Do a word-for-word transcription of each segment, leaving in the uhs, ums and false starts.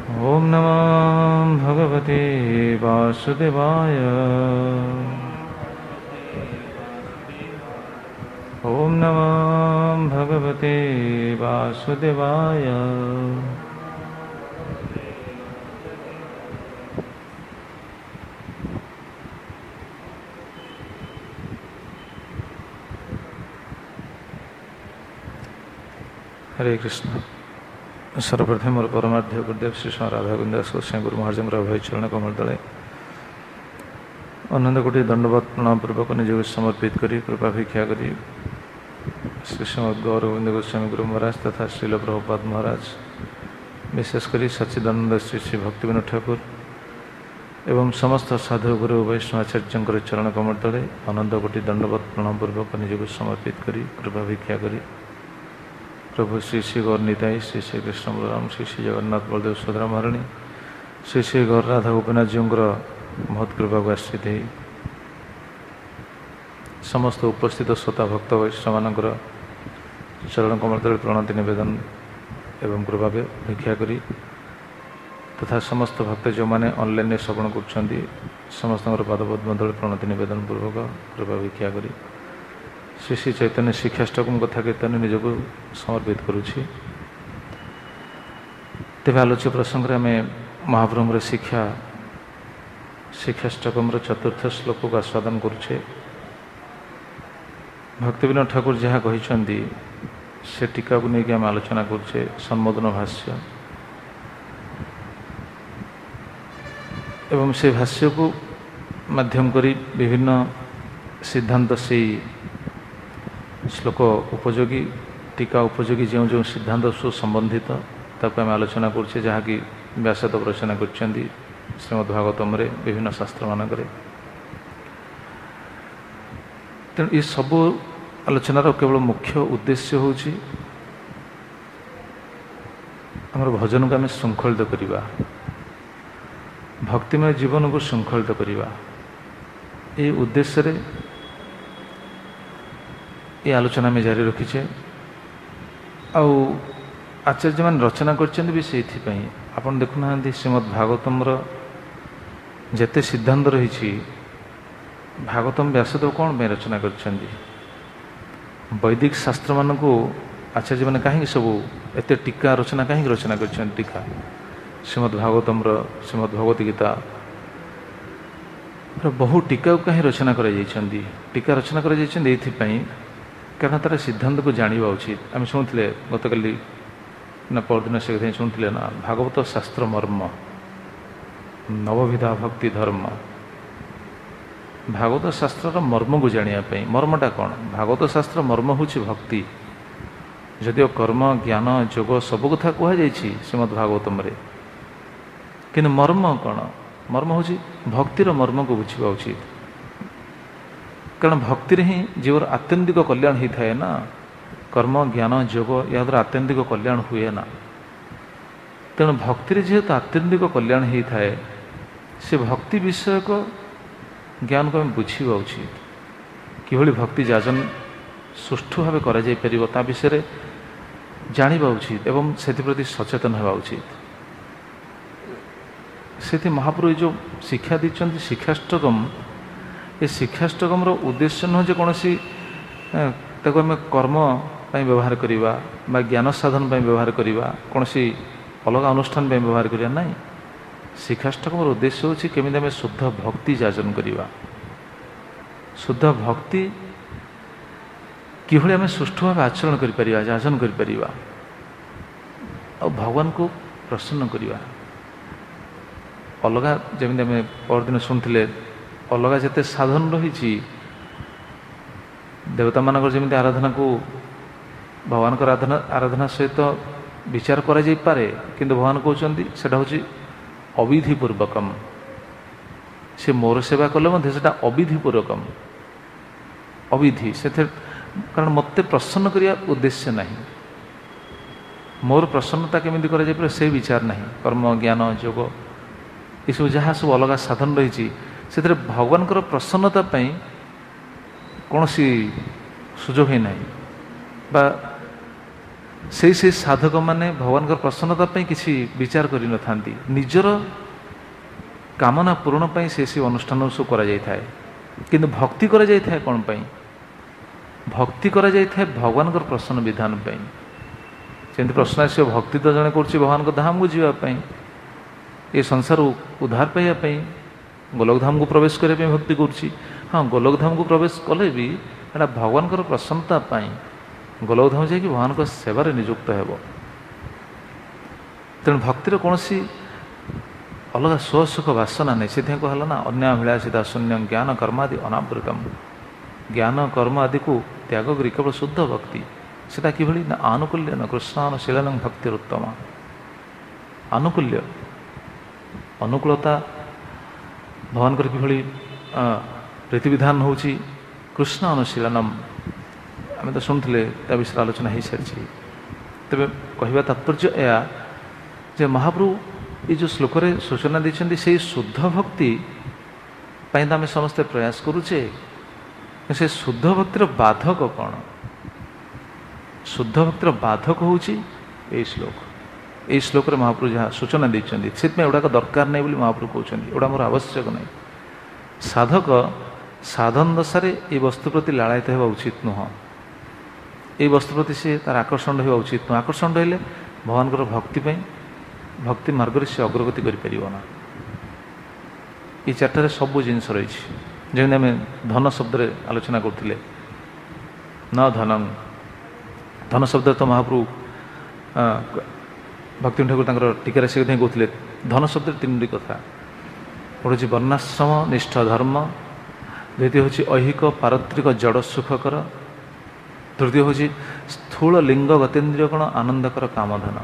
ओम नमो भगवते वासुदेवाय। ओम नमो भगवते वासुदेवाय। हरे कृष्ण। सर्वप्रथम मोर परमाध्य गुरुदेव श्री स्वामी राधा गोविंदास गोस्वामी गुरु महाराज अभय चरण कमल तले अनंत कोटि दंडवत प्रणाम पूर्वक निजक समर्पित करी कृपा भिक्षा करी श्री श्रीमद गौर गोविंद गोस्वामी गुरु महाराज तथा श्रील प्रभुपाद महाराज विशेषकर सच्चिदानंद श्री श्री भक्तिविनोद ठाकुर एवं समस्त साधु गुरु वैष्णवाचार्य चरण कमल तले अनंत कोटि दंडवत प्रणाम पूर्वक निजक समर्पित करी कृपा भिक्षा करी प्रभु श्री श्री गौर निताई श्री श्री कृष्ण बलराम श्री श्री जगन्नाथ बलदेव सुभद्रा महाराणी श्री श्री गौर राधा गोपीनाथ जी महत कृपा को आश्रित है समस्त उपस्थित श्रोता भक्त वैष्णव मानकर चरण कमल तले प्रणति निवेदन एवं कृपा भिक्षा करी तथा समस्त भक्त जो मैंने ऑनलाइन श्रवण कर समस्त पादपद्म तले प्रणति निवेदन पूर्वक कृपा भिक्षा करी श्री श्री चैतन्य शिक्षाष्टकम कथा कीर्तन निजक समर्पित करुछि। तेज आलोच्य प्रसंग में आम महाप्रभुर शिक्षा शिक्षाष्टकम चतुर्थ श्लोक को आस्वादन करुचे। भक्तिविनोद ठाकुर जहाँ कहते से टीका को लेकिन आम आलोचना करुचे सम्बोधन भाष्य एवं से भाष्य को माध्यम करी विभिन्न सिद्धांत से श्लोक उपयोगी टीका उपयोगी जो जो सिद्धांत सु संबंधित ताको आम आलोचना करुचे जहाँकि व्यासदेव रचना कर श्रीमद्भागवतम विभिन्न शास्त्र मानक तेणु ये सबू आलोचनार केवल मुख्य उद्देश्य होची आमर भजन को आम श्रृंखलित करवा भक्तिमय जीवन को श्रृंखलित करवा ये उद्देश्य रे ये आलोचना में जारी रखीचे आउ आचार्य मान रचना करछन्ति भी से आपन देखुना श्रीमद् भागवतम जेते सिद्धांत रही भागवतम व्यासदेव कौन में रचना करछन्ति वैदिक शास्त्र मान को आचार्य मैंने कहीं सब एत टीका रचना कहीं रचना करछन्ति टीका श्रीमद् भागवतम श्रीमद् भगवत गीता बहु टीका कहीं रचना कर टीका रचना कर कारण तार सिद्धांत को जाना उचित आम शुणुले गत काली ना परदिन से शुणुले ना भागवत शास्त्र मर्म नवविधा भक्ति धर्म भागवत शास्त्र मर्म को जानापी मर्मटा कौन भागवत शास्त्र मर्म हूँ भक्ति जदिव कर्म ज्ञान जोग सब कथा कहुई श्रीमद् भागवतम कि मर्म कौन मर्म हूँ भक्तिर मर्म को बुझा उचित कारण भक्ति ही जीवर आत्यंतिक कल्याण होता है ना कर्म ज्ञान जोग या द्वारा आत्यंतिक कल्याण हुए ना तेणु भक्ति जेहेतु आत्यंतिक कल्याण होता है से भक्ति विषयक ज्ञान को आम बुझा उचित किभली भक्ति जाजन सुष्ठु भाव करा जाई परिबो ता विषय रे जानिबा उचित एवं सेप्रति सचेतन होगा उचित से महाप्रभु जो शिक्षा दीचंती शिक्षाष्टकम ये शिक्षाष्टकम उद्देश्य नुह जे कौन सी आम कर्म व्यवहार करवा ज्ञान साधन व्यवहार करवा कौन सी अलग अनुष्ठान व्यवहार करवा ना शिक्षाष्टकम उद्देश्य हूँ केमी आम शुद्ध भक्ति जाचन करवा शुद्ध भक्ति किभली आम सुष्ठु भाव आचरण कर जाचन कर भगवान को प्रसन्न करवा अलग जमी आम परदिन शुणुले अलग जिते साधन रही देवता मान जमी आराधना को भगवान को आराधना आराधना सहित विचार करा जाई पारे किंतु भगवान कहते से अविधिपूर्वकम से मोर सेवा कले से अविधिपूर्वकम अविधि से कारण मत प्रसन्न करने उद्देश्य ना मोर प्रसन्नता केमी कर से विचार ना कर्म ज्ञान जोग ये सब जहाँ सब अलग साधन रही से भगवान प्रसन्नता कौन सी सुजोग ही ना ସେଇ ସେଇ ସାଧକମାନେ ଭଗବାନଙ୍କର ପ୍ରସନ୍ନତା ପାଇଁ କିଛି ବିଚାର କରିନଥାନ୍ତି, ନିଜର କାମନା ପୂରଣ ପାଇଁ ସେ ସେ ଅନୁଷ୍ଠାନ ସବୁ କରାଯାଇଥାଏ। କିନ୍ତୁ ଭକ୍ତି କରାଯାଇଥାଏ କ'ଣ ପାଇଁ? ଭକ୍ତି କରାଯାଇଥାଏ ଭଗବାନଙ୍କର ପ୍ରସନ୍ନ ବିଧାନ ପାଇଁ। ସେମିତି ପ୍ରଶ୍ନ ଆସିବ, ଭକ୍ତି ତ ଜଣେ କରୁଛି ଭଗବାନଙ୍କ ଧାମକୁ ଯିବା ପାଇଁ, ଏ ସଂସାର ଉଦ୍ଧାର ପାଇବା ପାଇଁ, ଗୋଲକ ଧାମକୁ ପ୍ରବେଶ କରିବା ପାଇଁ ଭକ୍ତି କରୁଛି। ହଁ, ଗୋଲକ ଧାମକୁ ପ୍ରବେଶ କଲେ ବି ଏଇଟା ଭଗବାନଙ୍କର ପ୍ରସନ୍ନତା ପାଇଁ। ଗୋଲକ ଧାମ ଯାଇକି ଭଗବାନଙ୍କ ସେବାରେ ନିଯୁକ୍ତ ହେବ। ତେଣୁ ଭକ୍ତିର କୌଣସି ଅଲଗା ସ୍ୱସୁଖ ବାସନା ନାହିଁ। ସେଥିପାଇଁ କୁହାହେଲା ନା, ଅନ୍ୟାଭିଳାଷିତା ଶୂନ୍ୟ ଜ୍ଞାନ କର୍ମାଦି ଅନାବୃତମ୍। ଜ୍ଞାନ କର୍ମ ଆଦିକୁ ତ୍ୟାଗ କରି କେବଳ ଶୁଦ୍ଧ ଭକ୍ତି। ସେଟା କିଭଳି ନା ଆନୁକୂଲ୍ୟ ନା କୃଷ୍ଣାନଶୀଳନ ଭକ୍ତିର ଉତ୍ତମ। ଆନୁକୂଲ୍ୟ, ଅନୁକୂଳତା ଭଗବାନଙ୍କର କିଭଳି ପ୍ରୀତିବିଧାନ ହେଉଛି କୃଷ୍ଣ ଅନୁଶୀଳନମ୍। ଆମେ ତ ଶୁଣୁଥିଲେ, ତା ବିଷୟରେ ଆଲୋଚନା ହେଇସାରିଛି। ତେବେ କହିବା ତାତ୍ପର୍ଯ୍ୟ ଏହା ଯେ ମହାପ୍ରଭୁ ଏଇ ଯେଉଁ ଶ୍ଲୋକରେ ସୂଚନା ଦେଇଛନ୍ତି, ସେଇ ଶୁଦ୍ଧ ଭକ୍ତି ପାଇଁ ତ ଆମେ ସମସ୍ତେ ପ୍ରୟାସ କରୁଛେ। ସେ ଶୁଦ୍ଧ ଭକ୍ତିର ବାଧକ କ'ଣ? ଶୁଦ୍ଧ ଭକ୍ତିର ବାଧକ ହେଉଛି ଏଇ ଶ୍ଲୋକ। ଏଇ ଶ୍ଲୋକରେ ମହାପ୍ରଭୁ ଯାହା ସୂଚନା ଦେଇଛନ୍ତି, ସେଥିପାଇଁ ଏଗୁଡ଼ାକ ଦରକାର ନାହିଁ ବୋଲି ମହାପ୍ରଭୁ କହୁଛନ୍ତି। ଏଗୁଡ଼ା ମୋର ଆବଶ୍ୟକ ନାହିଁ। ସାଧକ ସାଧନ ଦଶାରେ ଏଇ ବସ୍ତୁ ପ୍ରତି ଲାଳାୟିତ ହେବା ଉଚିତ ନୁହଁ। ଏଇ ବସ୍ତୁ ପ୍ରତି ସେ ତାର ଆକର୍ଷଣ ହେବା ଉଚିତ ନୁହଁ। ଆକର୍ଷଣ ରହିଲେ ଭଗବାନଙ୍କର ଭକ୍ତି ପାଇଁ, ଭକ୍ତି ମାର୍ଗରେ ସେ ଅଗ୍ରଗତି କରିପାରିବ ନା। ଏଇ ଚାରିଟାରେ ସବୁ ଜିନିଷ ରହିଛି। ଯେମିତି ଆମେ ଧନ ଶବ୍ଦରେ ଆଲୋଚନା କରୁଥିଲେ, ନ ଧନଂ। ଧନ ଶବ୍ଦରେ ତ ମହାପ୍ରଭୁ ଭକ୍ତି ଠାକୁର ତାଙ୍କର ଟୀକାରେ ସେ କଥା କହୁଥିଲେ, ଧନ ଶବ୍ଦରେ ତିନୋଟି କଥା। ଗୋଟେ ହେଉଛି ବର୍ଣ୍ଣାଶ୍ରମ ନିଷ୍ଠ ଧର୍ମ, ଦ୍ୱିତୀୟ ହେଉଛି ଐହିକ ପାରତ୍ରିକ ଜଡ଼ ସୁଖକର, ତୃତୀୟ ହେଉଛି ସ୍ଥୂଳ ଲିଙ୍ଗ ଗତେନ୍ଦ୍ରିୟ କଣ ଆନନ୍ଦକର କାମଧନ।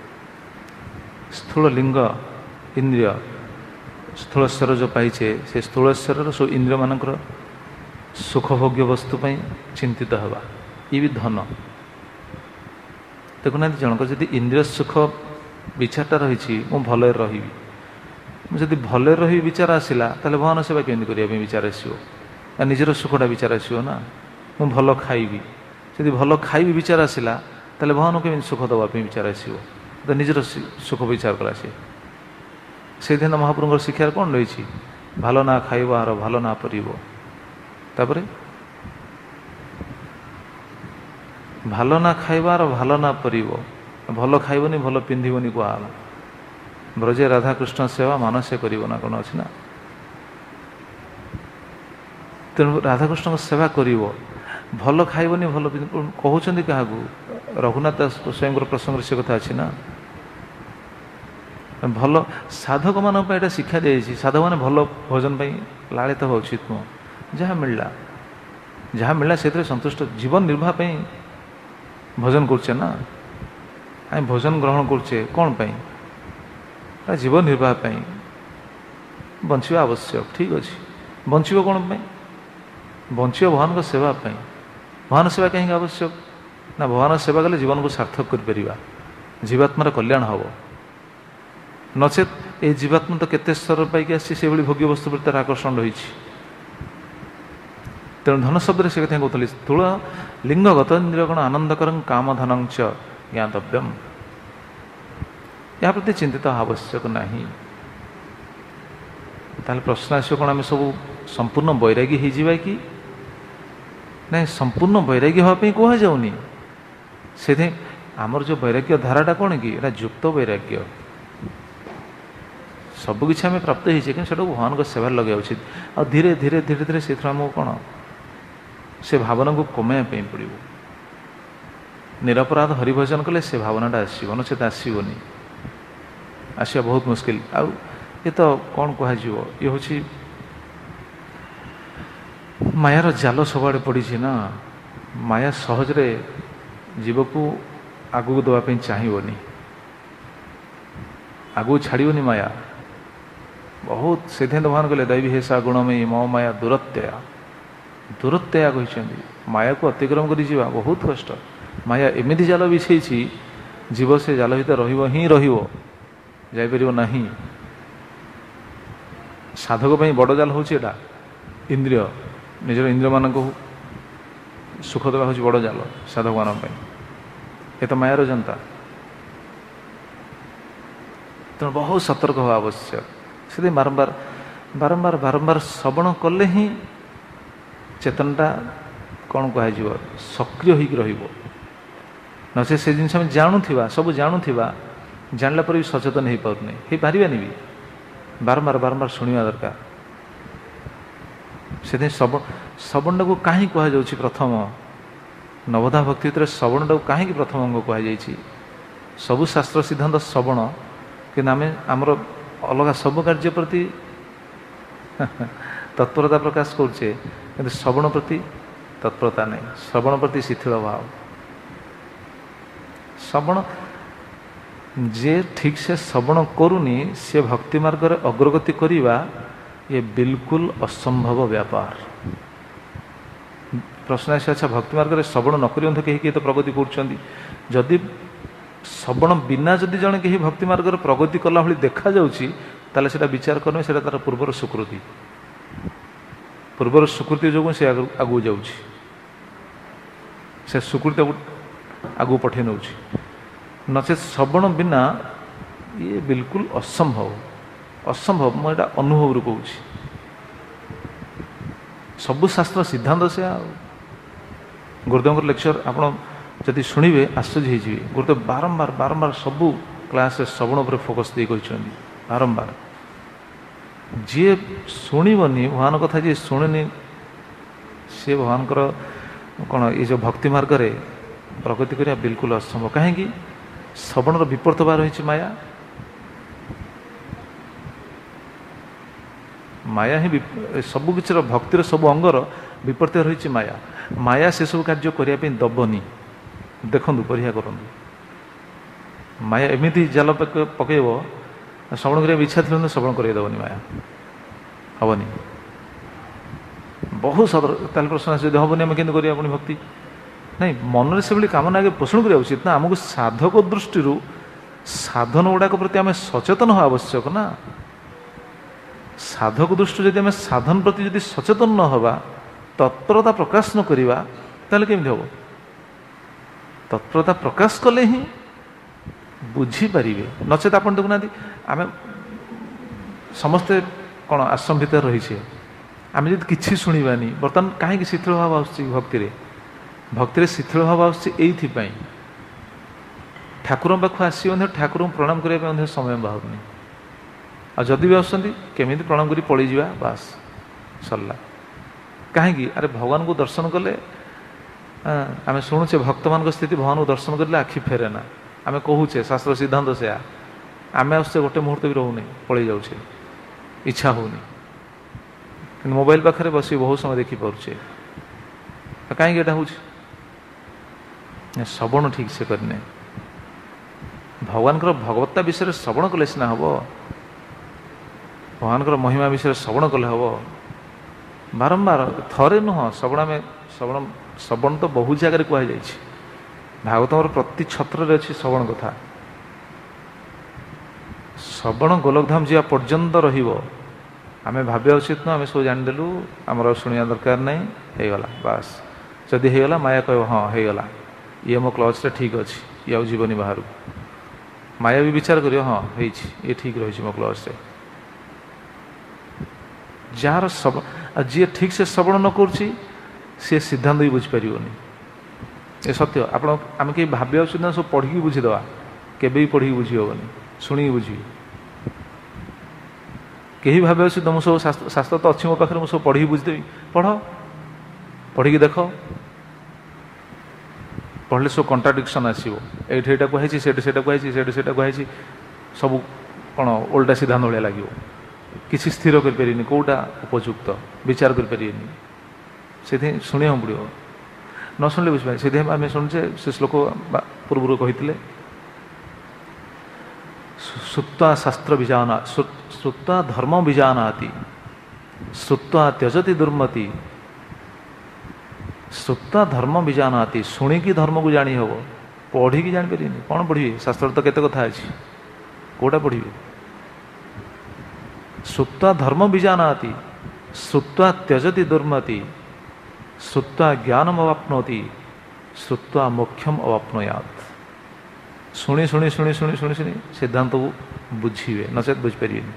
ସ୍ଥୂଳ ଲିଙ୍ଗ ଇନ୍ଦ୍ରିୟ, ସ୍ଥୂଳ ସ୍ୱର ଯେଉଁ ପାଇଛେ, ସେ ସ୍ଥୂଳ ସ୍ୱରର ସବୁ ଇନ୍ଦ୍ରିୟମାନଙ୍କର ସୁଖଭୋଗ୍ୟ ବସ୍ତୁ ପାଇଁ ଚିନ୍ତିତ ହେବା, ଇଏ ବି ଧନ। ଦେଖୁନାହାନ୍ତି, ଜଣଙ୍କର ଯଦି ଇନ୍ଦ୍ରିୟ ସୁଖ ବିଚାରଟା ରହିଛି, ମୁଁ ଭଲରେ ରହିବି, ମୁଁ ଯଦି ଭଲରେ ରହିବି ବିଚାର ଆସିଲା, ତାହେଲେ ଭଗବାନ ସେବା କେମିତି କରିବା ପାଇଁ ବିଚାର ଆସିବ? ନିଜର ସୁଖଟା ବିଚାର ଆସିବ ନା। ମୁଁ ଭଲ ଖାଇବି, ଯଦି ଭଲ ଖାଇବି ବିଚାର ଆସିଲା, ତାହେଲେ ଭଗବାନ କେମିତି ସୁଖ ଦେବା ପାଇଁ ବିଚାର ଆସିବ? ତ ନିଜର ସୁଖ ବିଚାର କରା ସେ। ସେଇଦିନ ମହାପ୍ରଭୁଙ୍କର ଶିକ୍ଷାରେ କ'ଣ ରହିଛି? ଭଲ ନା ଖାଇବାର ଭଲ ନା ପରିବ। ତାପରେ ଭଲ ନା ଖାଇବାର ଭଲ ନା ପରିବ, ଭଲ ଖାଇବନି ଭଲ ପିନ୍ଧିବନି କୁହାହେଲା। ବ୍ରଜେ ରାଧାକୃଷ୍ଣ ସେବା ମାନସେ କରିବ ନା କ'ଣ ଅଛି ନା। ତେଣୁ ରାଧାକୃଷ୍ଣଙ୍କ ସେବା କରିବ, ଭଲ ଖାଇବନି ଭଲ କହୁଛନ୍ତି କାହାକୁ? ରଘୁନାଥ ସ୍ୱୟଂଙ୍କର ପ୍ରସଙ୍ଗରେ ସେ କଥା ଅଛି ନା। ଭଲ ସାଧକମାନଙ୍କ ପାଇଁ ଏଇଟା ଶିକ୍ଷା ଦିଆଯାଇଛି। ସାଧକମାନେ ଭଲ ଭୋଜନ ପାଇଁ ଲାଳିତ ହେବା ଉଚିତ ନୁହଁ। ଯାହା ମିଳିଲା ଯାହା ମିଳିଲା ସେଥିରେ ସନ୍ତୁଷ୍ଟ, ଜୀବନ ନିର୍ବାହ ପାଇଁ ଭୋଜନ କରୁଛେ ନା। ଆମେ ଭୋଜନ ଗ୍ରହଣ କରୁଛେ କ'ଣ ପାଇଁ? ଜୀବନ ନିର୍ବାହ ପାଇଁ, ବଞ୍ଚିବା ଆବଶ୍ୟକ, ଠିକ୍ ଅଛି। ବଞ୍ଚିବ କ'ଣ ପାଇଁ? ବଞ୍ଚିବ ଭଗବାନଙ୍କ ସେବା ପାଇଁ। ଭଗବାନ ସେବା କାହିଁକି ଆବଶ୍ୟକ? ନା ଭଗବାନ ସେବା କଲେ ଜୀବନକୁ ସାର୍ଥକ କରିପାରିବା, ଜୀବାତ୍ମାର କଲ୍ୟାଣ ହେବ। ନଚେତ୍ ଏହି ଜୀବାତ୍ମା ତ କେତେ ସ୍ତର ପାଇକି ଆସିଛି, ସେଇଭଳି ଭୋଗ୍ୟ ବସ୍ତୁ ପ୍ରତି ତାର ଆକର୍ଷଣ ରହିଛି। ତେଣୁ ଧନ ଶବ୍ଦରେ ସେ କଥା କହୁଥିଲି, ସ୍ଥୂଳ ଲିଙ୍ଗ ଗତେନ୍ଦ୍ରିୟ କଣ ଆନନ୍ଦକରଂ କାମଧନଞ୍ଚ ଜ୍ଞାତବ୍ୟମ୍। ଏହା ପ୍ରତି ଚିନ୍ତିତ ଆବଶ୍ୟକ ନାହିଁ। ତାହେଲେ ପ୍ରଶ୍ନ ଆସିବ, କ'ଣ ଆମେ ସବୁ ସମ୍ପୂର୍ଣ୍ଣ ବୈରାଗୀ ହେଇଯିବା କି? ନାଇଁ, ସମ୍ପୂର୍ଣ୍ଣ ବୈରାଗୀ ହେବା ପାଇଁ କୁହାଯାଉନି। ସେଥିପାଇଁ ଆମର ଯେଉଁ ବୈରାଗ୍ୟ ଧାରାଟା କ'ଣ କି? ଏଇଟା ଯୁକ୍ତ ବୈରାଗ୍ୟ। ସବୁକିଛି ଆମେ ପ୍ରାପ୍ତ ହେଇଛେ, କିନ୍ତୁ ସେଟାକୁ ଭଗବାନଙ୍କ ସେବାରେ ଲଗାଇବା ଉଚିତ। ଆଉ ଧୀରେ ଧୀରେ ଧୀରେ ଧୀରେ ସେଥିରୁ ଆମକୁ କ'ଣ ସେ ଭାବନାକୁ କମାଇବା ପାଇଁ ପଡ଼ିବ। ନିରପରାଧ ହରିଭଜନ କଲେ ସେ ଭାବନାଟା ଆସିବ, ନଚେତ ଆସିବନି, ଆସିବା ବହୁତ ମୁସ୍କିଲ। ଆଉ ଏ ତ କ'ଣ କୁହାଯିବ, ଇଏ ହେଉଛି ମାୟାର ଜାଲ ସବୁଆଡ଼େ ପଡ଼ିଛି ନା। ମାୟା ସହଜରେ ଜୀବକୁ ଆଗକୁ ଦେବା ପାଇଁ ଚାହିଁବନି, ଆଗକୁ ଛାଡ଼ିବନି ମାୟା ବହୁତ। ସେଥିପାଇଁ ଭଗବାନ କହିଲେ ଦୈବୀ ହେସା ଗୁଣମୟୀ ମୋ ମାୟା ଦୂରତ୍ୟା। ଦୂରତ୍ୟା କହିଛନ୍ତି, ମାୟାକୁ ଅତିକ୍ରମ କରି ଯିବା ବହୁତ କଷ୍ଟ। ମାୟା ଏମିତି ଜାଲ ବିଛେଇଛି, ଜୀବ ସେ ଜାଲ ଭିତରେ ରହିବ ହିଁ ରହିବ, ଯାଇପାରିବ ନାହିଁ। ସାଧକ ପାଇଁ ବଡ଼ ଜାଲ ହେଉଛି ଏଇଟା, ଇନ୍ଦ୍ରିୟ। ନିଜର ଇନ୍ଦ୍ରିୟମାନଙ୍କୁ ସୁଖ ଦେବା ହେଉଛି ବଡ଼ ଜାଲ ସାଧକମାନଙ୍କ ପାଇଁ। ଏ ତ ମାୟାର ଜନତା। ତେଣୁ ବହୁତ ସତର୍କ ହେବା ଆବଶ୍ୟକ। ସେଥିପାଇଁ ବାରମ୍ବାର ବାରମ୍ବାର ବାରମ୍ବାର ଶ୍ରବଣ କଲେ ହିଁ ଚେତନଟା କ'ଣ କୁହାଯିବ ସକ୍ରିୟ ହୋଇକି ରହିବ। ନଚେତ୍ ସେ ଜିନିଷ ଆମେ ଜାଣୁଥିବା, ସବୁ ଜାଣୁଥିବା, ଜାଣିଲା ପରେ ବି ସଚେତନ ହୋଇପାରୁନି, ହୋଇପାରିବାନି ବି। ବାରମ୍ବାର ବାରମ୍ବାର ଶୁଣିବା ଦରକାର। ସେଥିପାଇଁ ଶ୍ରବଣ ଶ୍ରବଣଟାକୁ କାହିଁ କୁହାଯାଉଛି ପ୍ରଥମ? ନବୋଧା ଭକ୍ତି ଭିତରେ ଶ୍ରବଣଟାକୁ କାହିଁକି ପ୍ରଥମ ଅଙ୍ଗ କୁହାଯାଇଛି? ସବୁ ଶାସ୍ତ୍ର ସିଦ୍ଧାନ୍ତ ଶ୍ରବଣ, କିନ୍ତୁ ଆମେ ଆମର ଅଲଗା ସବୁ କାର୍ଯ୍ୟ ପ୍ରତି ତତ୍ପରତା ପ୍ରକାଶ କରୁଛେ, କିନ୍ତୁ ଶ୍ରବଣ ପ୍ରତି ତତ୍ପରତା ନାହିଁ, ଶ୍ରବଣ ପ୍ରତି ଶିଥିଳ ଭାବ। ଶ୍ରବଣ ଯିଏ ଠିକ୍ ସେ ଶ୍ରବଣ କରୁନି, ସେ ଭକ୍ତି ମାର୍ଗରେ ଅଗ୍ରଗତି କରିବା ଏ ବିଲକୁଲ ଅସମ୍ଭବ ବ୍ୟାପାର। ପ୍ରଶ୍ନ ଆସିବ, ଆଚ୍ଛା ଭକ୍ତି ମାର୍ଗରେ ଶ୍ରବଣ ନ କରି ମଧ୍ୟ କେହି କେହି ତ ପ୍ରଗତି କରୁଛନ୍ତି। ଯଦି ଶ୍ରବଣ ବିନା ଯଦି ଜଣେ କେହି ଭକ୍ତି ମାର୍ଗରେ ପ୍ରଗତି କଲା ଭଳି ଦେଖାଯାଉଛି, ତାହେଲେ ସେଇଟା ବିଚାର କରିବେ, ସେଇଟା ତାର ପୂର୍ବର ସୁକୃତି, ପୂର୍ବର ସୁକୃତି ଯୋଗୁଁ ସେ ଆଗକୁ ଯାଉଛି, ସେ ସୁକୃତିକୁ ଆଗକୁ ପଠାଇ ନେଉଛି। ନଚେତ୍ ଶ୍ରବଣ ବିନା ଇଏ ବିଲକୁଲ ଅସମ୍ଭବ, ଅସମ୍ଭବ। ମୁଁ ଏଇଟା ଅନୁଭବରୁ କହୁଛି। ସବୁ ଶାସ୍ତ୍ର ସିଦ୍ଧାନ୍ତ ସେ। ଆଉ ଗୁରୁଦେବଙ୍କର ଲେକ୍ଚର ଆପଣ ଯଦି ଶୁଣିବେ ଆଶ୍ଚର୍ଯ୍ୟ ହେଇଯିବେ। ଗୁରୁଦେବ ବାରମ୍ବାର ବାରମ୍ବାର ସବୁ କ୍ଲାସରେ ଶ୍ରବଣ ଉପରେ ଫୋକସ୍ ଦେଇ କହିଛନ୍ତି ବାରମ୍ବାର। ଯିଏ ଶୁଣିବନି ଭଗବାନ କଥା, ଯିଏ ଶୁଣେନି, ସିଏ ଭଗବାନଙ୍କର କ'ଣ ଏଇ ଯେଉଁ ଭକ୍ତି ମାର୍ଗରେ ପ୍ରଗତି କରିବା ବିଲକୁଲ ଅସମ୍ଭବ। କାହିଁକି? ଶ୍ରବଣର ବିପରୀତ ବା ରହିଛି ମାୟା। ମାୟା ହିଁ ସବୁ କିଛିର, ଭକ୍ତିର ସବୁ ଅଙ୍ଗର ବିପରୀତ ରହିଛି ମାୟା। ମାୟା ସେସବୁ କାର୍ଯ୍ୟ କରିବା ପାଇଁ ଦେବନି। ଦେଖନ୍ତୁ, ପରୀକ୍ଷା କରନ୍ତୁ। ମାୟା ଏମିତି ଜାଲ ପକାଇବ, ଶ୍ରବଣ କରିବାକୁ ଇଚ୍ଛା ଥିଲେ ଶ୍ରବଣ କରାଇ ଦେବନି ମାୟା, ହେବନି। ବହୁତ ସଦର। ତାହେଲେ ପ୍ରଶ୍ନ ଆସେ, ଯଦି ହେବନି ଆମେ କେମିତି କରିବା ପୁଣି ଭକ୍ତି? ନାଇଁ, ମନରେ ସେଭଳି କାମନା ଆଗେ ପୋଷଣ କରିବା ଉଚିତ ନା। ଆମକୁ ସାଧକ ଦୃଷ୍ଟିରୁ ସାଧନ ଗୁଡ଼ାକ ପ୍ରତି ଆମେ ସଚେତନ ହେବା ଆବଶ୍ୟକ ନା। ସାଧକ ଦୃଷ୍ଟିରୁ ଯଦି ଆମେ ସାଧନ ପ୍ରତି ଯଦି ସଚେତନ ନ ହେବା, ତତ୍ପରତା ପ୍ରକାଶ ନ କରିବା, ତାହେଲେ କେମିତି ହେବ? ତତ୍ପରତା ପ୍ରକାଶ କଲେ ହିଁ ବୁଝିପାରିବେ। ନଚେତ୍ ଆପଣ ଦେଖୁନାହାନ୍ତି, ଆମେ ସମସ୍ତେ କ'ଣ ଆଶ୍ରମ ଭିତରେ ରହିଛେ, ଆମେ ଯଦି କିଛି ଶୁଣିବାନି, ବର୍ତ୍ତମାନ କାହିଁକି ଶିଥିଳ ଭାବ ଆସୁଛି ଭକ୍ତିରେ? ଭକ୍ତିରେ ଶିଥିଳ ଭାବ ଆସୁଛି ଏଇଥିପାଇଁ, ଠାକୁରଙ୍କ ପାଖକୁ ଆସିବ ମଧ୍ୟ ଠାକୁରଙ୍କୁ ପ୍ରଣାମ କରିବା ପାଇଁ ମଧ୍ୟ ସମୟ ବାହାରୁନି। ଆଉ ଯଦି ବି ଆସୁଛନ୍ତି, କେମିତି ପ୍ରଣାମ କରି ପଳେଇଯିବା, ବାସ୍ ସରିଲା। କାହିଁକି? ଆରେ ଭଗବାନଙ୍କୁ ଦର୍ଶନ କଲେ, ଆମେ ଶୁଣୁଛେ ଭକ୍ତମାନଙ୍କ ସ୍ଥିତି, ଭଗବାନଙ୍କୁ ଦର୍ଶନ କରିଲେ ଆଖି ଫେରେ ନା। ଆମେ କହୁଛେ ଶାସ୍ତ୍ର ସିଦ୍ଧାନ୍ତ ସେୟା, ଆମେ ଆସୁଛେ ଗୋଟେ ମୁହୂର୍ତ୍ତ ବି ରହୁନି, ପଳେଇ ଯାଉଛେ, ଇଚ୍ଛା ହେଉନି। କିନ୍ତୁ ମୋବାଇଲ ପାଖରେ ବସି ବହୁତ ସମୟ ଦେଖିପାରୁଛେ। କାହିଁକି ଏଇଟା ହେଉଛି? ଶ୍ରବଣ ଠିକ୍ ସେ କରିନେ। ଭଗବାନଙ୍କର ଭଗବତ୍ତା ବିଷୟରେ ଶ୍ରବଣ କଲେ ସିନା ହେବ, ଭଗବାନଙ୍କର ମହିମା ବିଷୟରେ ଶ୍ରବଣ କଲେ ହେବ। ବାରମ୍ବାର, ଥରେ ନୁହଁ ଶ୍ରବଣ। ଆମେ ଶ୍ରବଣ ଶ୍ରବଣ ତ ବହୁ ଜାଗାରେ କୁହାଯାଇଛି। ଭାଗବତଙ୍କର ପ୍ରତି ଛତ୍ରରେ ଅଛି ଶ୍ରବଣ କଥା। ଶ୍ରବଣ ଗୋଲକଧାମ ଯିବା ପର୍ଯ୍ୟନ୍ତ ରହିବ। ଆମେ ଭାବିବା ଉଚିତ ନୁହଁ ଆମେ ସବୁ ଜାଣିଦେଲୁ, ଆମର ଆଉ ଶୁଣିବା ଦରକାର ନାହିଁ, ହେଇଗଲା ବାସ୍। ଯଦି ହେଇଗଲା, ମାୟା କହିବ ହଁ ହେଇଗଲା, ଇଏ ମୋ କ୍ଲଚ୍ରେ ଠିକ୍ ଅଛି, ଇଏ ଆଉ ଯିବନି ବାହାରକୁ। ମାୟା ବି ବିଚାର କରିବ, ହଁ ହେଇଛି, ଇଏ ଠିକ୍ ରହିଛି ମୋ କ୍ଲଚ୍ରେ। ଯାହାର ଶ୍ରବଣ, ଆଉ ଯିଏ ଠିକ୍ ସେ ଶ୍ରବଣ ନ କରୁଛି, ସିଏ ସିଦ୍ଧାନ୍ତ ବି ବୁଝିପାରିବନି। ଏ ସତ୍ୟ। ଆପଣ ଆମେ କେହି ଭାବିବା ଉଚିତ ନା ସବୁ ପଢ଼ିକି ବୁଝିଦେବା, କେବେ ବି ପଢ଼ିକି ବୁଝି ହେବନି, ଶୁଣିକି ବୁଝିବି। କେହି ଭାବିବା ଉଚିତ ମୁଁ ସବୁ ଶାସ୍ତ୍ର ଶାସ୍ତ୍ର ତ ଅଛି ମୋ ପାଖରେ, ମୁଁ ସବୁ ପଢ଼ିକି ବୁଝିଦେବି। ପଢ଼, ପଢ଼ିକି ଦେଖ। ପଢ଼ିଲେ ସବୁ କଣ୍ଟ୍ରାଡିକ୍ସନ୍ ଆସିବ। ଏଇଠି ଏଇଟା କୁହାଯାଇଛି, ସେଇଠି ସେଇଟା କୁହାଯାଇଛି, ସେଇଠି ସେଇଟା କୁହାଯାଇଛି, ସବୁ କ'ଣ ଓଲଟା ସିଦ୍ଧାନ୍ତ ଭଳିଆ ଲାଗିବ। କିଛି ସ୍ଥିର କରିପାରିବେନି, କେଉଁଟା ଉପଯୁକ୍ତ ବିଚାର କରିପାରିବେନି। ସେଥିପାଇଁ ଶୁଣିବାକୁ ପଡ଼ିବ, ନ ଶୁଣିଲେ ବୁଝିପାରିବେ। ସେଥିପାଇଁ ଆମେ ଶୁଣୁଛେ, ସେ ଶ୍ଲୋକ ପୂର୍ବରୁ କହିଥିଲେ, ଶ୍ରୁତ୍ୱା ଶାସ୍ତ୍ର ବିଜାନା, ଶ୍ରୁତ୍ୱା ଧର୍ମ ବିଜାନାତି, ଶ୍ରୁତ୍ୱା ତ୍ୟଜତି ଦୁର୍ମତି। ଶ୍ରୁତ୍ୱା ଧର୍ମ ବିଜାନାତି, ଶୁଣିକି ଧର୍ମକୁ ଜାଣି ହେବ, ପଢ଼ିକି ଜାଣିପାରିବେନି। କ'ଣ ପଢ଼ିବେ? ଶାସ୍ତ୍ରରେ ତ କେତେ କଥା ଅଛି, କେଉଁଟା ପଢ଼ିବେ? ଶ୍ରୁତ୍ୱା ଧର୍ମ ବିଜାନାତି, ଶ୍ରୁତ୍ୱା ତ୍ୟଜତି ଦୁର୍ମତି, ଶ୍ରୁତ୍ୱା ଜ୍ଞାନମ ଅବାପ୍ନୋତି, ଶ୍ରୁତ୍ୱା ମୋକ୍ଷମ ଅବାପ୍ନୋୟାତ୍। ଶୁଣି ଶୁଣି ଶୁଣି ଶୁଣି ଶୁଣି ଶୁଣି ସିଦ୍ଧାନ୍ତକୁ ବୁଝିବେ, ନଚେତ୍ ବୁଝିପାରିବେନି।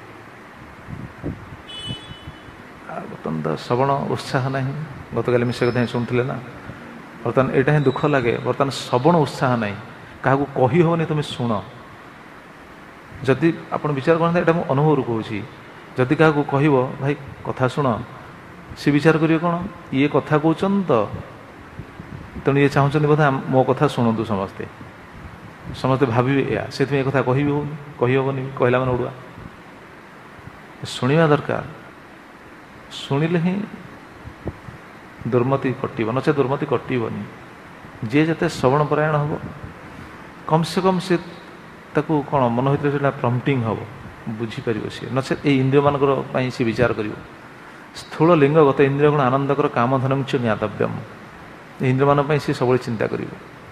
ଆଉ ବର୍ତ୍ତମାନ ତ ଶ୍ରବଣ ଉତ୍ସାହ ନାହିଁ। ଗତକାଲି ମୁଁ ସେ କଥା ହିଁ ଶୁଣୁଥିଲେ ନା, ବର୍ତ୍ତମାନ ଏଇଟା ହିଁ ଦୁଃଖ ଲାଗେ। ବର୍ତ୍ତମାନ ଶ୍ରବଣ ଉତ୍ସାହ ନାହିଁ, କାହାକୁ କହି ହେବନି ତୁମେ ଶୁଣ। ଯଦି ଆପଣ ବିଚାର କରନ୍ତି, ଏଇଟା ମୁଁ ଅନୁଭବରୁ କହୁଛି, ଯଦି କାହାକୁ କହିବ ଭାଇ କଥା ଶୁଣ, ସେ ବିଚାର କରିବେ କ'ଣ, ଇଏ କଥା କହୁଛନ୍ତି ତ, ତେଣୁ ଇଏ ଚାହୁଁଛନ୍ତି ବୋଧେ ମୋ କଥା ଶୁଣନ୍ତୁ ସମସ୍ତେ, ସମସ୍ତେ ଭାବିବେ ଏୟା, ସେଥିପାଇଁ ଏ କଥା କହିବି ହେଉନି, କହିହେବନି, କହିଲା ମାନେ ଉଡ଼ୁଆ। ଶୁଣିବା ଦରକାର, ଶୁଣିଲେ ହିଁ ଦୁର୍ମତି କଟିବ, ନଚେତ ଦୁର୍ମତି କଟିବନି। ଯିଏ ଯେତେ ଶ୍ରବଣ ପରାୟଣ ହେବ, କମ୍ ସେ କମ୍ ସେ ତାକୁ କ'ଣ ମନ ଭିତରେ ସେଇଟା ପ୍ରମ୍ପଟିଂ ହେବ, ବୁଝିପାରିବ ସିଏ, ନଚେତ ଏଇ ଇନ୍ଦ୍ରିୟମାନଙ୍କର ପାଇଁ ସିଏ ବିଚାର କରିବ। ସ୍ଥୂଳ ଲିଙ୍ଗଗତ ଇନ୍ଦ୍ରିୟ ଗୁଣ ଆନନ୍ଦକର କାମଧନଞ୍ଚ ଜ୍ଞାତବ୍ୟମ୍, ଇନ୍ଦ୍ରିୟମାନଙ୍କ ପାଇଁ ସିଏ ସବୁବେଳେ ଚିନ୍ତା କରିବ।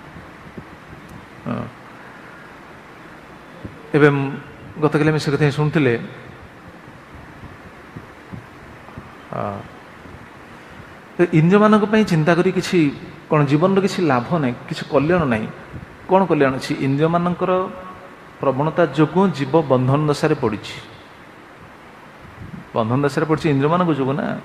ଏବେ ଗତକାଲି ଆମେ ସେ କଥା ହିଁ ଶୁଣୁଥିଲେ, ଇନ୍ଦ୍ରିୟମାନଙ୍କ ପାଇଁ ଚିନ୍ତା କରି କିଛି କ'ଣ ଜୀବନର କିଛି ଲାଭ ନାହିଁ, କିଛି କଲ୍ୟାଣ ନାହିଁ। କ'ଣ କଲ୍ୟାଣ ଅଛି? ଇନ୍ଦ୍ରିୟମାନଙ୍କର ପ୍ରବଣତା ଯୋଗୁଁ ଜୀବ ବନ୍ଧନ ଦଶାରେ ପଡ଼ିଛି। ବନ୍ଧନ ଦଶାରେ ପଡ଼ିଛି ଇନ୍ଦ୍ରିୟମାନଙ୍କ ଯୋଗୁଁ ନା।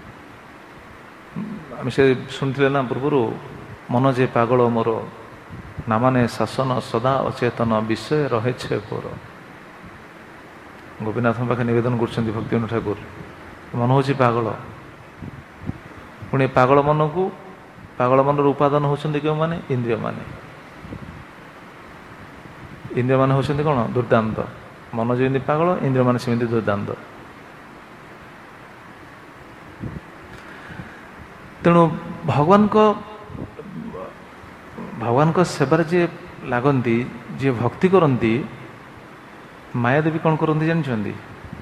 ଆମେ ସେ ଶୁଣିଥିଲେ ନା ପୂର୍ବରୁ, ମନ ଯେ ପାଗଳ ମୋର, ନାମାନେ ଶାସନ ସଦା ଅଚେତନ, ବିଷୟ ରହେଛେ ଘୋର। ଗୋପୀନାଥଙ୍କ ପାଖେ ନିବେଦନ କରୁଛନ୍ତି ଭକ୍ତିବିନୋଦ ଠାକୁର, ମନ ହେଉଛି ପାଗଳ। ପୁଣି ପାଗଳ ମନକୁ, ପାଗଳ ମନର ଉପାଦାନ ହେଉଛନ୍ତି କେଉଁମାନେ? ଇନ୍ଦ୍ରିୟମାନେ। ଇନ୍ଦ୍ରିୟମାନେ ହେଉଛନ୍ତି କ'ଣ? ଦୁର୍ଦାନ୍ତ। ମନ ଯେମିତି ପାଗଳ, ଇନ୍ଦ୍ରିୟମାନେ ସେମିତି ଦୁର୍ଦାନ୍ତ। ତେଣୁ ଭଗବାନଙ୍କ ଭଗବାନଙ୍କ ସେବାରେ ଯିଏ ଲାଗନ୍ତି, ଯିଏ ଭକ୍ତି କରନ୍ତି, ମାୟାଦେବୀ କ'ଣ କରନ୍ତି ଜାଣିଛନ୍ତି?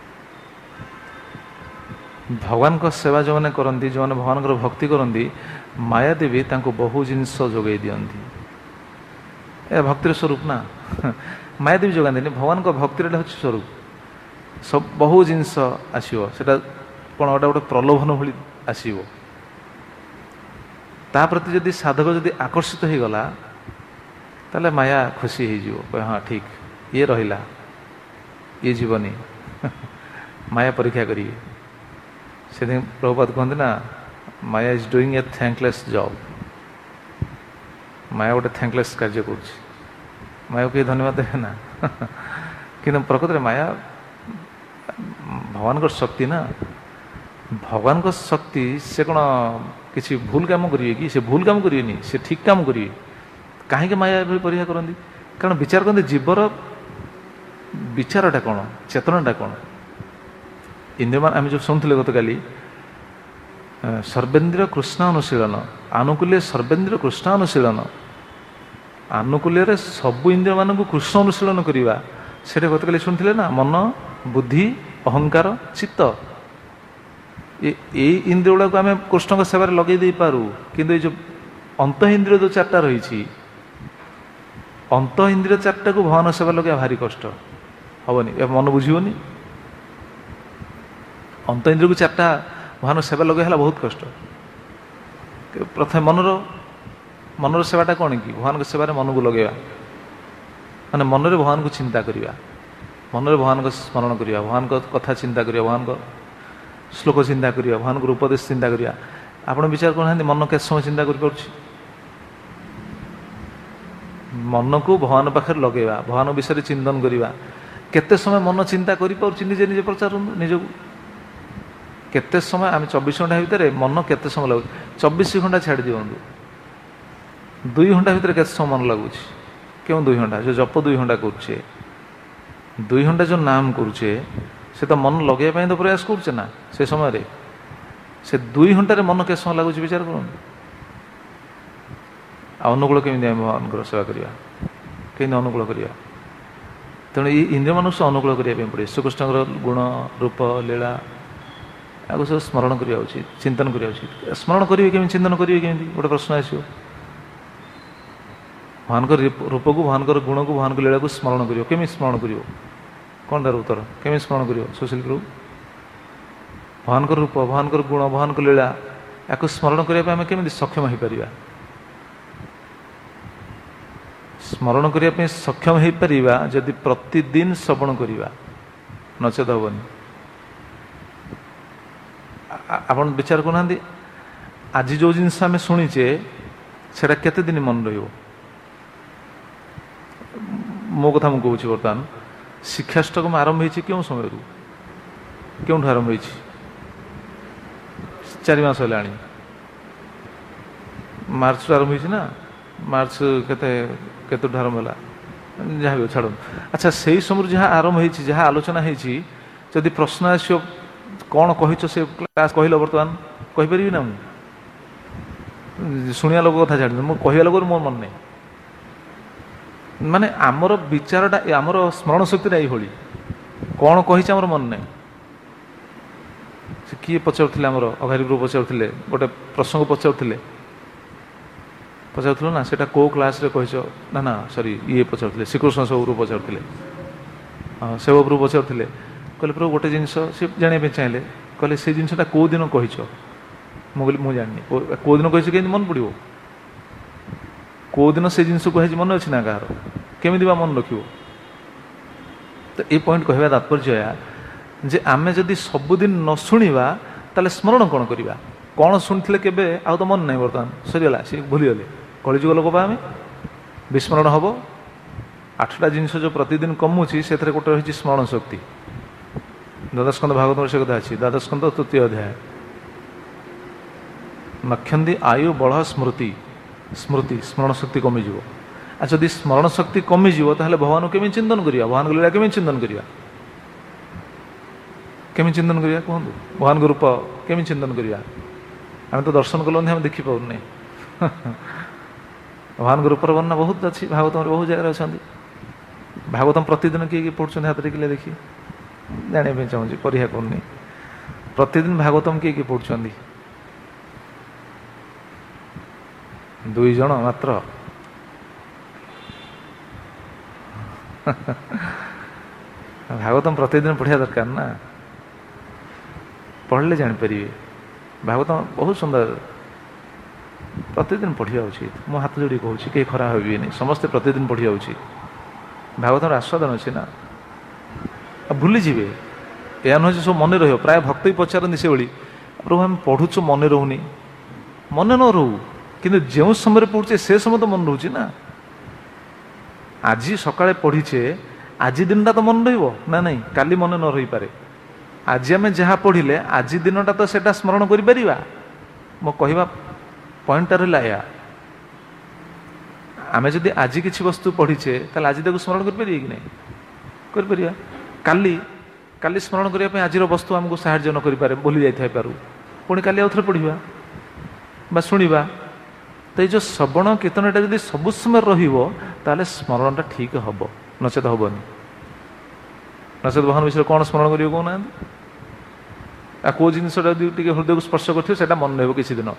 ଭଗବାନଙ୍କ ସେବା ଯେଉଁମାନେ କରନ୍ତି, ଯେଉଁମାନେ ଭଗବାନଙ୍କର ଭକ୍ତି କରନ୍ତି, ମାୟାଦେବୀ ତାଙ୍କୁ ବହୁ ଜିନିଷ ଯୋଗାଇ ଦିଅନ୍ତି। ଏହା ଭକ୍ତିର ସ୍ୱରୂପ ନା। ମାୟାଦେବୀ ଯୋଗାନ୍ତିନି, ଭଗବାନଙ୍କ ଭକ୍ତିର ଏଇଟା ହେଉଛି ସ୍ୱରୂପ। ସବୁ ବହୁ ଜିନିଷ ଆସିବ, ସେଟା କ'ଣ ଗୋଟେ ଗୋଟେ ପ୍ରଲୋଭନ ଭଳି ଆସିବ। ତା ପ୍ରତି ଯଦି ସାଧକ ଯଦି ଆକର୍ଷିତ ହେଇଗଲା, ତାହେଲେ ମାୟା ଖୁସି ହେଇଯିବ, କହେ ହଁ ଠିକ୍, ଇଏ ରହିଲା, ଇଏ ଯିବନି। ମାୟା ପରୀକ୍ଷା କରିବେ। ସେଥିପାଇଁ ପ୍ରଭୁପାଦ କୁହନ୍ତି ନା, maya is doing a thankless job. ମାୟା ଗୋଟେ ଥ୍ୟାଙ୍କଲେସ୍ କାର୍ଯ୍ୟ କରୁଛି, ମାୟାକୁ କେହି ଧନ୍ୟବାଦ ଦେବେ ନା। କିନ୍ତୁ ପ୍ରକୃତରେ ମାୟା ଭଗବାନଙ୍କର ଶକ୍ତି ନା। ଭଗବାନଙ୍କ ଶକ୍ତି, ସେ କ'ଣ କିଛି ଭୁଲ କାମ କରିବେ କି? ସେ ଭୁଲ କାମ କରିବେନି, ସେ ଠିକ୍ କାମ କରିବେ। କାହିଁକି ମାୟା ଏଭଳି ପରୀକ୍ଷା କରନ୍ତି? କାରଣ ବିଚାର କରନ୍ତି ଜୀବର ବିଚାରଟା କ'ଣ, ଚେତନାଟା କ'ଣ। ଇନ୍ଦ୍ରିୟମାନ ଆମେ ଯେଉଁ ଶୁଣୁଥିଲେ ଗତକାଲି, ସର୍ବେନ୍ଦ୍ରିୟ କୃଷ୍ଣାନୁଶୀଳନ, ଆନୁକୂଲ୍ୟ ସର୍ବେନ୍ଦ୍ରିୟ କୃଷ୍ଣାନୁଶୀଳନ, ଆନୁକୂଲ୍ୟରେ ସବୁ ଇନ୍ଦ୍ରିୟମାନଙ୍କୁ କୃଷ୍ଣ ଅନୁଶୀଳନ କରିବା, ସେଇଟା ଗତକାଲି ଶୁଣିଥିଲେ ନା। ମନ, ବୁଦ୍ଧି, ଅହଙ୍କାର, ଚିତ୍ତ, ଏଇ ଇନ୍ଦ୍ରିୟ ଗୁଡ଼ାକୁ ଆମେ କୃଷ୍ଣଙ୍କ ସେବାରେ ଲଗେଇ ଦେଇପାରୁ। କିନ୍ତୁ ଏଇ ଯେଉଁ ଅନ୍ତଃ ଇନ୍ଦ୍ରିୟ ଯେଉଁ ଚାରିଟା ରହିଛି, ଅନ୍ତଃ ଇନ୍ଦ୍ରିୟ ଚାରିଟାକୁ ଭଗବାନ ସେବା ଲଗେଇବା ଭାରି କଷ୍ଟ, ହବନି, ଏ ମନ ବୁଝିବନି। ଅନ୍ତଃ ଇନ୍ଦ୍ରିୟକୁ ଚାରିଟା ଭଗବାନ ସେବା ଲଗେଇ ହେଲା ବହୁତ କଷ୍ଟ। ପ୍ରଥମେ ମନର ମନର ସେବାଟା କ'ଣ କି? ଭଗବାନଙ୍କ ସେବାରେ ମନକୁ ଲଗେଇବା, ମାନେ ମନରେ ଭଗବାନଙ୍କୁ ଚିନ୍ତା କରିବା, ମନରେ ଭଗବାନଙ୍କ ସ୍ମରଣ କରିବା, ଭଗବାନଙ୍କ କଥା ଚିନ୍ତା କରିବା, ଭଗବାନଙ୍କ ଶ୍ଲୋକ ଚିନ୍ତା କରିବା, ଭଗବାନଙ୍କର ଉପଦେଶ ଚିନ୍ତା କରିବା। ଆପଣ ବିଚାର କରୁନାହାନ୍ତି, ମନ କେତେ ସମୟ ଚିନ୍ତା କରିପାରୁଛି? ମନକୁ ଭଗବାନ ପାଖରେ ଲଗେଇବା, ଭଗବାନ ବିଷୟରେ ଚିନ୍ତନ କରିବା, କେତେ ସମୟ ମନ ଚିନ୍ତା କରିପାରୁଛି? ନିଜେ ନିଜେ ପଚାରନ୍ତୁ ନିଜକୁ। କେତେ ସମୟ ଆମେ ଚବିଶ ଘଣ୍ଟା ଭିତରେ ମନ କେତେ ସମୟ ଲାଗୁଛି? ଚବିଶ ଘଣ୍ଟା ଛାଡ଼ି ଦିଅନ୍ତୁ, ଦୁଇ ଘଣ୍ଟା ଭିତରେ କେତେ ସମୟ ମନ ଲାଗୁଛି? କେଉଁ ଦୁଇ ଘଣ୍ଟା? ଯେଉଁ ଜପ ଦୁଇ ଘଣ୍ଟା କରୁଛେ, ଦୁଇ ଘଣ୍ଟା ଯେଉଁ ନାମ କରୁଛେ, ସେ ତ ମନ ଲଗେଇବା ପାଇଁ ତ ପ୍ରୟାସ କରୁଛେ ନା। ସେ ସମୟରେ ସେ ଦୁଇ ଘଣ୍ଟାରେ ମନ କେତେ ସମୟ ଲାଗୁଛି ବିଚାର କରନ୍ତୁ। ଆଉ ଅନୁକୂଳ କେମିତି ଆମେ ଭଗବାନଙ୍କର ସେବା କରିବା, କେମିତି ଅନୁକୂଳ କରିବା? ତେଣୁ ଏଇ ଇନ୍ଦ୍ରିୟମାନଙ୍କୁ ଅନୁକୂଳ କରିବା ପାଇଁ ପଡ଼ିବ। ଶ୍ରୀକୃଷ୍ଣଙ୍କର ଗୁଣ, ରୂପ, ଲୀଳା, ଆକୁ ସବୁ ସ୍ମରଣ କରିବା ଉଚିତ, ଚିନ୍ତନ କରିବା ଉଚିତ। ସ୍ମରଣ କରିବେ କେମିତି, ଚିନ୍ତନ କରିବେ କେମିତି, ଗୋଟେ ପ୍ରଶ୍ନ ଆସିବ। ଭଗବାନଙ୍କର ରୂପକୁ, ଭଗବାନଙ୍କର ଗୁଣକୁ, ଭଗବାନଙ୍କ ଲୀଳାକୁ ସ୍ମରଣ କରିବ। କେମିତି ସ୍ମରଣ କରିବ? କ'ଣ ତାର ଉତ୍ତର? କେମିତି ସ୍ମରଣ କରିବ? ସୁଶୀଲ ପ୍ରଭୁ, ଭଗବାନଙ୍କର ରୂପ, ଭଗବାନଙ୍କର ଗୁଣ, ଭଗବାନଙ୍କ ଲୀଳା, ୟାକୁ ସ୍ମରଣ କରିବା ପାଇଁ ଆମେ କେମିତି ସକ୍ଷମ ହୋଇପାରିବା? ସ୍ମରଣ କରିବା ପାଇଁ ସକ୍ଷମ ହୋଇପାରିବା ଯଦି ପ୍ରତିଦିନ ଶ୍ରବଣ କରିବା, ନଚେତ ହେବନି। ଆପଣ ବିଚାର କରୁନାହାନ୍ତି, ଆଜି ଯେଉଁ ଜିନିଷ ଆମେ ଶୁଣିଛେ ସେଇଟା କେତେ ଦିନ ମନେ ରହିବ? ମୋ କଥା ମୁଁ କହୁଛି, ବର୍ତ୍ତମାନ ଶିକ୍ଷାଷ୍ଟକମ ଆରମ୍ଭ ହେଇଛି କେଉଁ ସମୟରୁ, କେଉଁଠୁ ଆରମ୍ଭ ହେଇଛି? ଚାରି ମାସ ହେଲାଣି। ମାର୍ଚ୍ଚରୁ ଆରମ୍ଭ ହେଇଛି ନା? ମାର୍ଚ୍ଚ କେତେ କେତେଠୁ ଆରମ୍ଭ ହେଲା, ଯାହା ବି ଛାଡ଼ନ୍ତୁ। ଆଚ୍ଛା, ସେଇ ସମୟରୁ ଯାହା ଆରମ୍ଭ ହେଇଛି, ଯାହା ଆଲୋଚନା ହେଇଛି, ଯଦି ପ୍ରଶ୍ନ ଆସିବ କ'ଣ କହିଛ ସେ କ୍ଲାସ୍ କହିଲ, ବର୍ତ୍ତମାନ କହିପାରିବି ନା? ମୁଁ ଶୁଣିବା ଲୋକ କଥା ଛାଡ଼ିବି, ମୁଁ କହିବା ଲୋକରୁ ମୋର ମନେ ନାହିଁ। ମାନେ ଆମର ବିଚାରଟା, ଆମର ସ୍ମରଣ ଶକ୍ତିଟା ଏଇଭଳି, କ'ଣ କହିଛି ଆମର ମନେ ନାହିଁ। ସେ କିଏ ପଚାରୁଥିଲେ, ଆମର ଅଘାରିପୁର ପଚାରୁଥିଲେ, ଗୋଟେ ପ୍ରସଙ୍ଗ ପଚାରୁଥିଲେ ପଚାରୁଥିଲୁ ନା, ସେଇଟା କେଉଁ କ୍ଲାସ୍ରେ କହିଛ? ନା ନା ସରି ଇଏ ପଚାରୁଥିଲେ, ଶ୍ରୀକୃଷ୍ଣ ସବରୁ ପଚାରୁଥିଲେ, ହଁ ସେବରୁ ପଚାରୁଥିଲେ। କହିଲେ ପ୍ରଭୁ ଗୋଟେ ଜିନିଷ ସେ ଜାଣିବା ପାଇଁ ଚାହିଁଲେ, କହିଲେ ସେ ଜିନିଷଟା କେଉଁ ଦିନ କହିଛ? ମୁଁ କହିଲି ମୁଁ ଜାଣିନି। କେଉଁ ଦିନ କହିଛ କେମିତି ମନେ ପଡ଼ିବ? କେଉଁ ଦିନ ସେ ଜିନିଷ କୁହାଯାଇଛି ମନେ ଅଛି ନା କାହାର? କେମିତି ବା ମନେ ରଖିବ? ତ ଏଇ ପଏଣ୍ଟ କହିବା ତାତ୍ପର୍ଯ୍ୟ ଏହା ଯେ ଆମେ ଯଦି ସବୁଦିନ ନ ଶୁଣିବା ତାହେଲେ ସ୍ମରଣ କ'ଣ କରିବା? କ'ଣ ଶୁଣିଥିଲେ କେବେ ଆଉ ତ ମନେ ନାହିଁ, ବର୍ତ୍ତମାନ ସରିଗଲା, ସେ ଭୁଲିଗଲେ। କଳିଯୁଗ ଲୋକ ବା ଆମେ, ବିସ୍ମରଣ ହେବ। ଆଠଟା ଜିନିଷ ଯେଉଁ ପ୍ରତିଦିନ କମୁଛି ସେଥିରେ ଗୋଟେ ରହିଛି ସ୍ମରଣ ଶକ୍ତି। ଦ୍ୱାଦଶସ୍କନ୍ଧ ଭାଗବତର ସେ କଥା ଅଛି, ଦ୍ୱାଦଶସ୍କନ୍ଧ ତୃତୀୟ ଅଧ୍ୟାୟ। ନକ୍ଷନ୍ତି ଆୟୁ ବଳ ସ୍ମୃତି, ସ୍ମୃତି ସ୍ମରଣ ଶକ୍ତି କମିଯିବ। ଆଉ ଯଦି ସ୍ମରଣ ଶକ୍ତି କମିଯିବ ତାହେଲେ ଭଗବାନଙ୍କୁ କେମିତି ଚିନ୍ତନ କରିବା? ଭଗବାନଙ୍କ ଲୀଳା କେମିତି ଚିନ୍ତନ କରିବା? କେମିତି ଚିନ୍ତନ କରିବା କୁହନ୍ତୁ? ଭଗବାନଙ୍କ ରୂପ କେମିତି ଚିନ୍ତନ କରିବା? ଆମେ ତ ଦର୍ଶନ କଲୁ ଆମେ ଦେଖିପାରୁନି। ଭଗବାନଙ୍କ ରୂପର ବର୍ଣ୍ଣନା ବହୁତ ଅଛି ଭାଗବତରେ, ବହୁତ ଜାଗାରେ ଅଛନ୍ତି। ଭାଗବତମ ପ୍ରତିଦିନ କିଏ କିଏ ପଢ଼ୁଛନ୍ତି ହାତ ଟେକିଲେ ଦେଖି, ଜାଣିବା ପାଇଁ ଚାହୁଁଛି, ପରୀକ୍ଷା କରୁନି। ପ୍ରତିଦିନ ଭାଗବତମ କିଏ କିଏ ପଢ଼ୁଛନ୍ତି? ଦୁଇ ଜଣ ମାତ୍ର। ଭାଗବତମ ପ୍ରତିଦିନ ପଢ଼ିବା ଦରକାର ନା, ପଢ଼ିଲେ ଜାଣିପାରିବେ। ଭାଗବତ ବହୁତ ସୁନ୍ଦର, ପ୍ରତିଦିନ ପଢ଼ିବା ଉଚିତ। ମୁଁ ହାତ ଯୋଡ଼ି କହୁଛି, କେହି ଖରାପ ଭାବିବେନି, ସମସ୍ତେ ପ୍ରତିଦିନ ପଢ଼ିବା ଉଚିତ। ଭାଗବତର ଆସ୍ୱାଦନ ଅଛି ନା। ଆଉ ଭୁଲିଯିବେ, ଏହା ନୁହେଁ ଯେ ସବୁ ମନେ ରହିବ। ପ୍ରାୟ ଭକ୍ତ ବି ପଚାରନ୍ତି ସେଭଳି, ପ୍ରଭୁ ଆମେ ପଢ଼ୁଛୁ ମନେ ରହୁନି। ମନେ ନ ରହୁ, କିନ୍ତୁ ଯେଉଁ ସମୟରେ ପଢ଼ୁଛେ ସେ ସମୟ ତ ମନେ ରହୁଛି ନା। ଆଜି ସକାଳେ ପଢ଼ିଛେ, ଆଜି ଦିନଟା ତ ମନେ ରହିବ ନା ନାହିଁ? କାଲି ମନେ ନ ରହିପାରେ। ଆଜି ଆମେ ଯାହା ପଢ଼ିଲେ ଆଜି ଦିନଟା ତ ସେଇଟା ସ୍ମରଣ କରିପାରିବା। ମୋ କହିବା ପଏଣ୍ଟଟା ରହିଲା ଏହା, ଆମେ ଯଦି ଆଜି କିଛି ବସ୍ତୁ ପଢ଼ିଛେ ତାହେଲେ ଆଜି ତାକୁ ସ୍ମରଣ କରିପାରିବେ କି ନାହିଁ? କରିପାରିବା। କାଲି କାଲି ସ୍ମରଣ କରିବା ପାଇଁ ଆଜିର ବସ୍ତୁ ଆମକୁ ସାହାଯ୍ୟ ନ କରିପାରେ, ଭୁଲି ଯାଇଥାଇପାରୁ, ପୁଣି କାଲି ଆଉ ଥରେ ପଢ଼ିବା ବା ଶୁଣିବା। ତ ଏଇ ଯେଉଁ ଶ୍ରବଣ କୀର୍ତ୍ତନଟା ଯଦି ସବୁ ସମୟ ରହିବ ତାହେଲେ ସ୍ମରଣଟା ଠିକ୍ ହେବ, ନଚେତ ହେବନି। ନଚେତ ଭଗବାନ ବିଷୟରେ କ'ଣ ସ୍ମରଣ କରିବ କହୁନାହାନ୍ତି? ଆଉ କେଉଁ ଜିନିଷଟା ଯଦି ଟିକେ ହୃଦୟକୁ ସ୍ପର୍ଶ କରିଥିବ ସେଇଟା ମନେ ରହିବ କିଛି ଦିନ।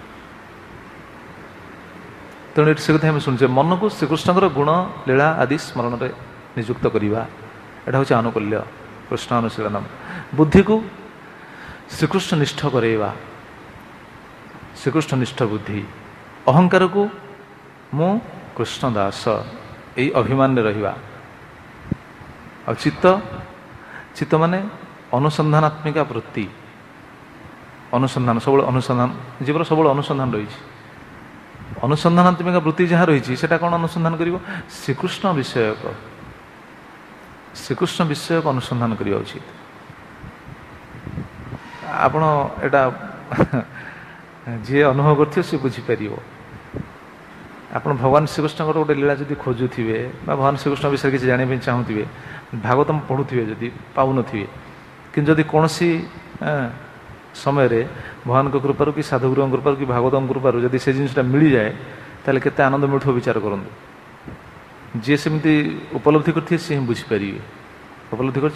ତେଣୁ ଏଠି ସେ କଥା ଆମେ ଶୁଣିଛେ, ମନକୁ ଶ୍ରୀକୃଷ୍ଣଙ୍କର ଗୁଣ ଲୀଳା ଆଦି ସ୍ମରଣରେ ନିଯୁକ୍ତ କରିବା, ଏଇଟା ହେଉଛି ଆନୁକୂଲ୍ୟ କୃଷ୍ଣ ଅନୁଶୀଳନମ୍। ବୁଦ୍ଧିକୁ ଶ୍ରୀକୃଷ୍ଣ ନିଷ୍ଠ କରେଇବା, ଶ୍ରୀକୃଷ୍ଣ ନିଷ୍ଠ ବୁଦ୍ଧି। ଅହଙ୍କାରକୁ ମୁଁ କୃଷ୍ଣ ଦାସ, ଏଇ ଅଭିମାନରେ ରହିବା। ଆଉ ଚିତ୍ତ, ଚିତ୍ତ ମାନେ ଅନୁସନ୍ଧାନାତ୍ମିକା ବୃତ୍ତି, ଅନୁସନ୍ଧାନ, ସବୁବେଳେ ଅନୁସନ୍ଧାନ, ଜୀବନ ସବୁବେଳେ ଅନୁସନ୍ଧାନ ରହିଛି। ଅନୁସନ୍ଧାନାତ୍ମିକା ବୃତ୍ତି ଯାହା ରହିଛି ସେଟା କ'ଣ ଅନୁସନ୍ଧାନ କରିବ? ଶ୍ରୀକୃଷ୍ଣ ବିଷୟକ, ଶ୍ରୀକୃଷ୍ଣ ବିଷୟକ ଅନୁସନ୍ଧାନ କରିବା ଉଚିତ। ଆପଣ ଏଇଟା ଯିଏ ଅନୁଭବ କରିଥିବ ସେ ବୁଝିପାରିବ। ଆପଣ ଭଗବାନ ଶ୍ରୀକୃଷ୍ଣଙ୍କର ଗୋଟେ ଲୀଳା ଯଦି ଖୋଜୁଥିବେ ବା ଭଗବାନ ଶ୍ରୀକୃଷ୍ଣ ବିଷୟରେ କିଛି ଜାଣିବା ପାଇଁ ଚାହୁଁଥିବେ, ଭାଗବତମ ପଢ଼ୁଥିବେ, ଯଦି ପାଉନଥିବେ, କିନ୍ତୁ ଯଦି କୌଣସି ସମୟରେ ଭଗବାନଙ୍କ କୃପାରୁ କି ସାଧୁଗୁରୁଙ୍କ କୃପାରୁ କି ଭାଗବତଙ୍କ କୃପାରୁ ଯଦି ସେ ଜିନିଷଟା ମିଳିଯାଏ ତାହେଲେ କେତେ ଆନନ୍ଦ ମିଳୁଥିବ ବିଚାର କରନ୍ତୁ। ଯିଏ ସେମିତି ଉପଲବ୍ଧି କରିଥିବେ ସିଏ ହିଁ ବୁଝିପାରିବେ। ଉପଲବ୍ଧି କରିଛ?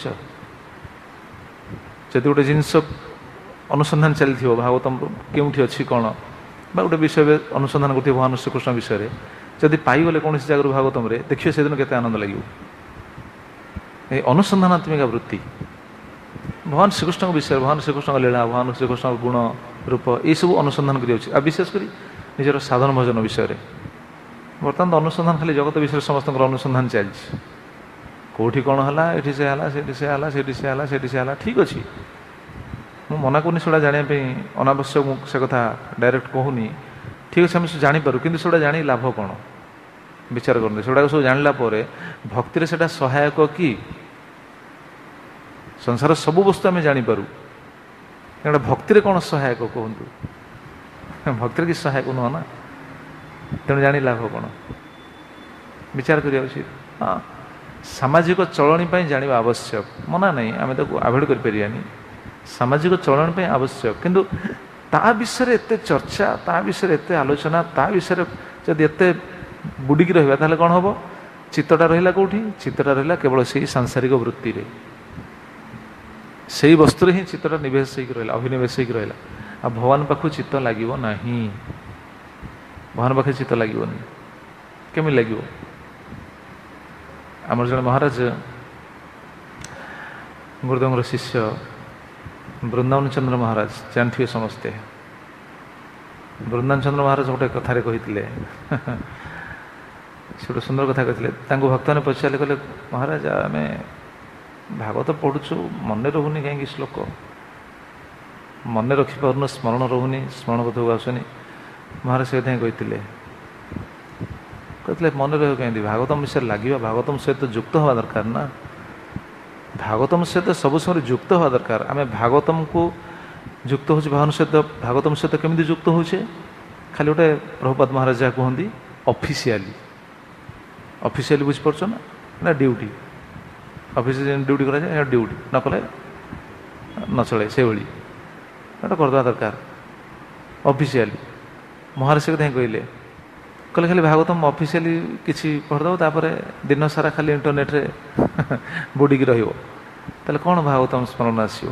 ଯଦି ଗୋଟେ ଜିନିଷ ଅନୁସନ୍ଧାନ ଚାଲିଥିବ ଭାଗବତମ କେଉଁଠି ଅଛି କ'ଣ, ବା ଗୋଟେ ବିଷୟ ଅନୁସନ୍ଧାନ କରୁଥିବ ଭଗବାନ ଶ୍ରୀକୃଷ୍ଣ ବିଷୟରେ, ଯଦି ପାଇଗଲେ କୌଣସି ଜାଗାରୁ ଭାଗବତମରେ, ଦେଖିବେ ସେଦିନ କେତେ ଆନନ୍ଦ ଲାଗିବ। এই ଅନୁସନ୍ଧାନାତ୍ମିକା ବୃତ୍ତି ଭଗବାନ ଶ୍ରୀକୃଷ୍ଣଙ୍କ ବିଷୟରେ, ଭଗବାନ ଶ୍ରୀକୃଷ୍ଣଙ୍କ ଲୀଳା, ଭଗବାନ ଶ୍ରୀକୃଷ୍ଣଙ୍କ ଗୁଣ ରୂପ, ଏଇସବୁ ଅନୁସନ୍ଧାନ କରିବା ଉଚିତ। ଆଉ ବିଶେଷ କରି ନିଜର ସାଧନ ଭଜନ ବିଷୟରେ ବର୍ତ୍ତମାନ ତ ଅନୁସନ୍ଧାନ ଖାଲି ଜଗତ ବିଷୟରେ ସମସ୍ତଙ୍କର ଅନୁସନ୍ଧାନ ଚାଲିଛି। କେଉଁଠି କ'ଣ ହେଲା, ଏଠି ସେ ହେଲା, ସେଠି ସେ ହେଲା, ସେଠି ସେ ହେଲା, ସେଠି ସେ ହେଲା, ଠିକ୍ ଅଛି। ମୁଁ ମନା କରୁନି ସେଗୁଡ଼ା ଜାଣିବା ପାଇଁ, ଅନାବଶ୍ୟକ ମୁଁ ସେ କଥା ଡାଇରେକ୍ଟ କହୁନି। ଠିକ୍ ଅଛି, ଆମେ ଜାଣିପାରୁ, କିନ୍ତୁ ସେଗୁଡ଼ା ଜାଣି ଲାଭ କ'ଣ? ବିଚାର କରନ୍ତୁ। ସେଗୁଡ଼ାକ ସବୁ ଜାଣିଲା ପରେ ଭକ୍ତିରେ ସେଇଟା ସହାୟକ କି? ସଂସାର ସବୁ ବସ୍ତୁ ଆମେ ଜାଣିପାରୁ, କାରଣ ଭକ୍ତିରେ କ'ଣ ସହାୟକ କୁହନ୍ତୁ? ଭକ୍ତିରେ କିଛି ସହାୟକ ନୁହଁ ନା, ତେଣୁ ଜାଣି ଲାଭ କ'ଣ? ବିଚାର କରିବା ଉଚିତ। ହଁ, ସାମାଜିକ ଚଳଣି ପାଇଁ ଜାଣିବା ଆବଶ୍ୟକ, ମନା ନାହିଁ, ଆମେ ତାକୁ ଆଭଏଡ଼ କରିପାରିବାନି। ସାମାଜିକ ଚଳଣି ପାଇଁ ଆବଶ୍ୟକ, କିନ୍ତୁ ତା ବିଷୟରେ ଏତେ ଚର୍ଚ୍ଚା, ତା ବିଷୟରେ ଏତେ ଆଲୋଚନା, ତା ବିଷୟରେ ଯଦି ଏତେ ବୁଡ଼ିକି ରହିବା ତାହେଲେ କ'ଣ ହେବ? ଚିତ୍ତଟା ରହିଲା କେଉଁଠି? ଚିତ୍ତଟା ରହିଲା କେବଳ ସେଇ ସାଂସାରିକ ବୃତ୍ତିରେ, ସେଇ ବସ୍ତୁରେ ହିଁ ଚିତ୍ତଟା ନିବେଶ ହେଇକି ରହିଲା, ଅଭିନିବେଶ ହେଇକି ରହିଲା। ଆଉ ଭଗବାନ ପାଖକୁ ଚିତ୍ତ ଲାଗିବ ନାହିଁ, ଭଗବାନ ପାଖରେ ଚିତ୍ତ ଲାଗିବନି। କେମିତି ଲାଗିବ? ଆମର ଜଣେ ମହାରାଜ, ଗୁରୁଦେବଙ୍କର ଶିଷ୍ୟ ବୃନ୍ଦାବନ ଚନ୍ଦ୍ର ମହାରାଜ, ଜାଣିଥିବେ ସମସ୍ତେ। ବୃନ୍ଦାବନ ଚନ୍ଦ୍ର ମହାରାଜ ଗୋଟେ କଥାରେ କହିଥିଲେ, ସେ ଗୋଟେ ସୁନ୍ଦର କଥା କହିଥିଲେ। ତାଙ୍କୁ ଭକ୍ତମାନେ ପଚାରିଲେ, କହିଲେ ମହାରାଜ ଆମେ ଭାଗବତ ପଢ଼ୁଛୁ, ମନେ ରହୁନି କାହିଁକି ଶ୍ଲୋକ, ମନେ ରଖିପାରୁନୁ, ସ୍ମରଣ ରହୁନି, ସ୍ମରଣ ବୋଧକୁ ଆସୁନି। ମହାରାଜ ସେ କଥା ହିଁ କହିଥିଲେ, କହିଥିଲେ ମନେ ରହିବ କେମିତି? ଭାଗବତମ ବିଷୟରେ ଲାଗିବା, ଭାଗବତମ ସହିତ ଯୁକ୍ତ ହେବା ଦରକାର ନା। ଭାଗବତମ ସହିତ ସବୁ ସମୟରେ ଯୁକ୍ତ ହେବା ଦରକାର। ଆମେ ଭାଗବତମକୁ ଯୁକ୍ତ ହେଉଛି ଭାଗବତ ସହିତ, ଭାଗବତମ ସହିତ କେମିତି ଯୁକ୍ତ ହେଉଛେ? ଖାଲି ଗୋଟେ ପ୍ରଭୁପାଦ ମହାରାଜ ଯାହା କୁହନ୍ତି ଅଫିସିଆଲି, ଅଫିସିଆଲି ବୁଝିପାରୁଛ ନା, ନା ଡ୍ୟୁଟି, ଅଫିସରେ ଯେମିତି ଡ୍ୟୁଟି କରାଯାଏ, ଏହା ଡ୍ୟୁଟି ନ କଲେ ନ ଚଳେ, ସେଇଭଳି ଏଇଟା କରିଦେବା ଦରକାର ଅଫିସିଆଲି। ମହାରାଜ ସେ କଥା ହିଁ କହିଲେ, କହିଲେ ଖାଲି ଭାଗବତମ ଅଫିସିଆଲି କିଛି ପଢ଼ିଦେବ, ତାପରେ ଦିନ ସାରା ଖାଲି ଇଣ୍ଟରନେଟ୍ରେ ବୁଡ଼ିକି ରହିବ, ତାହେଲେ କ'ଣ ଭାଗବତମ ସ୍ମରଣ ଆସିବ?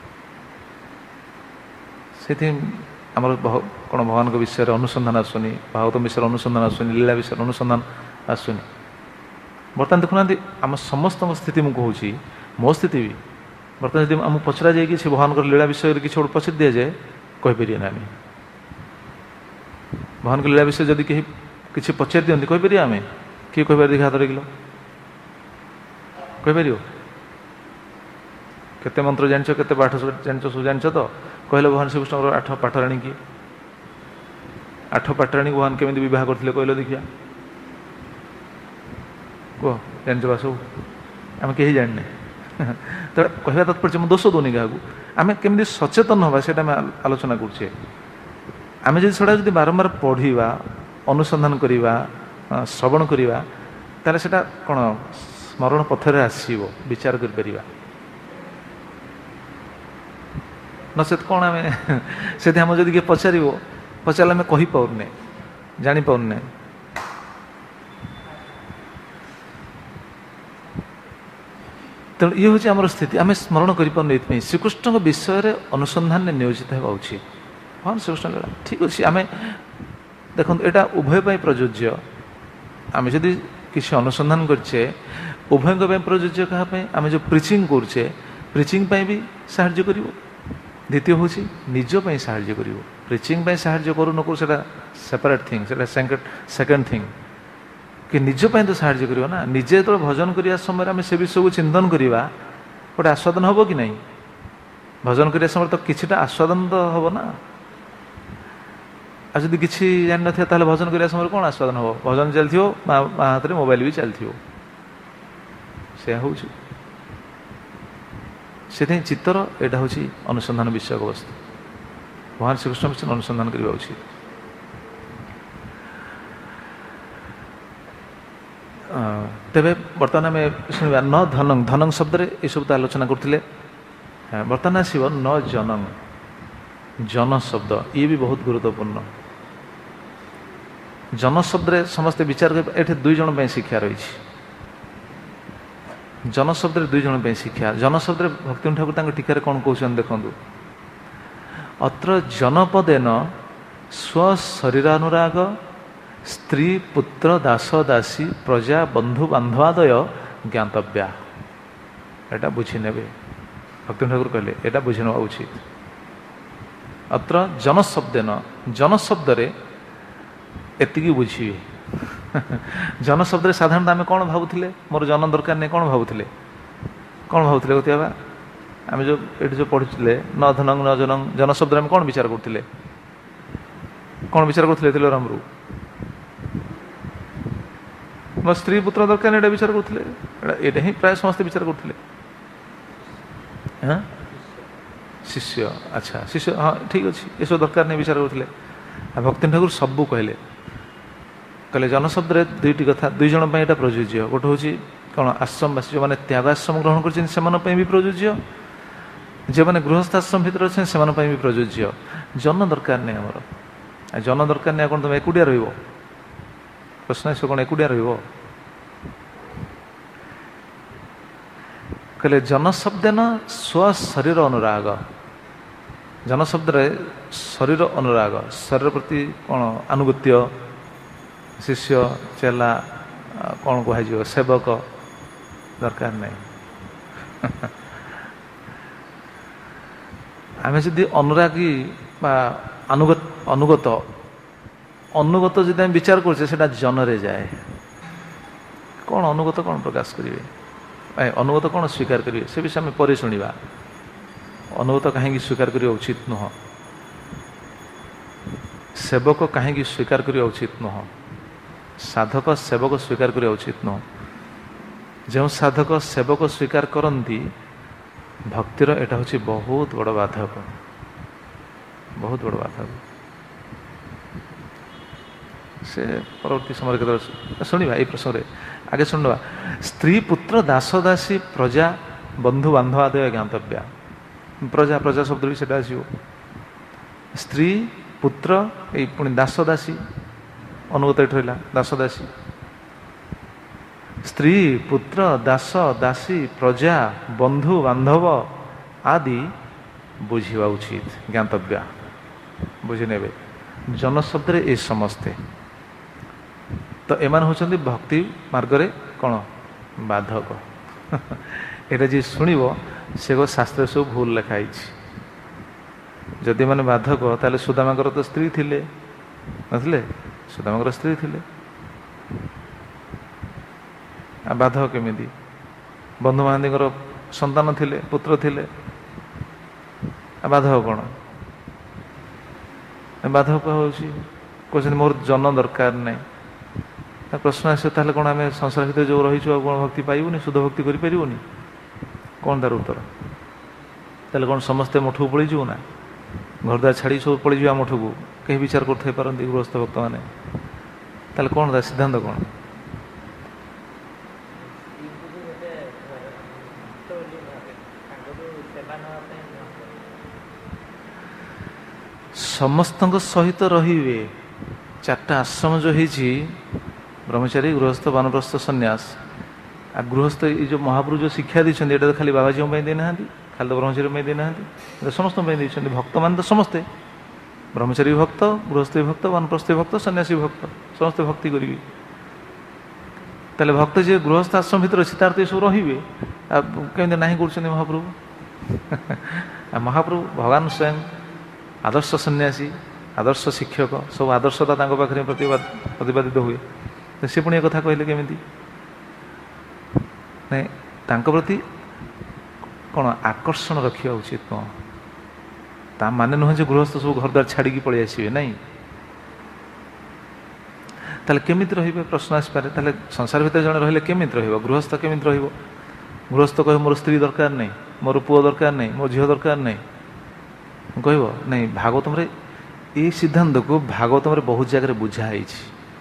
ସେଥିପାଇଁ ଆମର କ'ଣ ଭଗବାନଙ୍କ ବିଷୟରେ ଅନୁସନ୍ଧାନ ଆସୁନି, ଭାଗବତମ ବିଷୟରେ ଅନୁସନ୍ଧାନ ଆସୁନି, ଲୀଳା ବିଷୟରେ ଅନୁସନ୍ଧାନ ଆସୁନି। ବର୍ତ୍ତମାନ ଦେଖୁନାହାନ୍ତି, ଆମ ସମସ୍ତଙ୍କ ସ୍ଥିତି, ମୁଁ କହୁଛି ମୋ ସ୍ଥିତି ବି, ବର୍ତ୍ତମାନ ଯଦି ଆମକୁ ପଚରା ଯାଇକି ସେ ଭଗବାନଙ୍କର ଲୀଳା ବିଷୟରେ କିଛି ଗୋଟେ ପଚାରି ଦିଆଯାଏ, କହିପାରିବେ ନା ଆମେ? ଭଗବାନଙ୍କ ଲୀଳା ବିଷୟରେ ଯଦି କେହି କିଛି ପଚାରି ଦିଅନ୍ତି, କହିପାରିବା ଆମେ? କିଏ କହିପାରିବ? ଦେଖି ହାତ ଦେଖିଲ, କହିପାରିବ? କେତେ ମନ୍ତ୍ର ଜାଣିଛ, କେତେ ପାଠ ଜାଣିଛ, ସବୁ ଜାଣିଛ ତ? କହିଲେ ଭଗବାନ ଶ୍ରୀକୃଷ୍ଣଙ୍କର ଆଠ ପାଠରାଣୀ କିଏ? ଆଠ ପାଠରାଣୀ ଭଗବାନ କେମିତି ବିବାହ କରିଥିଲେ କହିଲ ଦେଖିବା, କୁହ, ଜାଣିଛ ବା ସବୁ? ଆମେ କେହି ଜାଣିନେ। ତ କହିବା ତାତ୍ପର୍ଯ୍ୟ, ମୁଁ ଦୋଷ ଦେଉନି କାହାକୁ, ଆମେ କେମିତି ସଚେତନ ହେବା ସେଇଟା ଆମେ ଆଲୋଚନା କରୁଛେ। ଆମେ ଯଦି ସେଟା ଯଦି ବାରମ୍ବାର ପଢ଼ିବା, ଅନୁସନ୍ଧାନ କରିବା, ଶ୍ରବଣ କରିବା, ତାହେଲେ ସେଇଟା କ'ଣ ସ୍ମରଣ ପଥରେ ଆସିବ, ବିଚାର କରିପାରିବା। ନଚେତ୍ କ'ଣ ଆମେ ସେଥି ଆମ ଯଦି କିଏ ପଚାରିବ, ପଚାରିଲେ ଆମେ କହିପାରୁନେ, ଜାଣିପାରୁନେ। ତେଣୁ ଇଏ ହେଉଛି ଆମର ସ୍ଥିତି, ଆମେ ସ୍ମରଣ କରିପାରୁନେ। ଏଇଥିପାଇଁ ଶ୍ରୀକୃଷ୍ଣଙ୍କ ବିଷୟରେ ଅନୁସନ୍ଧାନରେ ନିୟୋଜିତ ହେବା ଉଚିତ। ହଁ, ଶ୍ରୀକୃଷ୍ଣ ଲୀଳା ଠିକ୍ ଅଛି। ଆମେ ଦେଖନ୍ତୁ, ଏଇଟା ଉଭୟ ପାଇଁ ପ୍ରଯୁଜ୍ୟ। ଆମେ ଯଦି କିଛି ଅନୁସନ୍ଧାନ କରିଛେ, ଉଭୟଙ୍କ ପାଇଁ ପ୍ରଯୁଜ୍ୟ। କାହା ପାଇଁ? ଆମେ ଯେଉଁ ପ୍ରିଚିଂ କରୁଛେ, ପ୍ରିଚିଂ ପାଇଁ ବି ସାହାଯ୍ୟ କରିବ। ଦ୍ୱିତୀୟ ହେଉଛି ନିଜ ପାଇଁ ସାହାଯ୍ୟ କରିବ। ପ୍ରିଚିଂ ପାଇଁ ସାହାଯ୍ୟ କରୁ ନ କରୁ ସେଇଟା ସେପାରେଟ୍ ଥିଙ୍ଗ, ସେଇଟା ସେକେଣ୍ଡ ଥିଙ୍ଗ। କି ନିଜ ପାଇଁ ତ ସାହାଯ୍ୟ କରିବ ନା। ନିଜେ ଯେତେବେଳେ ଭଜନ କରିବା ସମୟରେ ଆମେ ସେ ବିଷୟକୁ ଚିନ୍ତନ କରିବା, ଗୋଟେ ଆସ୍ୱାଦନ ହେବ କି ନାହିଁ? ଭଜନ କରିବା ସମୟରେ ତ କିଛିଟା ଆସ୍ୱାଦନ ତ ହେବ ନା। ଆଉ ଯଦି କିଛି ଜାଣିନଥିବ, ତାହେଲେ ଭଜନ କରିବା ସମୟରେ କ'ଣ ଆସ୍ୱାଦନ ହେବ? ଭଜନ ଚାଲିଥିବ, ମା ହାତରେ ମୋବାଇଲ ବି ଚାଲିଥିବ, ସେୟା ହେଉଛି। ସେଥିପାଇଁ ଚିତ୍ତର ଏଇଟା ହେଉଛି ଅନୁସନ୍ଧାନ ବିଷୟକ ବସ୍ତୁ। ଭଗବାନ ଶ୍ରୀକୃଷ୍ଣ ବିଷୟରେ ଅନୁସନ୍ଧାନ କରିବା ଉଚିତ। ତେବେ ବର୍ତ୍ତମାନ ଆମେ ଶୁଣିବା ନ ଧନଂ। ଧନଂ ଶବ୍ଦରେ ଏସବୁ ତ ଆଲୋଚନା କରୁଥିଲେ। ବର୍ତ୍ତମାନ ଆସିବ ନ ଜନଂ। ଜନ ଶବ୍ଦ, ଇଏ ବି ବହୁତ ଗୁରୁତ୍ୱପୂର୍ଣ୍ଣ। ଜନ ଶବ୍ଦରେ ସମସ୍ତେ ବିଚାର କରିବା, ଏଠି ଦୁଇ ଜଣ ପାଇଁ ଶିକ୍ଷା ରହିଛି। ଜନ ଶବ୍ଦରେ ଦୁଇ ଜଣ ପାଇଁ ଶିକ୍ଷା। ଜନ ଶବ୍ଦରେ ଭକ୍ତି ଠାକୁର ତାଙ୍କ ଟୀକାରେ କ'ଣ କହୁଛନ୍ତି ଦେଖନ୍ତୁ। ଅତ୍ର ଜନପଦେନ ସ୍ୱଶରୀରାନୁରାଗ ସ୍ତ୍ରୀ ପୁତ୍ର ଦାସ ଦାସୀ ପ୍ରଜା ବନ୍ଧୁ ବାନ୍ଧବାଦୟ ଜ୍ଞାତବ୍ୟା। ଏଇଟା ବୁଝିନେବେ। ଭକ୍ତି ଠାକୁର କହିଲେ ଏଇଟା ବୁଝିନେବା ଉଚିତ। ଅତ୍ର ଜନଶବ୍ଦେନ, ଜନ ଶବ୍ଦରେ ଏତିକି ବୁଝିବେ। ଜନ ଶବ୍ଦରେ ସାଧାରଣତଃ ଆମେ କ'ଣ ଭାବୁଥିଲେ? ମୋର ଜନ ଦରକାର ନାହିଁ କ'ଣ ଭାବୁଥିଲେ? କ'ଣ ଭାବୁଥିଲେ କହୁଥିବା ବା? ଆମେ ଯେଉଁ ଏଠି ଯେଉଁ ପଢ଼ୁଥିଲେ ନ ଧନଂ ନ ଜନଂ, ଜନ ଶବ୍ଦରେ ଆମେ କ'ଣ ବିଚାର କରୁଥିଲେ? କ'ଣ ବିଚାର କରୁଥିଲେ ତିଲୋରାମରୁ? ମୋ ସ୍ତ୍ରୀ ପୁତ୍ର ଦରକାର ନାହିଁ ଏଇଟା ବିଚାର କରୁଥିଲେ। ଏଇଟା ଏଇଟା ହିଁ ପ୍ରାୟ ସମସ୍ତେ ବିଚାର କରୁଥିଲେ। ହଁ ଶିଷ୍ୟ, ଆଚ୍ଛା ଶିଷ୍ୟ, ହଁ ଠିକ୍ ଅଛି, ଏସବୁ ଦରକାର ନାହିଁ ବିଚାର କରୁଥିଲେ। ଆଉ ଭକ୍ତି ଠାକୁର ସବୁ କହିଲେ, କହିଲେ ଜନଶବ୍ଦରେ ଦୁଇଟି କଥା, ଦୁଇ ଜଣ ପାଇଁ ଏଇଟା ପ୍ରଯୁଜ୍ୟ। ଗୋଟେ ହେଉଛି କ'ଣ ଆଶ୍ରମବାସୀ ଯେଉଁମାନେ ତ୍ୟାଗ ଆଶ୍ରମ ଗ୍ରହଣ କରିଛନ୍ତି ସେମାନଙ୍କ ପାଇଁ ବି ପ୍ରଯୁଜ୍ୟ, ଯେଉଁମାନେ ଗୃହସ୍ଥାଶ୍ରମ ଭିତରେ ଅଛନ୍ତି ସେମାନଙ୍କ ପାଇଁ ବି ପ୍ରଯୁଜ୍ୟ। ଜନ ଦରକାର ନାହିଁ ଆମର। ଆଉ ଜନ ଦରକାର ନାହିଁ କ'ଣ ତୁମେ ଏକୁଟିଆ ରହିବ? ପ୍ରଶ୍ନ ଆସିବ କ'ଣ ଏକୁଟିଆ ରହିବ? କହିଲେ ଜନଶବ୍ଦେନ ସ୍ୱ ଶରୀର ଅନୁରାଗ। ଜନଶବ୍ଦରେ ଶରୀର ଅନୁରାଗ, ଶରୀର ପ୍ରତି କ'ଣ ଆନୁଗତ୍ୟ, ଶିଷ୍ୟ ଚେଲା କ'ଣ କୁହାଯିବ, ସେବକ ଦରକାର ନାହିଁ। ଆମେ ଯଦି ଅନୁରାଗୀ ବା ଅନୁଗତ ଅନୁଗତ ଅନୁଗତ ଯଦି ଆମେ ବିଚାର କରୁଛେ ସେଇଟା ଜନରେ ଯାଏ। କ'ଣ ଅନୁଗତ କ'ଣ ପ୍ରକାଶ କରିବେ, ଅନୁଗତ କ'ଣ ସ୍ୱୀକାର କରିବେ ସେ ବିଷୟ ଆମେ ପରେ ଶୁଣିବା। ଅନୁଗତ କାହିଁକି ସ୍ୱୀକାର କରିବା ଉଚିତ ନୁହଁ, ସେବକ କାହିଁକି ସ୍ୱୀକାର କରିବା ଉଚିତ ନୁହଁ, ସାଧକ ସେବକ ସ୍ୱୀକାର କରିବା ଉଚିତ ନୁହଁ। ଯେଉଁ ସାଧକ ସେବକ ସ୍ୱୀକାର କରନ୍ତି ଭକ୍ତିର ଏଇଟା ହେଉଛି ବହୁତ ବଡ଼ ବାଧକ, ବହୁତ ବଡ଼ ବାଧକ। ସେ ପରବର୍ତ୍ତୀ ସମୟରେ କେତେବେଳେ ଶୁଣିବା ଏଇ ପ୍ରସଙ୍ଗରେ। ଆଗେ ଶୁଣିବା ସ୍ତ୍ରୀ ପୁତ୍ର ଦାସ ଦାସୀ ପ୍ରଜା ବନ୍ଧୁ ବାନ୍ଧବ ଆଦୟ ଜ୍ଞାତବ୍ୟା। ପ୍ରଜା ପ୍ରଜା ଶବ୍ଦ ବି ସେଇଟା ଆସିବ। ସ୍ତ୍ରୀ ପୁତ୍ର ଏଇ ପୁଣି ଦାସ ଦାସୀ, ଅନୁଗତ ଏଠି ରହିଲା ଦାସ ଦାସୀ। ସ୍ତ୍ରୀ ପୁତ୍ର ଦାସ ଦାସୀ ପ୍ରଜା ବନ୍ଧୁ ବାନ୍ଧବ ଆଦି ବୁଝିବା ଉଚିତ, ଜ୍ଞାତବ୍ୟା ବୁଝିନେବେ। ଜନଶବ୍ଦରେ ଏ ସମସ୍ତେ ତ ଏମାନେ ହେଉଛନ୍ତି ଭକ୍ତି ମାର୍ଗରେ କ'ଣ ବାଧକ। ଏଇଟା ଯିଏ ଶୁଣିବ ସେ ଶାସ୍ତ୍ରରେ ସବୁ ଭୁଲ ଲେଖା ହେଇଛି। ଯଦି ମାନେ ବାଧକ ତାହେଲେ ସୁଦାମାଙ୍କର ତ ସ୍ତ୍ରୀ ଥିଲେ, ନଥିଲେ? ସୁଦାମାଙ୍କର ସ୍ତ୍ରୀ ଥିଲେ, ଆଉ ବାଧକ କେମିତି? ବନ୍ଧୁ ମହାନ୍ତିଙ୍କର ସନ୍ତାନ ଥିଲେ, ପୁତ୍ର ଥିଲେ, ଆଉ ବାଧକ କ'ଣ? ବାଧକ ହେଉଛି କହୁଛନ୍ତି ମୋର ଜନ ଦରକାର ନାହିଁ। ପ୍ରଶ୍ନ ଆସିବ ତାହେଲେ କ'ଣ ଆମେ ସଂସାର ଭିତରେ ଯେଉଁ ରହିଛୁ ଆଉ କ'ଣ ଭକ୍ତି ପାଇବୁନି, ଶୁଦ୍ଧ ଭକ୍ତି କରିପାରିବୁନି? କ'ଣ ତାର ଉତ୍ତର? ତାହେଲେ କ'ଣ ସମସ୍ତେ ମଠକୁ ପଳେଇଯିବୁ ନା? ଘରଦ୍ୱାର ଛାଡ଼ି ସବୁ ପଳେଇଯିବା ମଠକୁ? କେହି ବିଚାର କରୁଥାଇ ପାରନ୍ତି ଗୃହସ୍ଥ ଭକ୍ତମାନେ। ତାହେଲେ କ'ଣ ତା ସିଦ୍ଧାନ୍ତ କ'ଣ? ସମସ୍ତଙ୍କ ସହିତ ରହିବେ। ଚାରିଟା ଆଶ୍ରମ ଯେଉଁ ହେଇଛି, ବ୍ରହ୍ମଚାରୀ, ଗୃହସ୍ଥ, ବାନପ୍ରସ୍ଥ, ସନ୍ନ୍ୟାସ। ଆଉ ଗୃହସ୍ଥ ଏଇ ଯେଉଁ ମହାପ୍ରଭୁ ଯେଉଁ ଶିକ୍ଷା ଦେଇଛନ୍ତି ଏଇଟା ତ ଖାଲି ବାବାଜୀଙ୍କ ପାଇଁ ଦେଇନାହାନ୍ତି, ଖାଲି ତ ବ୍ରହ୍ମଚାରୀ ପାଇଁ ଦେଇନାହାନ୍ତି, ଏଇଟା ସମସ୍ତଙ୍କ ପାଇଁ ଦେଇଛନ୍ତି। ଭକ୍ତମାନେ ତ ସମସ୍ତେ, ବ୍ରହ୍ମଚାରୀ ଭକ୍ତ, ଗୃହସ୍ଥ ଭକ୍ତ, ବାନପ୍ରସ୍ଥ ଭକ୍ତ, ସନ୍ନ୍ୟାସୀ ଭକ୍ତ, ସମସ୍ତେ ଭକ୍ତି କରିବେ। ତାହେଲେ ଭକ୍ତ ଯିଏ ଗୃହସ୍ଥ ଆଶ୍ରମ ଭିତରେ ଅଛି ତାର ତ ଏସବୁ ରହିବେ। ଆଉ କେମିତି ନାହିଁ କରୁଛନ୍ତି ମହାପ୍ରଭୁ? ଆଉ ମହାପ୍ରଭୁ ଭଗବାନ ସ୍ୱୟଂ ଆଦର୍ଶ ସନ୍ନ୍ୟାସୀ, ଆଦର୍ଶ ଶିକ୍ଷକ, ସବୁ ଆଦର୍ଶତା ତାଙ୍କ ପାଖରେ ପ୍ରତିବାଦ ପ୍ରତିପାଦିତ ହୁଏ। ତ ସେ ପୁଣି ଏ କଥା କହିଲେ କେମିତି? ନାଇଁ, ତାଙ୍କ ପ୍ରତି କ'ଣ ଆକର୍ଷଣ ରଖିବା ଉଚିତ ନୁହଁ। ତା ମାନେ ନୁହେଁ ଯେ ଗୃହସ୍ଥ ସବୁ ଘରଦ୍ୱାର ଛାଡ଼ିକି ପଳେଇ ଆସିବେ, ନାହିଁ। ତାହେଲେ କେମିତି ରହିବେ ପ୍ରଶ୍ନ ଆସିପାରେ। ତାହେଲେ ସଂସାର ଭିତରେ ଜଣେ ରହିଲେ କେମିତି ରହିବ? ଗୃହସ୍ଥ କେମିତି ରହିବ? ଗୃହସ୍ଥ କହିବ ମୋର ସ୍ତ୍ରୀ ଦରକାର ନାହିଁ, ମୋର ପୁଅ ଦରକାର ନାହିଁ, ମୋ ଝିଅ ଦରକାର ନାହିଁ, କହିବ ନାଇଁ। ଭାଗବତରେ ଏଇ ସିଦ୍ଧାନ୍ତକୁ ଭାଗବତରେ ବହୁତ ଜାଗାରେ ବୁଝା ହେଇଛି।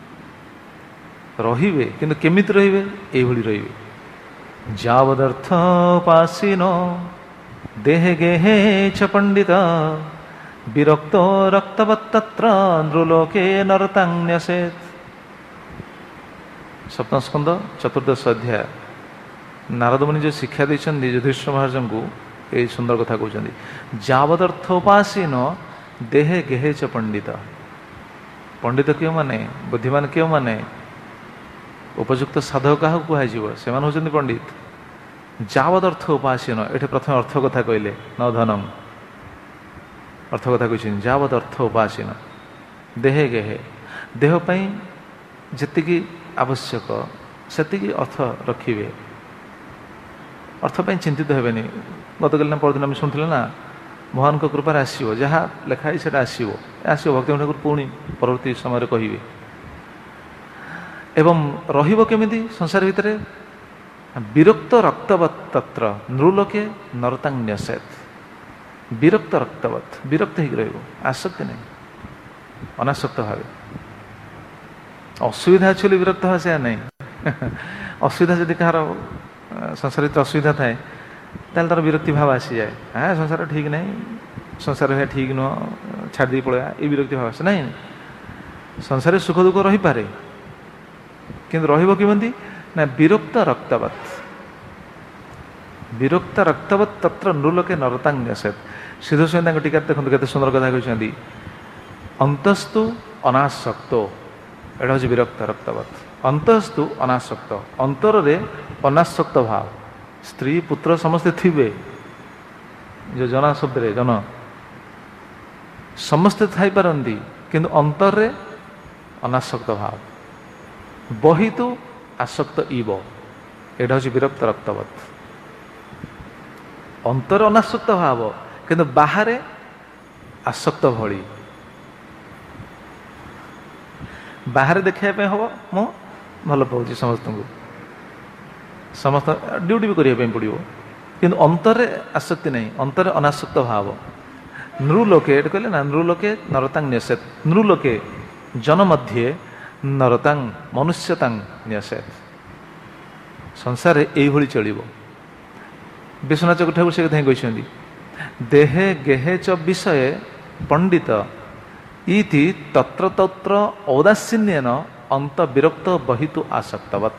ରହିବେ କିନ୍ତୁ କେମିତି ରହିବେ? ଏଇଭଳି ରହିବେ। ଯାବଦର୍ଥ ପାସିନ ଦେହେ ଗେହେ ଛ ପଣ୍ଡିତ ବିରକ୍ତ ରକ୍ତବତ୍ତତ୍ର ନୃଲୋକେ ନରତାନ୍ୟସେତ୍। ସପ୍ତମ ସ୍କନ୍ଧ ଚତୁର୍ଦ୍ଦଶ ଅଧ୍ୟାୟ। ନାରଦମୁନି ଯେଉଁ ଶିକ୍ଷା ଦେଇଛନ୍ତି ଯୁଧିଷ୍ଠିର ମହାରାଜଙ୍କୁ, ଏଇ ସୁନ୍ଦର କଥା କହୁଛନ୍ତି। ଯାବଦର୍ଥ ଉପାସୀନ ଦେହେ ଗେହେ ଛ ପଣ୍ଡିତ। ପଣ୍ଡିତ କେଉଁମାନେ? ବୁଦ୍ଧିମାନ କେଉଁମାନେ? ଉପଯୁକ୍ତ ସାଧକ କାହାକୁ କୁହାଯିବ? ସେମାନେ ହେଉଛନ୍ତି ପଣ୍ଡିତ। ଯାବଦର୍ଥ ଉପାସୀନ, ଏଠି ପ୍ରଥମେ ଅର୍ଥ କଥା କହିଲେ, ନ ଧନଂ। ଅର୍ଥ କଥା କହିଛନ୍ତି ଯାବଦର୍ଥ ଉପାସୀନ ଦେହେ ଗେହେ। ଦେହ ପାଇଁ ଯେତିକି ଆବଶ୍ୟକ ସେତିକି ଅର୍ଥ ରଖିବେ, ଅର୍ଥ ପାଇଁ ଚିନ୍ତିତ ହେବେନି। ଗତକାଲି ନା ପରଦିନ ଆମେ ଶୁଣିଥିଲେ ନା, ଭଗବାନଙ୍କ କୃପାରେ ଆସିବ, ଯାହା ଲେଖା ହେଇଛି ସେଇଟା ଆସିବ ଆସିବ ଭକ୍ତି ଠାକୁର ପୁଣି ପରବର୍ତ୍ତୀ ସମୟରେ କହିବେ। ଏବଂ ରହିବ କେମିତି ସଂସାର ଭିତରେ? ବିରକ୍ତ ରକ୍ତବତ୍ ତତ୍ର ନୃଲୋକେ ନରତାଂ ନ୍ୟସେତ୍। ବିରକ୍ତ ରକ୍ତବତ୍, ବିରକ୍ତ ହେଇକି ରହିବ, ଆସକ୍ତି ନାହିଁ, ଅନାସକ୍ତ ଭାବେ। ଅସୁବିଧା ଅଛି ବୋଲି ବିରକ୍ତ ହେବା ସେୟା ନାହିଁ। ଅସୁବିଧା ଯଦି କାହାର ସଂସାର ଭିତରେ ଅସୁବିଧା ଥାଏ ତାହେଲେ ତାର ବିରକ୍ତି ଭାବ ଆସିଯାଏ। ହଁ ସଂସାର ଠିକ୍ ନାହିଁ, ସଂସାର ଏହା ଠିକ୍ ନୁହଁ, ଛାଡ଼ି ଦେଇ ପଳେଇବା, ଏଇ ବିରକ୍ତି ଭାବ ଆସେ। ନାହିଁ, ସଂସାରରେ ସୁଖ ଦୁଃଖ ରହିପାରେ, କିନ୍ତୁ ରହିବ କେମିତି ନା ବିରକ୍ତ ରକ୍ତବତ୍। ବିରକ୍ତ ରକ୍ତବତ୍ ତତ୍ର ନୃଲୋକେ ନରତାଂ ନ୍ୟସେତ୍। ସିଦ୍ଧ ସ୍ୱାମୀ ତାଙ୍କ ଟୀକାରେ ଦେଖନ୍ତୁ କେତେ ସୁନ୍ଦର କଥା କହିଛନ୍ତି। ଅନ୍ତସ୍ତୁ ଅନାସକ୍ତ, ଏଇଟା ହେଉଛି ବିରକ୍ତ ରକ୍ତବତ୍। ଅନ୍ତସ୍ତୁ ଅନାସକ୍ତ, ଅନ୍ତରରେ ଅନାସକ୍ତ ଭାବ। ସ୍ତ୍ରୀ ପୁତ୍ର ସମସ୍ତେ ଥିବେ, ଯେଉଁ ଜନ ଶବ୍ଦରେ ଜନ ସମସ୍ତେ ଥାଇପାରନ୍ତି, କିନ୍ତୁ ଅନ୍ତରରେ ଅନାସକ୍ତ ଭାବ। ବହିତୁ ଆସକ୍ତ ଇବ, ଏଇଟା ହେଉଛି ବିରକ୍ତ ରକ୍ତବତ୍। ଅନ୍ତର ଅନାସକ୍ତ ଭାବ, କିନ୍ତୁ ବାହାରେ ଆସକ୍ତ ଭଳି। ବାହାରେ ଦେଖାଇବା ପାଇଁ ହବ ମୁଁ ଭଲ ପାଉଛି ସମସ୍ତଙ୍କୁ, ସମସ୍ତ ଡ୍ୟୁଟି ବି କରିବା ପାଇଁ ପଡ଼ିବ, କିନ୍ତୁ ଅନ୍ତରରେ ଆସକ୍ତି ନାହିଁ, ଅନ୍ତରରେ ଅନାସକ୍ତ ଭାବ। ନୃଲୋକେ, ଏଇଟା କହିଲେ ନା, ନୃଲୋକେ ନରତାଂ ନ୍ୟସେତ୍। ନୃଲୋକେ ଜନ ମଧ୍ୟେ ନରତାଂ ମନୁଷ୍ୟତାଂ ନ୍ୟସେତ୍। ସଂସାରରେ ଏଇଭଳି ଚଳିବ। ବିଶ୍ୱନାଥ ଚକ୍ର ଠାକୁର ସେ କଥା ହିଁ କହିଛନ୍ତି। ଦେହେ ଗେହେ ଚ ବିଷୟ ପଣ୍ଡିତ ଇତି ତତ୍ର ତତ୍ର ଔଦାସୀନ୍ୟେନ ଅନ୍ତ ବିରକ୍ତ ବହିତୁ ଆସକ୍ତବତ୍।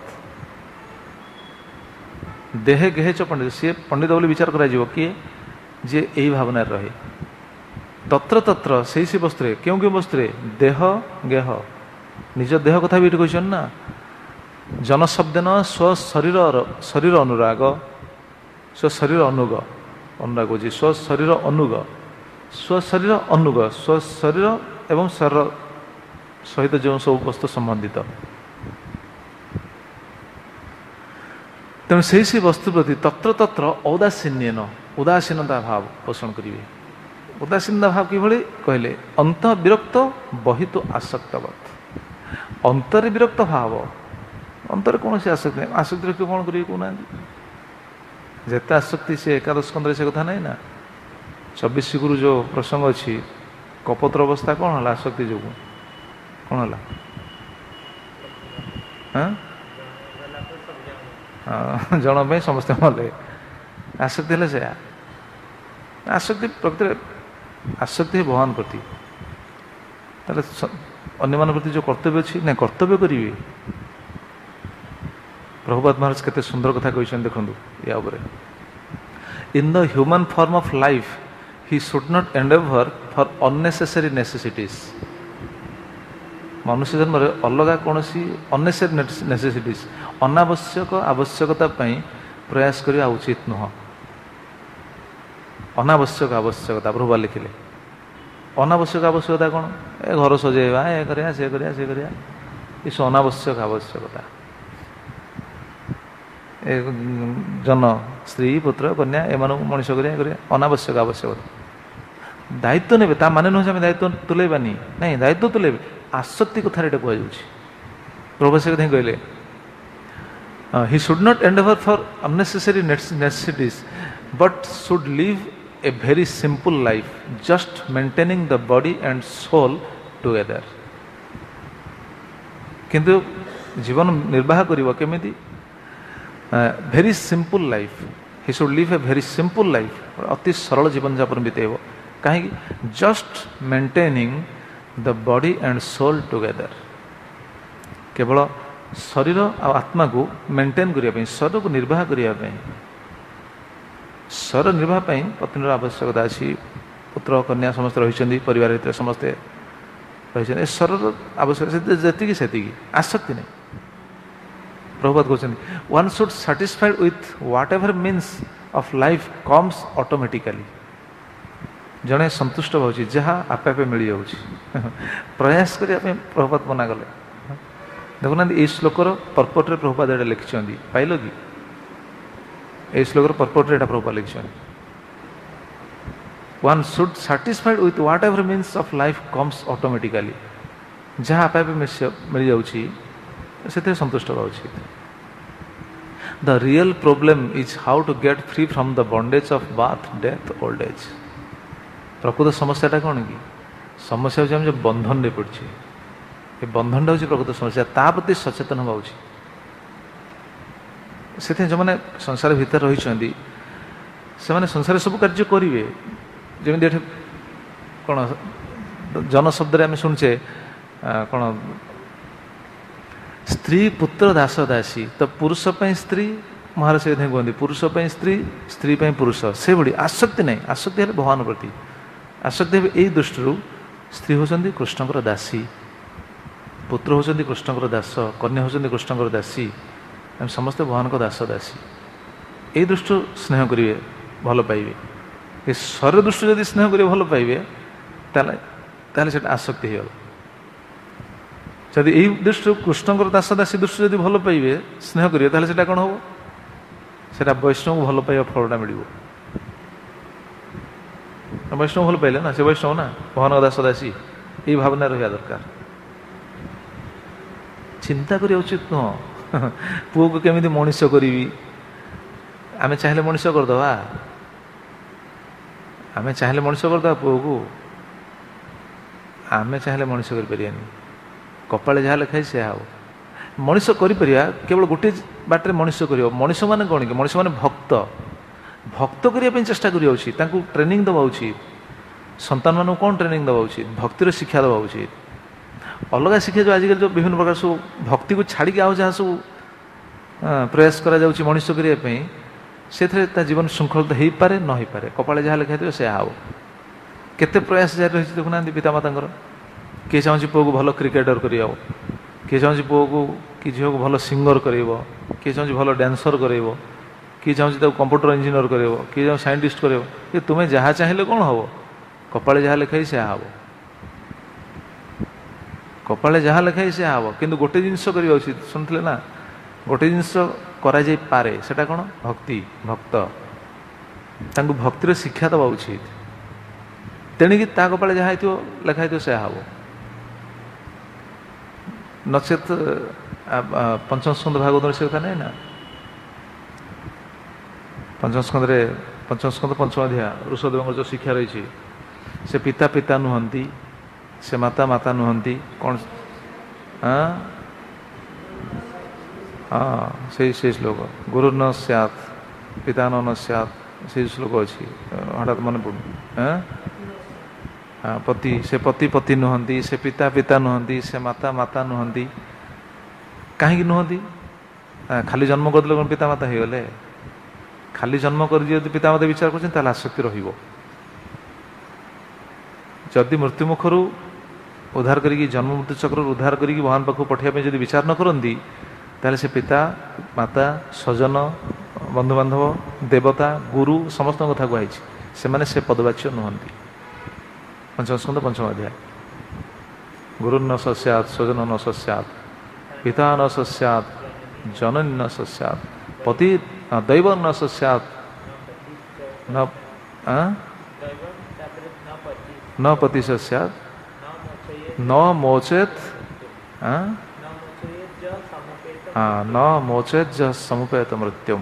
ଦେହେ ଗେହେ ଚ ପଣ୍ଡିତ, ସିଏ ପଣ୍ଡିତ ବୋଲି ବିଚାର କରାଯିବ କିଏ? ଯିଏ ଏହି ଭାବନାରେ ରହେ। ତତ୍ର ତତ୍ର ସେଇ ସେ ବସ୍ତୁରେ, କେଉଁ କେଉଁ ବସ୍ତୁରେ? ଦେହ ଗେହ, ନିଜ ଦେହ କଥା ବି ଏଠି କହିଛନ୍ତି ନା। ଜନଶବ୍ଦେନ ସ୍ୱ ଶରୀର ଶରୀର ଅନୁରାଗ, ସ୍ୱ ଶରୀର ଅନୁଗ, ଅନୁରାଗ ହେଉଛି ସ୍ୱ ଶରୀର ଅନୁଗ, ସ୍ୱ ଶରୀର ଅନୁଗ, ସ୍ୱ ଶରୀର ଏବଂ ଶରୀର ସହିତ ଯେଉଁ ସବୁ ବସ୍ତୁ ସମ୍ବନ୍ଧିତ। ତେଣୁ ସେହି ସେହି ବସ୍ତୁ ପ୍ରତି ତତ୍ର ତତ୍ର ଔଦାସୀନ୍ୟେନ, ଉଦାସୀନତା ଭାବ ପୋଷଣ କରିବେ। ଉଦାସୀନତା ଭାବ କିଭଳି କହିଲେ? ଅନ୍ତ ବିରକ୍ତ ବହିତୁ ଆସକ୍ତବତ୍। ଅନ୍ତରେ ବିରକ୍ତ ଭାବ, ଅନ୍ତରେ କୌଣସି ଆସକ୍ତି ନାହିଁ। ଆସକ୍ତି ରଖି କ'ଣ କରିବେ କହୁନାହାନ୍ତି? ଯେତେ ଆସକ୍ତି ସେ ଏକାଦଶ ସ୍କନ୍ଧରେ ସେ କଥା ନାହିଁ ନା। ଚବିଶ ଗୁରୁ ଯେଉଁ ପ୍ରସଙ୍ଗ ଅଛି, କପୋତ୍ର ଅବସ୍ଥା କ'ଣ ହେଲା? ଆସକ୍ତି ଯୋଗୁଁ କ'ଣ ହେଲା? ହଁ, ଜଣ ପାଇଁ ସମସ୍ତେ ମଲେ, ଆସକ୍ତି ହେଲେ ସେୟା। ଆସକ୍ତି ପ୍ରକୃତରେ ଆସକ୍ତି ଭଗବାନ ପ୍ରତି, ତାହେଲେ ଅନ୍ୟମାନଙ୍କ ପ୍ରତି ଯେଉଁ କର୍ତ୍ତବ୍ୟ ଅଛି, ନାଇଁ କର୍ତ୍ତବ୍ୟ କରିବେ। ପ୍ରଭୁପାଦ ମହାରାଜ କେତେ ସୁନ୍ଦର କଥା କହିଛନ୍ତି ଦେଖନ୍ତୁ ୟା ଉପରେ। In the human form of life he should not endeavour for unnecessary necessities. ମନୁଷ୍ୟ ଜନ୍ମରେ ଅଲଗା କୌଣସି ଅନ୍ନେସେସରୀ ନେସେସିଟିସ୍, ଅନାବଶ୍ୟକ ଆବଶ୍ୟକତା ପାଇଁ ପ୍ରୟାସ କରିବା ଉଚିତ ନୁହଁ। ଅନାବଶ୍ୟକ ଆବଶ୍ୟକତା ପ୍ରଭୁପାଦ ଲେଖିଲେ। ଅନାବଶ୍ୟକ ଆବଶ୍ୟକତା କ'ଣ? ଏ ଘର ସଜେଇବା, ଏ କରିବା, ସେ କରିବା, ସେ କରିବା, ଏସବୁ ଅନାବଶ୍ୟକ ଆବଶ୍ୟକତା। ଏ ଜନ ସ୍ତ୍ରୀ ପୁତ୍ର କନ୍ୟା ଏମାନଙ୍କୁ ମଣିଷ କରିବା, କରିବା ଅନାବଶ୍ୟକ ଆବଶ୍ୟକତା। ଦାୟିତ୍ୱ ନେବେ, ତା ମାନେ ନୁହେଁ ଯେ ଆମେ ଦାୟିତ୍ୱ ତୁଲେଇବାନି, ନାଇଁ ଦାୟିତ୍ୱ ତୁଲେଇବେ। ଆସକ୍ତି କଥାରେ ଏଇଟା କୁହାଯାଉଛି। ପ୍ରଭୁ ସେ କଥା ହିଁ କହିଲେ, he should not endeavour for unnecessary necessities but should live a very simple life, just maintaining the body and soul together. କିନ୍ତୁ ଜୀବନ ନିର୍ବାହ କରିବ କେମିତି? Very simple life, he should live a very simple life, ଅତି ସରଳ ଜୀବନଯାପନ ବିତେଇବ। କାହିଁକି? Just maintaining the body and soul together. କେବଳ ଶରୀର ଆଉ ଆତ୍ମାକୁ ମେଣ୍ଟେନ୍ କରିବା ପାଇଁ, ଶରୀରକୁ ନିର୍ବାହ କରିବା ପାଇଁ। ଶରୀର ନିର୍ବାହ ପାଇଁ ପତ୍ନୀର ଆବଶ୍ୟକତା ଅଛି। ପୁତ୍ର କନ୍ୟା ସମସ୍ତେ ରହିଛନ୍ତି, ପରିବାର ଭିତରେ ସମସ୍ତେ ରହିଛନ୍ତି। ଏ ଶରୀରର ଆବଶ୍ୟକତା ଯେତିକି ସେତିକି, ଆସକ୍ତି ନାହିଁ। ପ୍ରଭୁପାଦ କହୁଛନ୍ତି, one should satisfied with whatever means of life comes automatically. ଜଣେ ସନ୍ତୁଷ୍ଟ ହେଉଛି ଯାହା ଆପେ ଆପେ ମିଳିଯାଉଛି। ପ୍ରୟାସ କରିବା ପାଇଁ ପ୍ରଭୁପାଦ ମନା କଲେ। देखुना ये श्लोकर पर्पट रे प्रभुपाद एटा लिखिछन्ती पाइलो कि ए श्लोकर पर्पट रे एटा प्रभुपाद लिखिछन्ती one should satisfied with whatever means of life comes automatically जहाँ आपे आपे मिल जाउछि से संतुष्ट होगा उचित the real problem is how to get free from the bondage of birth death old age प्रकृत समस्याटा कौन कि समस्या हूँ जो बंधन रे पड़े ये बंधनटा हूँ प्रकृत समस्या ता प्रति सचेतन हवा उचित से जो मैंने संसार भितर रही से मैंने संसार सब कार्य करेंगे जमी कौन जन शब्द आम शुणुचे कौन स्त्री पुत्र दास दासी तो पुरुष स्त्री महाराज कहते पुरुष स्त्री स्त्री पुरुष से भाई आसक्ति नहीं आसक्ति है भगवान प्रति आसक्ति यही दृष्टि स्त्री होती कृष्णकर दासी पुत्र होती कृष्णकर दास कन्या होती कृष्णकर दासी आम समस्ते भगवान को दास दासी यही दृष्टि स्नेह करेंगे भल पाइबे ये शरीर दृष्टि जब स्नेह करेंगे भल पाइबे ताले से आसक्ति हो जदि यही दृष्टि कृष्णकर दास दासी दृष्टि जब भल पाइबे स्नेह करेंगे ताले सेटा कौन हम सेटा वैष्णव भल पाइबा फलटा मिल वैष्णव भल पाइले ना से वैष्णव ना भगवान दास दासी यही भावना रहा दरकार चिंता करिया उचित नुह पुओ को केमिति मनुष्य करी आमे चाहिले मनुष्य करदवा आमे चाहिले मनुष्य करदवा पुओ को आमे चाहिले मनुष्य कर परियानी कपाळे जहाँ लिखाई से आओ मनुष्य करि परिया केवल गोटे बाटे मनुष्य करियो मनुष्य माने कोन कि मनुष्य माने भक्त भक्त करिया पे चेष्टा करिया उचित तांकु ट्रेनिंग दबा उचित संतान मानू कौन ट्रेनिंग दबा उचित भक्तिर शिक्षा दबा उचित अलग शिक्षा जो आजिकल जो विभिन्न प्रकार सब भक्ति को छाड़ी आओ जहाँ सब प्रयास करा जाउछि मनुष्य करिया पे सेथरे ता जीवन शृंखलित हो पारे न हो पारे कपाळे जहाँ लिखाई से आओ केते प्रयास जारी रही देखुना पितामातांकर किए चाहूँ पुओ को भल क्रिकेटर कर किए चाहूँ पुओ को कि झील को भल सिंगर कर किए चाहूँ भल डांसर कर किए चाहूँ कंप्यूटर इंजीनियर कर किए चाहूँ साइंटिस्ट कर तुम्हें जहाँ चाहिए कौन हम कपाळे जहाँ लिखाई से हम कपाळे जहाँ लिखाई से हम कि गोटे जिनस करवा उचित शुणुले ना गोटे जिनस करा जाई पारे सेटा कौन भक्ति भक्त तांको भक्तिर शिक्षा दबा उचित तेणिकी ता कपाळे जहाँ लिखाई से हम नचेत पंचम स्कंद भागवत से कथा नहीं ना पंचम स्कंद पंचम स्कंद पंचम अध्याय ऋषदेव जो शिक्षा रही से पिता पिता नुहंती से माता माता नुहंती कौन हाँ हाँ से से श्लोक गुरु न सैत् पिता न सैत् से श्लोक अच्छी हठात मन पड़ू हाँ हाँ पति से पति पति नुहंती से पिता पिता नुहंती से माता माता नुहंती कहीं नुहंती खाली जन्म करदे कौन पिता माता हो गले खाली जन्म कर पिता माता विचार कर आसक्ति रहिबो जदि मृत्यु मुखरू उद्धार करी जन्म मृत्यु चक्र उद्धार करी भगवान पाखु पठाइबा जदि विचार न करती ताले से पिता माता स्वजन बंधु बांधव देवता गुरु समस्त कथा कहुई से माने से पदवाच्य नुहंती पंचम स्कंद पंचम अध्याय गुरु न सस्यात् स्वजन न सस्यात् पिता न सस्यात् जननी न सस्यात् पति दैव न सस्यात् न न पति सस्यात् न मोचेत न मोचेत ज समुपयत मृत्युम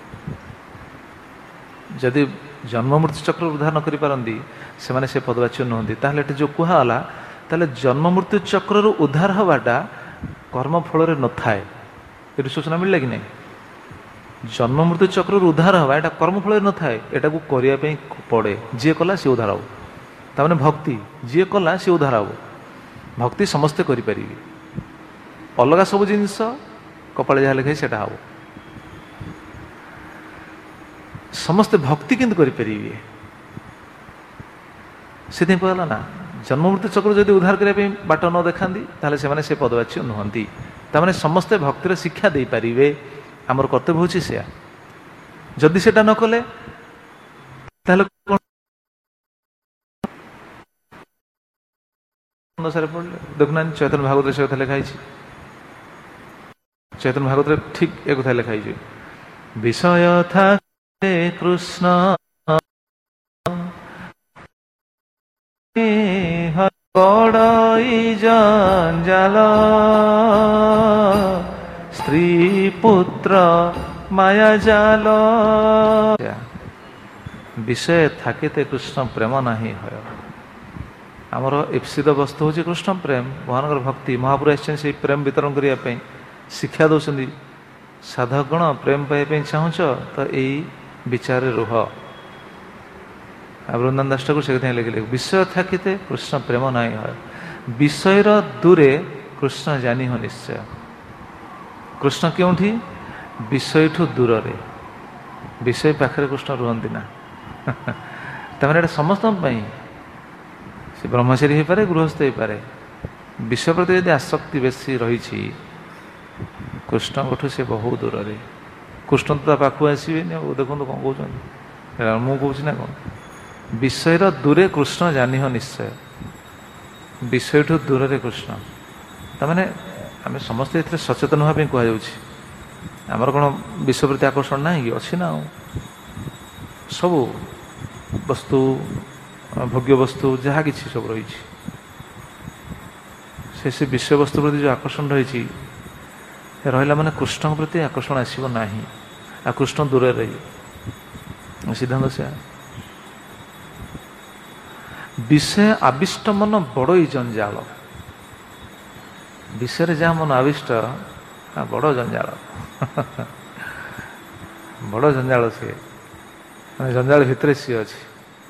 जदि जन्म मृत्यु चक्र उद्धार न करि पारंदी से माने से पदवाच्य नुहंती ताहले जो कुहाला ताहले जन्म मृत्यु चक्र उद्धार हवाटा कर्म फल न थाए ये सूचना मिलला कि नहीं जन्म मृत्यु चक्र उद्धार हवा एटा कर्म फल न थाए एटा को करिया पे पड़े जे कला से उद्धार हो ताने भक्ति जे कला से उद्धार हो भक्ति समस्ते करि परिबे अलगा सब जिनिस कपाळे जहाँ लिखाई सेटा हम समस्ते भक्ति किंतु करि परिबे से कहला ना जन्म मृत्यु चक्र जदि उद्धार करने बाट न देखा ताले से माने से पदवाच्य नुहंती ताने समस्ते भक्तिर शिक्षा दे पारिबे आमर कर्तव्य होछि से जदि सेटा न कले ताले अनुसार पड़े देखुना चैतन्य भागवत से कथा लिखाई ଚୈତନ୍ୟ ଭାଗବତରେ ଠିକ୍ ଏ କଥା ଲେଖା ହେଇଛି, ବିଷୟ ଥାକେ କୃଷ୍ଣ ବଡ଼ଇ ଜଞ୍ଜାଲ, ସ୍ତ୍ରୀ ପୁତ୍ର ମାୟା ଜାଲ, ବିଷୟ ଥାକିତେ କୃଷ୍ଣ ପ୍ରେମ ନାହିଁ হয়। ଆମର ଇପ୍ସିତ ବସ୍ତୁ ହେଉଛି କୃଷ୍ଣ ପ୍ରେମ, ଭଗବାନଙ୍କର ଭକ୍ତି। ମହାପୁରୁ ଆସିଛନ୍ତି ସେଇ ପ୍ରେମ ବିତରଣ କରିବା ପାଇଁ, ଶିକ୍ଷା ଦେଉଛନ୍ତି ସାଧକଗଣ ପ୍ରେମ ପାଇବା ପାଇଁ ଚାହୁଁଛ ତ ଏଇ ବିଚାରରେ ରୁହ। ଆଉ ବୃନ୍ଦାବନ ଦାସ ଠାକୁର ସେ କଥା ଲେଖିଲେ, ବିଷୟ ଥାକିତେ କୃଷ୍ଣ ପ୍ରେମ ନାହିଁ হয়, ବିଷୟର ଦୂରେ କୃଷ୍ଣ ଜାନିହ ନିଶ୍ଚୟ। କୃଷ୍ଣ କେଉଁଠି? ବିଷୟଠୁ ଦୂରରେ। ବିଷୟ ପାଖରେ କୃଷ୍ଣ ରୁହନ୍ତି ନା। ତାମାନେ ଏଇଟା ସମସ୍ତଙ୍କ ପାଇଁ, ସେ ବ୍ରହ୍ମଚାରୀ ହେଇପାରେ, ଗୃହସ୍ଥ ହେଇପାରେ। ବିଷୟ ପ୍ରତି ଯଦି ଆସକ୍ତି ବେଶୀ ରହିଛି, କୃଷ୍ଣଙ୍କଠୁ ସେ ବହୁ ଦୂରରେ। କୃଷ୍ଣ ତ ତା ପାଖକୁ ଆସିବେନି। ଆଉ ଦେଖନ୍ତୁ କ'ଣ କହୁଛନ୍ତି, ମୁଁ କହୁଛି ନା କ'ଣ? ବିଷୟର ଦୂରେ କୃଷ୍ଣ ଜାନିହ ନିଶ୍ଚୟ, ବିଷୟଠୁ ଦୂରରେ କୃଷ୍ଣ। ତାମାନେ ଆମେ ସମସ୍ତେ ଏଥିରେ ସଚେତନ ହେବା ପାଇଁ କୁହାଯାଉଛି। ଆମର କ'ଣ ବିଷୟ ପ୍ରତି ଆକର୍ଷଣ ନାହିଁ କି? ଅଛି ନା। ଆଉ ସବୁ ବସ୍ତୁ, ଭୋଗ୍ୟ ବସ୍ତୁ ଯାହା କିଛି ସବୁ ରହିଛି, ସେ ସେ ବିଷୟବସ୍ତୁ ପ୍ରତି ଯେଉଁ ଆକର୍ଷଣ ରହିଛି, ରହିଲା ମାନେ କୃଷ୍ଣଙ୍କ ପ୍ରତି ଆକର୍ଷଣ ଆସିବ ନାହିଁ। ଆଉ କୃଷ୍ଣ ଦୂରରେ ରହିବେ, ସିଦ୍ଧାନ୍ତ ସେୟା। ବିଷୟ ଆବିଷ୍ଟ ମନ ବଡ଼ଇ ଜଞ୍ଜାଳ, ବିଷୟରେ ଯାହା ମନ ଆବିଷ୍ଟ, ବଡ଼ ଜଞ୍ଜାଳ। ବଡ଼ ଜଞ୍ଜାଳ ସିଏ, ମାନେ ଜଞ୍ଜାଳ ଭିତରେ ସିଏ ଅଛି।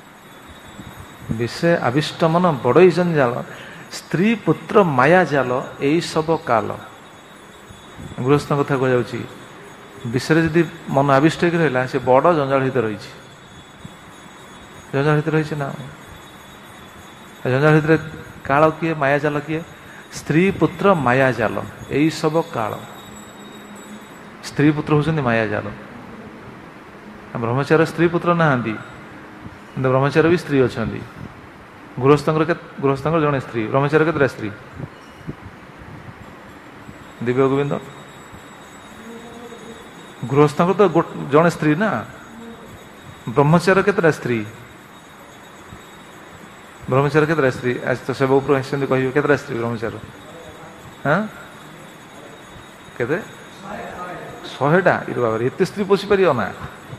ବିଷୟ ଆବିଷ୍ଟ ମନ ବଡ଼ଇ ଜଞ୍ଜାଳ, ସ୍ତ୍ରୀ ପୁତ୍ର ମାୟା ଜାଲ, ଏଇ ସବୁ କାଲ। ଗୃହସ୍ଥଙ୍କ କଥା କୁହାଯାଉଛି, ବିଷୟରେ ଯଦି ମନ ଆବିଷ୍ଟ ହେଇକି ରହିଲା, ସେ ବଡ଼ ଜଞ୍ଜାଳ ଭିତରେ ରହିଛି। ଜଞ୍ଜାଳ ଭିତରେ ରହିଛି ନା। ଜଞ୍ଜାଳ ଭିତରେ କାଳ କିଏ? ମାୟା ଜାଲ କିଏ? ସ୍ତ୍ରୀ ପୁତ୍ର ମାୟା ଜାଲ, ଏଇ ସବୁ କାଳ। ସ୍ତ୍ରୀ ପୁତ୍ର ହେଉଛନ୍ତି ମାୟା ଜାଲ। ବ୍ରହ୍ମଚାରୀ ସ୍ତ୍ରୀ ପୁତ୍ର ନାହାନ୍ତି, କିନ୍ତୁ ବ୍ରହ୍ମଚାରୀ ବି ସ୍ତ୍ରୀ ଅଛନ୍ତି। ଗୃହସ୍ଥଙ୍କର ଗୃହସ୍ଥଙ୍କର ଜଣେ ସ୍ତ୍ରୀ, ବ୍ରହ୍ମଚାରୀ କେତେଟା ସ୍ତ୍ରୀ? ଦିବ୍ୟ ଗୋବିନ୍ଦ ଗୃହସ୍ଥଙ୍କର ତ ଜଣେ ସ୍ତ୍ରୀ ନା। ବ୍ରହ୍ମଚାରୀ କେତେଟା ସ୍ତ୍ରୀ? ବ୍ରହ୍ମଚାରୀ କେତେଟା ସ୍ତ୍ରୀ? ଆଜି ତ ସେବ ଉପରୁ ଆସିଛନ୍ତି, କହିବେ କେତେଟା ସ୍ତ୍ରୀ ବ୍ରହ୍ମଚାରୀ? ହଁ କେତେ? ଶହେଟା। ଇରେ ବାବାରେ, ଏତେ ସ୍ତ୍ରୀ ପୋଷି ପାରିବ ନା।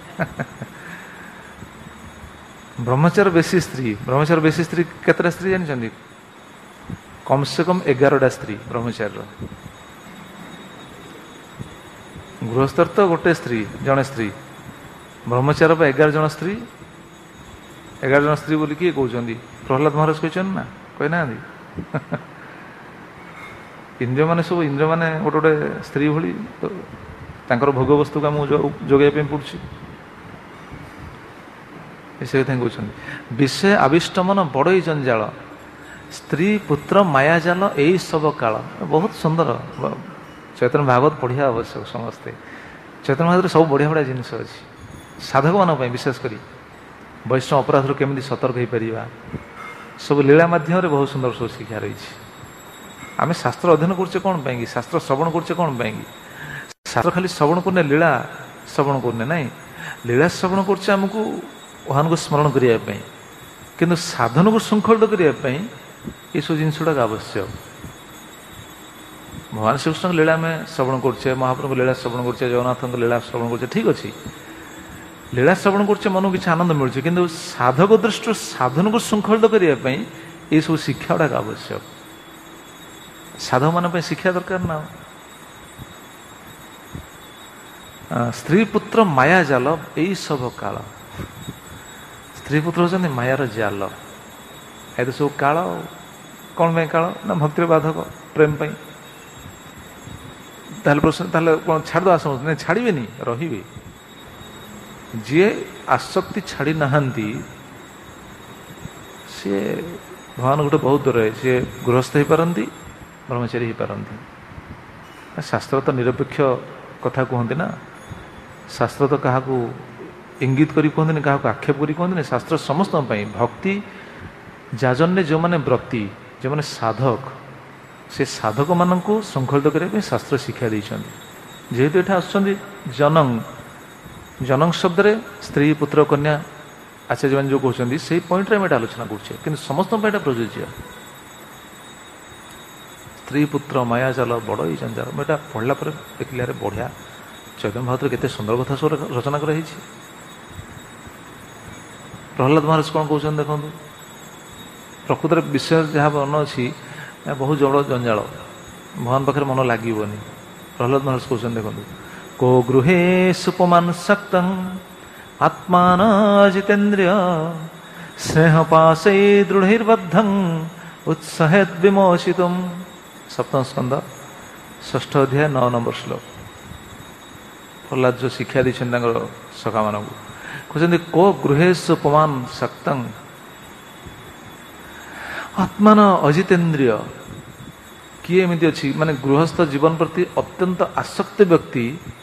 ବ୍ରହ୍ମଚାରୀ ବେଶୀ ସ୍ତ୍ରୀ। ବ୍ରହ୍ମଚାରୀ ବେଶୀ ସ୍ତ୍ରୀ କେତେଟା ସ୍ତ୍ରୀ ଜାଣିଛନ୍ତି? କମ୍ ସେ କମ୍ ଏଗାରଟା ସ୍ତ୍ରୀ ବ୍ରହ୍ମଚାରୀର। ଗୃହସ୍ଥର ତ ଗୋଟେ ସ୍ତ୍ରୀ, ଜଣେ ସ୍ତ୍ରୀ। ବ୍ରହ୍ମଚାରୀ ବା ଏଗାର ଜଣ ସ୍ତ୍ରୀ। ଏଗାର ଜଣ ସ୍ତ୍ରୀ ବୋଲି କିଏ କହୁଛନ୍ତି? ପ୍ରହ୍ଲାଦ ମହାରାଜ କହିଛନ୍ତି ନା, କହିନାହାନ୍ତି? ଇନ୍ଦ୍ରିୟମାନେ ସବୁ, ଇନ୍ଦ୍ରିୟମାନେ ଗୋଟେ ଗୋଟେ ସ୍ତ୍ରୀ ଭଳି, ତାଙ୍କର ଭୋଗ ବସ୍ତୁକୁ ଆମକୁ ଯୋଗାଇବା ପାଇଁ ପଡ଼ୁଛି। ସେ କଥା କହୁଛନ୍ତି, ବିଷୟ ଆବିଷ୍ଟ ମନ ବଡ଼ଇ ଜଞ୍ଜାଳ, ସ୍ତ୍ରୀ ପୁତ୍ର ମାୟା ଜାଲ, ଏଇ ସବୁ କାଳ। ବହୁତ ସୁନ୍ଦର। ଚୈତନ୍ୟ ଭାଗବତ ପଢ଼ିବା ଆବଶ୍ୟକ ସମସ୍ତେ। ଚୈତନ୍ୟ ଭାଗବତରେ ସବୁ ବଢ଼ିଆ ବଢ଼ିଆ ଜିନିଷ ଅଛି, ସାଧକମାନଙ୍କ ପାଇଁ ବିଶେଷ କରି। ବୈଷ୍ଣବ ଅପରାଧରୁ କେମିତି ସତର୍କ ହେଇପାରିବା, ସବୁ ଲୀଳା ମାଧ୍ୟମରେ ବହୁତ ସୁନ୍ଦର ସବୁ ଶିକ୍ଷା ରହିଛି। ଆମେ ଶାସ୍ତ୍ର ଅଧ୍ୟୟନ କରୁଛେ କ'ଣ ପାଇଁକି? ଶାସ୍ତ୍ର ଶ୍ରବଣ କରୁଛେ କ'ଣ ପାଇଁକି? ଶାସ୍ତ୍ର ଖାଲି ଶ୍ରବଣ କରୁନେ, ଲୀଳା ଶ୍ରବଣ କରୁନେ ନାହିଁ। ଲୀଳା ଶ୍ରବଣ କରୁଛେ ଆମକୁ ଭଗବାନଙ୍କୁ ସ୍ମରଣ କରିବା ପାଇଁ, କିନ୍ତୁ ସାଧନକୁ ଶୃଙ୍ଖଳିତ କରିବା ପାଇଁ ଏସବୁ ଜିନିଷ ଗୁଡ଼ାକ ଆବଶ୍ୟକ। ଭଗବାନ ଶ୍ରୀକୃଷ୍ଣଙ୍କ ଲୀଳା ଆମେ ଶ୍ରବଣ କରୁଛେ, ମହାପ୍ରଭୁଙ୍କ ଲୀଳା ଶ୍ରବଣ କରୁଛେ, ଜଗନ୍ନାଥଙ୍କ ଲୀଳା ଶ୍ରବଣ କରୁଛେ, ଠିକ୍ ଅଛି। ଲୀଳା ଶ୍ରବଣ କରୁଛେ, ମନକୁ କିଛି ଆନନ୍ଦ ମିଳୁଛି, କିନ୍ତୁ ସାଧକ ଦୃଷ୍ଟିରୁ ସାଧନକୁ ଶୃଙ୍ଖଳିତ କରିବା ପାଇଁ ଏସବୁ ଶିକ୍ଷା ଗୁଡ଼ାକ ଆବଶ୍ୟକ। ସାଧକମାନଙ୍କ ପାଇଁ ଶିକ୍ଷା ଦରକାର ନା। ସ୍ତ୍ରୀ ପୁତ୍ର ମାୟା ଜାଲ, ଏଇ ସବୁ କାଳ। ସ୍ତ୍ରୀ ପୁତ୍ର ହେଉଛନ୍ତି ମାୟାର ଜାଲ। ଏ ତ ସବୁ କାଳ। କ'ଣ ପାଇଁ କାଳ? ନା ଭକ୍ତିର ବାଧକ, ପ୍ରେମ ପାଇଁ। ତାହେଲେ ପ୍ରଶ୍ନ, ତାହେଲେ କ'ଣ ଛାଡ଼ିଦେବା? ସମସ୍ତେ ନାଇଁ, ଛାଡ଼ିବେନି, ରହିବେ। ଯିଏ ଆସକ୍ତି ଛାଡ଼ି ନାହାନ୍ତି, ସିଏ ଭଗବାନ ଗୋଟେ ବହୁତ ଦୂରରେ। ସିଏ ଗୃହସ୍ଥ ହେଇପାରନ୍ତି, ବ୍ରହ୍ମଚାରୀ ହେଇପାରନ୍ତି। ଶାସ୍ତ୍ର ତ ନିରପେକ୍ଷ କଥା କୁହନ୍ତି ନା। ଶାସ୍ତ୍ର ତ କାହାକୁ ଇଙ୍ଗିତ କରି କୁହନ୍ତିନି, କାହାକୁ ଆକ୍ଷେପ କରି କୁହନ୍ତିନି। ଶାସ୍ତ୍ର ସମସ୍ତଙ୍କ ପାଇଁ। ଭକ୍ତି ଯାଜନ୍ୟରେ ଯେଉଁମାନେ ବ୍ରତୀ, ଯେଉଁମାନେ ସାଧକ, ସେ ସାଧକମାନଙ୍କୁ ଶୃଙ୍ଖଳିତ କରିବା ପାଇଁ ଶାସ୍ତ୍ର ଶିକ୍ଷା ଦେଇଛନ୍ତି। ଯେହେତୁ ଏଠି ଆସୁଛନ୍ତି ଜନଂ, ଜନଂ ଶବ୍ଦରେ ସ୍ତ୍ରୀ ପୁତ୍ର କନ୍ୟା ଆଚାର୍ଯ୍ୟମାନେ ଯେଉଁ କହୁଛନ୍ତି ସେଇ ପଏଣ୍ଟରେ ଆମେ ଏଟା ଆଲୋଚନା କରୁଛେ, କିନ୍ତୁ ସମସ୍ତଙ୍କ ପାଇଁ ଏଟା ପ୍ରଯୁଜ୍ୟ। ସ୍ତ୍ରୀ ପୁତ୍ର ମାୟା ଜାଲ ବଡ଼ ଏଇ ଜଞ୍ଜାଳ। ମୁଁ ଏଟା ପଢ଼ିଲା ପରେ ଦେଖିଲି ଆରେ ବଢ଼ିଆ, ଚୈତନ୍ୟ ଭାଗବତରେ କେତେ ସୁନ୍ଦର କଥା ସବୁ ରଚନା କରାଯାଇଛି। ପ୍ରହ୍ଲାଦ ମହାରାଜ କ'ଣ କହୁଛନ୍ତି ଦେଖନ୍ତୁ, ପ୍ରକୃତରେ ବିଷୟ ଯାହା ବର୍ଣ୍ଣ ଅଛି ବହୁ ଜଳ ଜଞ୍ଜାଳ, ଭଗବାନ ପାଖରେ ମନ ଲାଗିବନି। ପ୍ରହ୍ଲାଦ ମହାରାଜ କହୁଛନ୍ତି ଦେଖନ୍ତୁ, କୋ ଗୃହେ ସୁପମାନ ଶକ୍ତଂ ଆତ୍ମାନ ଜିତେନ୍ଦ୍ରିୟ ସ୍ନେହ ପାଶୈ ଦୃଢ଼ୈର୍ବଦ୍ଧଂ ଉତ୍ସାହେତ୍ ବିମୋଚିତଂ। ସପ୍ତମ ସ୍କନ୍ଦ ଷଷ୍ଠ ଅଧ୍ୟାୟ ନଅ ନମ୍ବର ଶ୍ଲୋକ। ପ୍ରହ୍ଲାଦ ଯେଉଁ ଶିକ୍ଷା ଦେଇଛନ୍ତି ତାଙ୍କର ସଖାମାନଙ୍କୁ, କହୁଛନ୍ତି କୋ ଗୃହେଷୁ ପୁମାନ୍ ଶକ୍ତଂ ଆତ୍ମାନ ଅଜିତେନ୍ଦ୍ରିୟ। କିଏ ଏମିତି ଅଛି ମାନେ ଗୃହସ୍ଥ ଜୀବନ ପ୍ରତି ଅତ୍ୟନ୍ତ ଆସକ୍ତ ବ୍ୟକ୍ତି,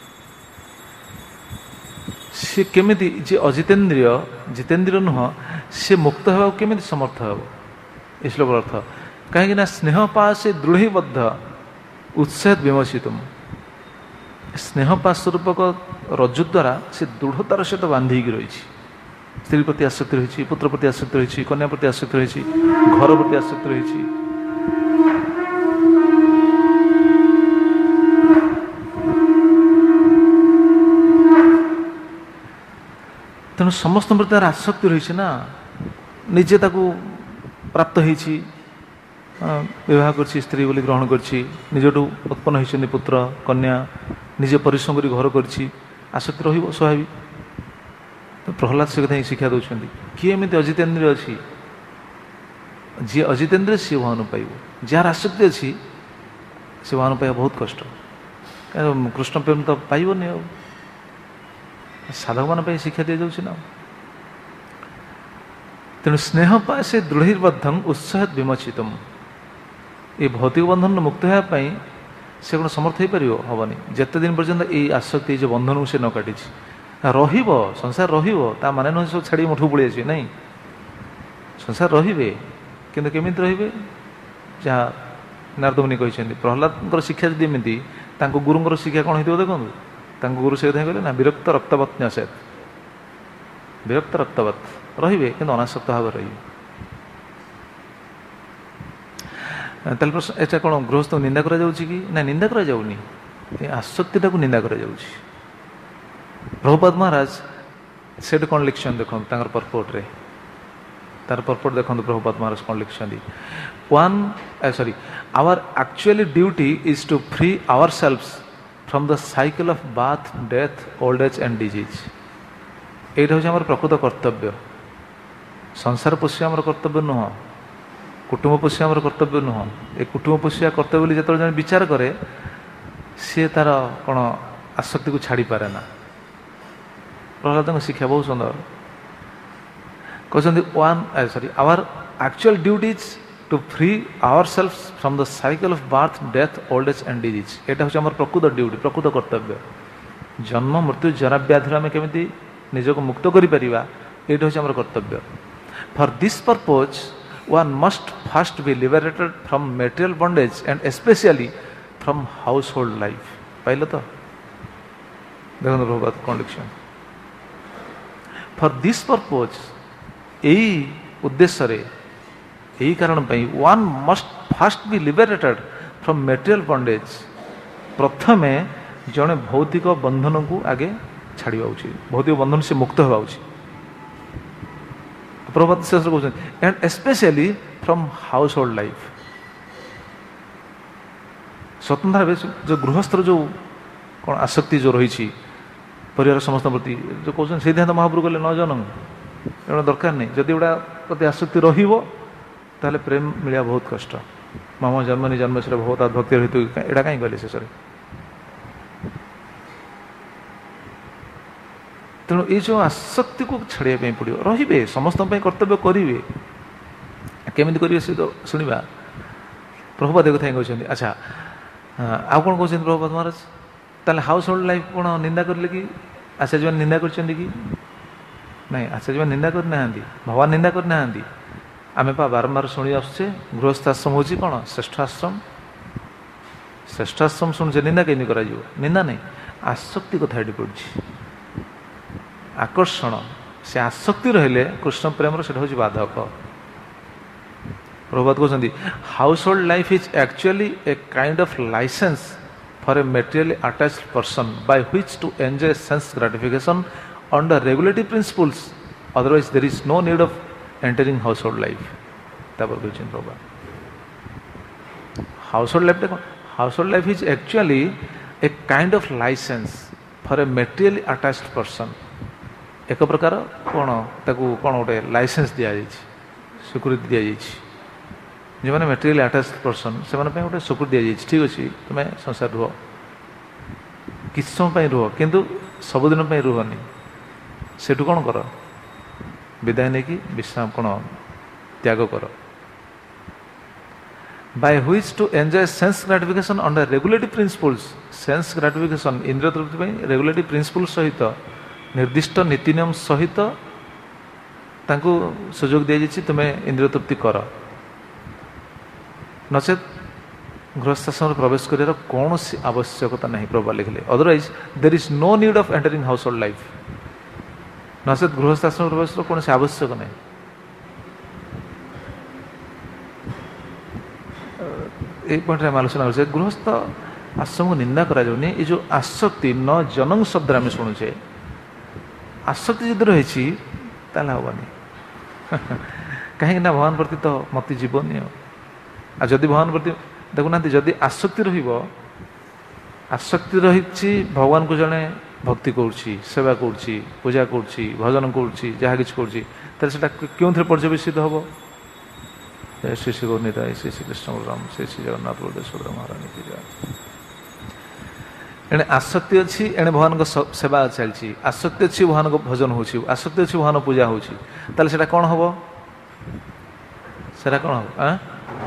ସିଏ କେମିତି, ଯିଏ ଅଜିତେନ୍ଦ୍ରିୟ, ଜିତେନ୍ଦ୍ରିୟ ନୁହଁ, ସିଏ ମୁକ୍ତ ହେବାକୁ କେମିତି ସମର୍ଥ ହେବ? ଏ ଶ୍ଲୋକର ଅର୍ଥ, କାହିଁକି ନା ସ୍ନେହ ପାଶେ ଦୃଢ଼ୈବଦ୍ଧ ଉତ୍ସାହ ବିମୋଚିତମ୍। ସ୍ନେହ ପାଶ ରୂପକ ରଜ୍ଜୁ ଦ୍ୱାରା ସେ ଦୃଢ଼ତାର ସହିତ ବାନ୍ଧିକି ରହିଛି। ସ୍ତ୍ରୀ ପ୍ରତି ଆସକ୍ତି ରହିଛି, ପୁତ୍ର ପ୍ରତି ଆସକ୍ତି ରହିଛି, କନ୍ୟା ପ୍ରତି ଆସକ୍ତି ରହିଛି, ଘର ପ୍ରତି ଆସକ୍ତି ରହିଛି। ତେଣୁ ସମସ୍ତଙ୍କ ପ୍ରତି ତାର ଆସକ୍ତି ରହିଛି ନା, ନିଜେ ତାକୁ ପ୍ରାପ୍ତ ହେଇଛି, ବିବାହ କରିଛି, ସ୍ତ୍ରୀ ବୋଲି ଗ୍ରହଣ କରିଛି, ନିଜଠୁ ଉତ୍ପନ୍ନ ହେଇଛନ୍ତି ପୁତ୍ର କନ୍ୟା, ନିଜେ ପରିଶ୍ରମ କରି ଘର କରିଛି, ଆସକ୍ତି ରହିବ ସ୍ୱାଭାବିକ। ପ୍ରହ୍ଲାଦ ସେ କଥା ହିଁ ଶିକ୍ଷା ଦେଉଛନ୍ତି। କିଏ ଏମିତି ଅଜିତେନ୍ଦ୍ରିୟ ଅଛି? ଯିଏ ଅଜିତେନ୍ଦ୍ରିୟ ସିଏ ଭଗବାନ ପାଇବ। ଯାହାର ଆସକ୍ତି ଅଛି ସେ ଭଗବାନ ପାଇବା ବହୁତ କଷ୍ଟ। କାରଣ କୃଷ୍ଣ ପ୍ରେମ ତ ପାଇବନି, ଆଉ ସାଧକମାନଙ୍କ ପାଇଁ ଶିକ୍ଷା ଦିଆଯାଉଛି ନା। ତେଣୁ ସ୍ନେହ ପାଶେ ଦୃଢ଼ୈର୍ବଦ୍ଧଂ ଉତ୍ସାହେତ୍ ବିମୋଚିତମ୍। ଏ ଭୌତିକ ବନ୍ଧନରୁ ମୁକ୍ତ ହେବା ପାଇଁ ସେ କ'ଣ ସମର୍ଥ ହେଇପାରିବ? ହେବନି। ଯେତେ ଦିନ ପର୍ଯ୍ୟନ୍ତ ଏଇ ଆସକ୍ତି, ଏଇ ଯେଉଁ ବନ୍ଧନକୁ ସେ ନ କାଟିଛି। ରହିବ, ସଂସାର ରହିବ, ତା ମାନେ ନୁହେଁ ସବୁ ଛାଡ଼ିକି ମଠକୁ ପଳେଇ ଆସିବେ, ନାହିଁ। ସଂସାର ରହିବେ, କିନ୍ତୁ କେମିତି ରହିବେ? ଯାହା ନାରଦ ମୁନି କହିଛନ୍ତି, ପ୍ରହ୍ଲାଦଙ୍କର ଶିକ୍ଷା ଯଦି ଏମିତି, ତାଙ୍କ ଗୁରୁଙ୍କର ଶିକ୍ଷା କ'ଣ ହେଇଥିବ ଦେଖନ୍ତୁ। ତାଙ୍କ ଗୁରୁ ସେ କଥା କହିଲେ ନା, ବିରକ୍ତ ରକ୍ତବତ୍ ନ୍ୟସେତ୍। ବିରକ୍ତ ରକ୍ତବତ୍ ରହିବେ, କିନ୍ତୁ ଅନାସକ୍ତ ଭାବରେ ରହିବେ। ତାହେଲେ ପ୍ରଶ୍ନ, ଏଟା କ'ଣ ଗୃହସ୍ଥକୁ ନିନ୍ଦା କରାଯାଉଛି କି? ନା, ନିନ୍ଦା କରାଯାଉନି, ଏ ଆସକ୍ତିଟାକୁ ନିନ୍ଦା କରାଯାଉଛି। ପ୍ରଭୁପାଦ ମହାରାଜ ସେଠି କ'ଣ ଲେଖିଛନ୍ତି ଦେଖନ୍ତୁ ତାଙ୍କର ପର୍ପୋର୍ଟରେ, ତାର ପର୍ପୋର୍ଟ ଦେଖନ୍ତୁ। ପ୍ରଭୁପାଦ ମହାରାଜ କ'ଣ ଲେଖିଛନ୍ତି, one sorry our actually duty is to free ourselves from the cycle of birth, death, old age and disease. ଏଇଟା ହେଉଛି ଆମର ପ୍ରକୃତ କର୍ତ୍ତବ୍ୟ। ସଂସାର ପୋଷିବା ଆମର କର୍ତ୍ତବ୍ୟ ନୁହଁ, କୁଟୁମ୍ବ ପୋଷିବା ଆମର କର୍ତ୍ତବ୍ୟ ନୁହଁ। ଏ କୁଟୁମ୍ବ ପୋଷିବା କର୍ତ୍ତବ୍ୟ ବୋଲି ଯେତେବେଳେ ଜଣେ ବିଚାର କରେ, ସିଏ ତାର କ'ଣ ଆସକ୍ତିକୁ ଛାଡ଼ିପାରେ ନା। ପ୍ରହ୍ଲାଦଙ୍କ ଶିକ୍ଷା ବହୁତ ସୁନ୍ଦର। କହୁଛନ୍ତି one sorry our actual duty is to free ourselves from the cycle of birth, death, old age and disease. ଏଇଟା ହେଉଛି ଆମର ପ୍ରକୃତ ଡ୍ୟୁଟି, ପ୍ରକୃତ କର୍ତ୍ତବ୍ୟ। ଜନ୍ମ, ମୃତ୍ୟୁ, ଜରା ବ୍ୟାଧିରୁ ଆମେ କେମିତି ନିଜକୁ ମୁକ୍ତ କରିପାରିବା, ଏଇଟା ହେଉଛି ଆମର କର୍ତ୍ତବ୍ୟ। For this purpose one must first be liberated from material bondage and especially from household life. ପାଇଲେ ତ? ଦେଖନ୍ତୁ ପ୍ରଭୁପାଦ କ'ଣ ଲେଖିଛନ୍ତି, ଫର୍ ଦିସ୍ ପର୍ପୋଜ୍, ଏଇ ଉଦ୍ଦେଶ୍ୟରେ, ଏଇ କାରଣ ପାଇଁ, one must first be liberated from material bondage, ପ୍ରଥମେ ଜଣେ ଭୌତିକ ବନ୍ଧନକୁ ଆଗେ ଛାଡ଼ିବା ଉଚିତ, ଭୌତିକ ବନ୍ଧନ ସେ ମୁକ୍ତ ହେବା ଉଚିତ। ପ୍ରଭୁପାଦ ଶେଷରେ କହୁଛନ୍ତି and especially from household life. ସ୍ୱତନ୍ତ୍ର ଭାବେ ଯେଉଁ ଗୃହସ୍ଥର ଯେଉଁ କ'ଣ ଆସକ୍ତି ଯେଉଁ ରହିଛି ପରିବାର ସମସ୍ତଙ୍କ ପ୍ରତି ଯେଉଁ କହୁଛନ୍ତି, ସେଇଥିପାଇଁ ତ ମହାପ୍ରଭୁ କହିଲେ ନ ଜନଂ, ଏଗୁଡ଼ା ଦରକାର ନାହିଁ। ଯଦି ଏଗୁଡ଼ା ପ୍ରତି ଆସକ୍ତି ରହିବ ତାହେଲେ ପ୍ରେମ ମିଳିବା ବହୁତ କଷ୍ଟ। ମମ ଜନ୍ମନି ଜନ୍ମେଶ୍ୱର ବହୁତ ଭକ୍ତି ରହିತು, ଏଇଟା କାହିଁ କହିଲେ ଶେଷରେ? ତେଣୁ ଏଇ ଯେଉଁ ଆସକ୍ତିକୁ ଛାଡ଼ିବା ପାଇଁ ପଡ଼ିବ। ରହିବେ, ସମସ୍ତଙ୍କ ପାଇଁ କର୍ତ୍ତବ୍ୟ କରିବେ, କେମିତି କରିବେ ସେ ତ ଶୁଣିବା। ପ୍ରଭୁପାଦ କଥା ହିଁ କହିଛନ୍ତି। ଆଚ୍ଛା, ଆଉ କ'ଣ କହୁଛନ୍ତି ପ୍ରଭୁପାଦ ମହାରାଜ? ତାହେଲେ ହାଉସ୍ ହୋଲ୍ଡ ଲାଇଫ୍ କ'ଣ ନିନ୍ଦା କରିଲେ କି? ଆଚାର୍ଯ୍ୟମାନେ ନିନ୍ଦା କରିଛନ୍ତି କି? ନାଇଁ, ଆଚାର୍ଯ୍ୟମାନେ ନିନ୍ଦା କରିନାହାନ୍ତି, ଭଗବାନ ନିନ୍ଦା କରିନାହାନ୍ତି। ଆମେ ପା ବାରମ୍ବାର ଶୁଣି ଆସୁଛେ ଗୃହସ୍ଥ ଆଶ୍ରମ ହେଉଛି କ'ଣ? ଶ୍ରେଷ୍ଠ ଆଶ୍ରମ। ଶ୍ରେଷ୍ଠାଶ୍ରମ ଶୁଣୁଛେ, ନିନ୍ଦା କେମିତି କରାଯିବ? ନିନ୍ଦା ନାହିଁ, ଆସକ୍ତି କଥା ଏଠି ପଡ଼ୁଛି। ଆକର୍ଷଣ, ସେ ଆସକ୍ତି ରହିଲେ କୃଷ୍ଣ ପ୍ରେମର ସେଟା ହେଉଛି ବାଧକ। ପ୍ରଭୁପାଦ କହୁଛନ୍ତି household life is actually a kind of licence for a materially attached person by which to enjoy sense gratification under regulatory principles, otherwise there is no need of entering household life. ତାପରେ କହିଛନ୍ତି Prabhupada household ଲାଇଫ୍ଟା କ'ଣ? Household life is actually a kind of licence for a materially attached person. ଏକ ପ୍ରକାର କ'ଣ ତାକୁ କ'ଣ ଗୋଟେ ଲାଇସେନ୍ସ ଦିଆଯାଇଛି, ସ୍ୱୀକୃତି ଦିଆଯାଇଛି। ଯେଉଁମାନେ ମେଟେରିଆଲି ଆଟାଚ୍ଡ ପର୍ସନ୍ ସେମାନଙ୍କ ପାଇଁ ଗୋଟେ ସ୍ୱୀକୃତି ଦିଆଯାଇଛି, ଠିକ୍ ଅଛି ତୁମେ ସଂସାର ରୁହ, କିଛି ସମୟ ପାଇଁ ରୁହ, କିନ୍ତୁ ସବୁଦିନ ପାଇଁ ରୁହନି। ସେଠୁ କ'ଣ କର? ବିଦାୟ ନେଇକି ବିଶ୍ରାମ କ'ଣ ତ୍ୟାଗ କର। By which to enjoy sense gratification under regulatory principles, sense gratification ଇନ୍ଦ୍ରିୟ ତୃପ୍ତି ପାଇଁ ରେଗୁଲେଟରୀ ପ୍ରିନ୍ସିପଲ୍ ସହିତ, ନିର୍ଦ୍ଦିଷ୍ଟ ନୀତି ନିୟମ ସହିତ ତାଙ୍କୁ ସୁଯୋଗ ଦିଆଯାଇଛି ତୁମେ ଇନ୍ଦ୍ରିୟ ତୃପ୍ତି କର। ନଚେତ୍ ଗୃହସ୍ଥାଶ୍ରମରେ ପ୍ରବେଶ କରିବାର କୌଣସି ଆବଶ୍ୟକତା ନାହିଁ, ପ୍ରଭୁପାଦ ଲେଖିଲେ। Otherwise there is no need of entering household life. ନଚେତ୍ ଗୃହସ୍ଥାଶ୍ରମ ପ୍ରବେଶର କୌଣସି ଆବଶ୍ୟକ ନାହିଁ। এই পয়েন্টে আমি আলোচনা করছে গৃহস্থ আশ্রমকে নিন্দা କରାଯାଉନି। ଏ ଯେଉଁ ଆସକ୍ତି ନ ଜନଂ ଶବ୍ଦରେ ଆମେ ଶୁଣୁଛେ, ଆସକ୍ତି ଯଦି ରହିଛି ତାହେଲେ ହେବନି। କାହିଁକି ନା ଭଗବାନ ପ୍ରତି ତ ମତି ଯିବନି। ଆଉ ଆଉ ଯଦି ଭଗବାନ ପ୍ରତି ଦେଖୁନାହାନ୍ତି, ଯଦି ଆସକ୍ତି ରହିବ, ଆସକ୍ତି ରହିଛି ଭଗବାନଙ୍କୁ ଜଣେ ଭକ୍ତି କରୁଛି, ସେବା କରୁଛି, ପୂଜା କରୁଛି, ଭଜନ କରୁଛି, ଯାହା କିଛି କରୁଛି, ତାହେଲେ ସେଟା କେଉଁଥିରେ ପର୍ଯ୍ୟବେସିତ ହେବ? ଶ୍ରୀ ଶ୍ରୀ ଗୌରନିତାଇ, ଶ୍ରୀ ଶ୍ରୀକୃଷ୍ଣ ବଳରାମ, ଶ୍ରୀ ଶ୍ରୀ ଜଗନ୍ନାଥ ବଳଦେବ ସୁଭଦ୍ରା ମହାରାଜ କି ଜୟ। ଏଣେ ଆସକ୍ତି ଅଛି, ଏଣେ ଭଗବାନଙ୍କ ସେବା ଚାଲିଛି, ଆସକ୍ତି ଅଛି ଭଗବାନଙ୍କ ଭଜନ ହେଉଛି, ଆସକ୍ତି ଅଛି ଭଗବାନ ପୂଜା ହେଉଛି, ତାହେଲେ ସେଟା କ'ଣ ହେବ? ସେଟା କ'ଣ ହେବ? ଆଁ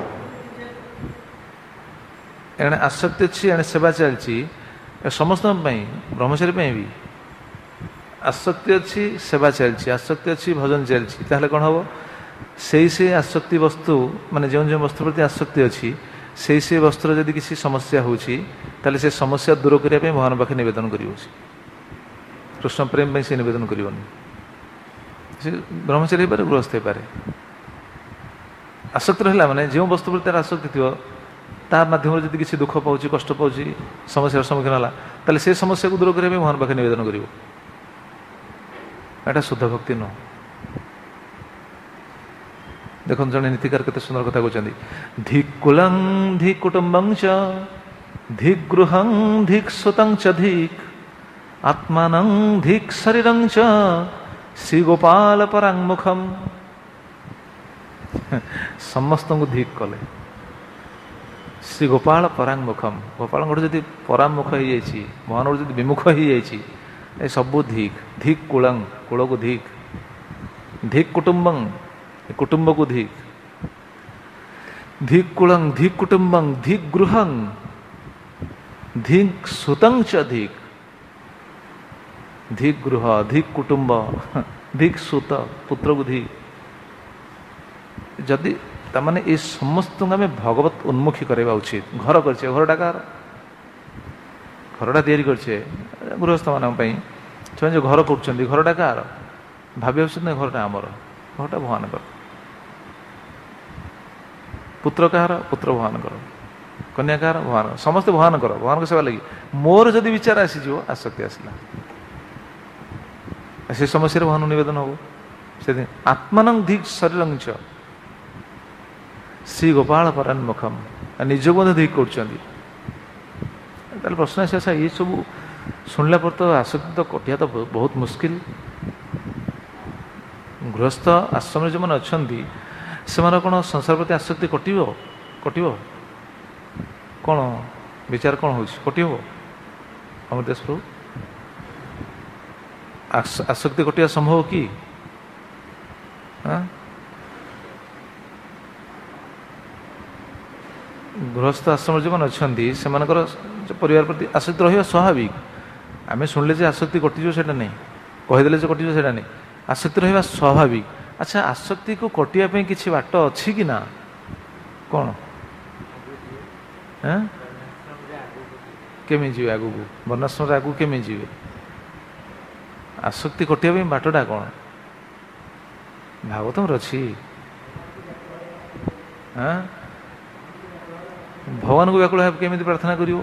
ଏଣେ ଆସକ୍ତି ଅଛି, ଏଣେ ସେବା ଚାଲିଛି, ସମସ୍ତଙ୍କ ପାଇଁ, ବ୍ରହ୍ମଚାରୀ ପାଇଁ ବି ଆସକ୍ତି ଅଛି, ସେବା ଚାଲିଛି, ଆସକ୍ତି ଅଛି, ଭଜନ ଚାଲିଛି, ତାହେଲେ କ'ଣ ହେବ? ସେଇ ସେଇ ଆସକ୍ତି ବସ୍ତୁ, ମାନେ ଯେଉଁ ଯେଉଁ ବସ୍ତୁ ପ୍ରତି ଆସକ୍ତି ଅଛି, ସେଇ ସେଇ ବସ୍ତୁର ଯଦି କିଛି ସମସ୍ୟା ହେଉଛି, ତାହେଲେ ସେ ସମସ୍ୟା ଦୂର କରିବା ପାଇଁ ଭଗବାନ ପାଖରେ ନିବେଦନ କରିବ। କୃଷ୍ଣ ପ୍ରେମ ପାଇଁ ସେ ନିବେଦନ କରିବନି। ସେ ବ୍ରହ୍ମଚାରୀ ହେଇପାରେ, ଗୃହସ୍ଥ ହେଇପାରେ। ଆସକ୍ତି ରହିଲା ମାନେ ଯେଉଁ ବସ୍ତୁ ପ୍ରତି ତାର ଆସକ୍ତି ଥିବ, ତା ମାଧ୍ୟମରେ ଯଦି କିଛି ଦୁଃଖ ପାଉଛି, କଷ୍ଟ ପାଉଛି, ସମସ୍ୟାର ସମ୍ମୁଖୀନ ହେଲା, ତାହେଲେ ସେ ସମସ୍ୟାକୁ ଦୂର କରିବା ପାଇଁ ଭଗବାନ ପାଖରେ ନିବେଦନ କରିବ। ଏଇଟା ଶୁଦ୍ଧ ଭକ୍ତି ନୁହଁ। ଦେଖନ୍ତୁ ଜଣେ ନୀତିକାର କେତେ ସୁନ୍ଦର କଥା କହୁଛନ୍ତି, ଧିକ୍ କୁଲଂ ଧିକ୍ କୁଟୁମ୍ବଂ ଚ ଧିକ୍ ଗୃହଂ ଧିକ୍ ସୁତଂ ଚ ଧିକ୍ ଆତ୍ମାନଂ ଧିକ୍ ଶରୀରଂ ଚ ଶ୍ରୀ ଗୋପାଳ ପରାଙ୍ଗମୁଖମ୍। ସମସ୍ତଙ୍କୁ ଧିକ୍ କଲେ, ଶ୍ରୀ ଗୋପାଳ ପରାଙ୍ଗମୁଖମ୍। ଗୋପାଳଙ୍କର ଯଦି ପରାମୁଖ ହେଇଯାଇଛି, ଭଗବାନଙ୍କର ଯଦି ବିମୁଖ ହେଇଯାଇଛି, ଏ ସବୁ ଧିକ୍। ଧିକ୍ କୁଳଂ, କୁଳକୁ ଧିକ୍, ଧିକ୍ କୁଟୁମ୍ବଂ, କୁଟୁମ୍ବକୁ ଧିକ୍, ଧିକ୍ କୁଳଂ ଧିକ୍ କୁଟୁମ୍ବଂ ଧିକ୍ ଗୃହଂ ଧିକ୍ ସୁତଂ ଚ ଧିକ୍। ଧିକ୍ ଗୃହ, ଧିକ୍ କୁଟୁମ୍ବ, ଧିକ୍ ସୁତ, ପୁତ୍ରକୁ ଧିକ୍। ଯଦି ତାମାନେ ଏ ସମସ୍ତଙ୍କୁ ଆମେ ଭଗବତ ଉନ୍ମୁଖୀ କରିବା ଉଚିତ। ଘର କରିଛେ, ଘରଟା କାହାର? ଘରଟା ତିଆରି କରିଛେ ଗୃହସ୍ଥମାନଙ୍କ ପାଇଁ, ସେମାନେ ଯେଉଁ ଘର କରୁଛନ୍ତି, ଘରଟା କାହାର? ଭାବି ଆସୁଛନ୍ତି ନା ଘରଟା ଆମର, ଘରଟା ଭଗବାନଙ୍କର। ପୁତ୍ର କାହାର? ପୁତ୍ର ଭଗବାନଙ୍କର। କନ୍ୟା କାହାର? ଭଗବାନ। ସମସ୍ତେ ଭଗବାନଙ୍କର, ଭଗବାନଙ୍କ ସେବା ଲାଗି। ମୋର ଯଦି ବିଚାର ଆସିଯିବ, ଆସକ୍ତି ଆସିଲା, ସେ ସମସ୍ୟାରେ ଭଗବାନ ନିବେଦନ ହବ। ସେଥିପାଇଁ ଆତ୍ମାନଂ ଧିକ୍ ଶରୀରଂ ଚ ଶ୍ରୀ ଗୋପାଳ ପରାନ୍ମୁଖମ୍, ନିଜକୁ ମଧ୍ୟ ଧିକ୍ କରୁଛନ୍ତି। ତାହେଲେ ପ୍ରଶ୍ନ ଆସି ଆଚ୍ଛା, ଏସବୁ ଶୁଣିଲା ପରେ ତ ଆସକ୍ତି ତ କଟିବା ତ ବହୁତ ମୁସ୍କିଲ। ଗୃହସ୍ଥ ଆଶ୍ରମରେ ଯେଉଁମାନେ ଅଛନ୍ତି, ସେମାନଙ୍କ କ'ଣ ସଂସାର ପ୍ରତି ଆସକ୍ତି କଟିବ? କଟିବ କ'ଣ ବିଚାର କ'ଣ ହେଉଛି? କଟିବ? ଆମର ଦେଶ ପ୍ରଭୁ ଆସକ୍ତି କଟିବା ସମ୍ଭବ କି? ଗୃହସ୍ଥ ଆଶ୍ରମରେ ଯେଉଁମାନେ ଅଛନ୍ତି, ସେମାନଙ୍କର ପରିବାର ପ୍ରତି ଆସକ୍ତି ରହିବା ସ୍ୱାଭାବିକ। ଆମେ ଶୁଣିଲେ ଯେ ଆସକ୍ତି କଟିଯିବ ସେଇଟା ନାହିଁ, କହିଦେଲେ ଯେ କଟିଯିବ ସେଇଟା ନାହିଁ, ଆସକ୍ତି ରହିବା ସ୍ୱାଭାବିକ। ଆଚ୍ଛା, ଆସକ୍ତିକୁ କଟିବା ପାଇଁ କିଛି ବାଟ ଅଛି କି ନା? କ'ଣ କେମିତି ଯିବେ ଆଗକୁ? ବର୍ଣ୍ଣାଶ୍ରମରେ ଆଗକୁ କେମିତି ଯିବେ? ଆସକ୍ତି କଟିବା ପାଇଁ ବାଟଟା କ'ଣ? ଭାଗବତମରେ ଅଛି। ହଁ, ଭଗବାନଙ୍କୁ ବ୍ୟାକୁଳ ଭାବେ କେମିତି ପ୍ରାର୍ଥନା କରିବ?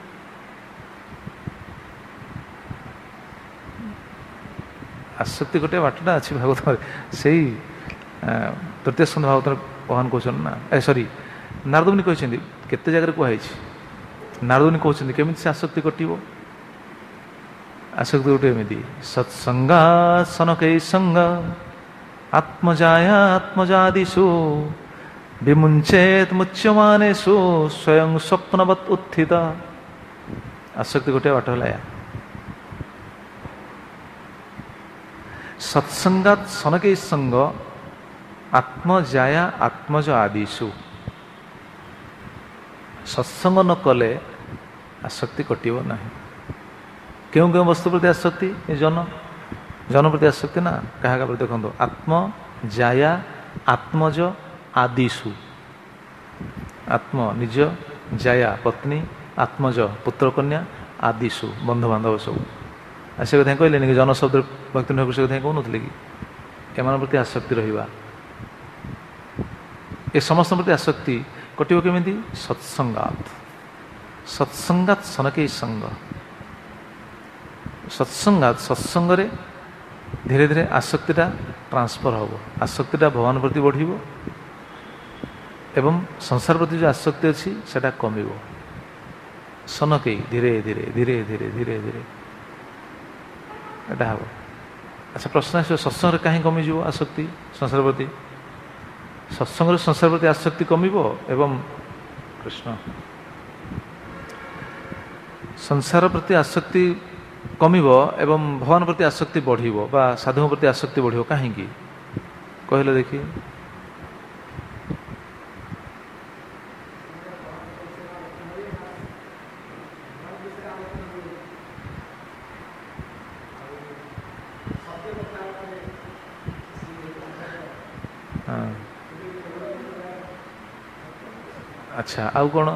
ଆସକ୍ତି କଟିବା ବାଟଟା ଅଛି ଭାଗବତରେ। ସେଇ ତୃତୀୟ ସ୍କନ୍ଧ ଭାଗବତରେ ଭଗବାନ କହୁଛନ୍ତି ନା, ଏ ସରି ନାରଦମୁନି କହିଛନ୍ତି, କେତେ ଜାଗାରେ କୁହାଯାଇଛି। ନାରଦମୁନି କହୁଛନ୍ତି କେମିତି ସେ ଆସକ୍ତି କଟିବ। ଆସକ୍ତି ଗୋଟେ ଏମିତି, ସତ୍ସଙ୍ଗା ସନକୈ ସଙ୍ଗ ଆତ୍ମଜାୟା ଆତ୍ମଜାଦିଷୁ ବିମୁଞ୍ଚେତ୍ ମୁଚ୍ୟମାନେଷୁ ସ୍ୱୟଂ ସ୍ୱପ୍ନବତ୍ ଉତ୍ଥିତ। ଆସକ୍ତି ଗୋଟିଏ ବାଟ ହେଲା ୟା। ସତ୍ସଙ୍ଗାତ୍ ସନକୈ ସଙ୍ଗ ଆତ୍ମଜାୟା ଆତ୍ମଜ ଆଦିଷୁ। ସତ୍ସଙ୍ଗ ନ କଲେ ଆସକ୍ତି କଟିବ ନାହିଁ। କେଉଁ କେଉଁ ବସ୍ତୁ ପ୍ରତି ଆସକ୍ତି? ଏ ଜନ ଜନ ପ୍ରତି ଆସକ୍ତି ନା। କାହା କାହା ପ୍ରତି ଦେଖନ୍ତୁ, ଆତ୍ମ ଜାୟା ଆତ୍ମଜ ଆଦିଷୁ। ଆତ୍ମ ନିଜ, ଜାୟା ପତ୍ନୀ, ଆତ୍ମଜ ପୁତ୍ର କନ୍ୟା, ଆଦିଷୁ ବନ୍ଧୁବାନ୍ଧବ ସବୁ। ଆଉ ସେ କଥା କହିଲେନି କି ଜନ ଶବ୍ଦ ଭକ୍ତି ଠାକୁର ସେ କଥା କହୁନଥିଲେ କି ଏମାନଙ୍କ ପ୍ରତି ଆସକ୍ତି ରହିବା। ଏ ସମସ୍ତଙ୍କ ପ୍ରତି ଆସକ୍ତି କଟିବ କେମିତି? ସତ୍ସଙ୍ଗାତ୍। ସତ୍ସଙ୍ଗାତ୍ ସନକୈ ସଙ୍ଗ। ସତ୍ସଙ୍ଗାତ୍, ସତ୍ସଙ୍ଗରେ ଧୀରେ ଧୀରେ ଆସକ୍ତିଟା ଟ୍ରାନ୍ସଫର୍ ହେବ। ଆସକ୍ତିଟା ଭଗବାନ ପ୍ରତି ବଢ଼ିବ ଏବଂ ସଂସାର ପ୍ରତି ଯେଉଁ ଆସକ୍ତି ଅଛି ସେଇଟା କମିବ। ସନକୈ, ଧୀରେ ଧୀରେ ଧୀରେ ଧୀରେ ଧୀରେ ଧୀରେ ଏଇଟା ହେବ। ଆଚ୍ଛା, ପ୍ରଶ୍ନ ଆସିବ, ସତ୍ସଙ୍ଗରେ କାହିଁ କମିଯିବ ଆସକ୍ତି ସଂସାର ପ୍ରତି? ସତ୍ସଙ୍ଗରେ ସଂସାର ପ୍ରତି ଆସକ୍ତି କମିବ ଏବଂ କୃଷ୍ଣ ସଂସାର ପ୍ରତି ଆସକ୍ତି କମିବ ଏବଂ ଭଗବାନ ପ୍ରତି ଆସକ୍ତି ବଢ଼ିବ ବା ସାଧୁଙ୍କ ପ୍ରତି ଆସକ୍ତି ବଢ଼ିବ। କାହିଁକି କହିଲେ ଦେଖି? ହଁ, ଆଚ୍ଛା, ଆଉ କ'ଣ?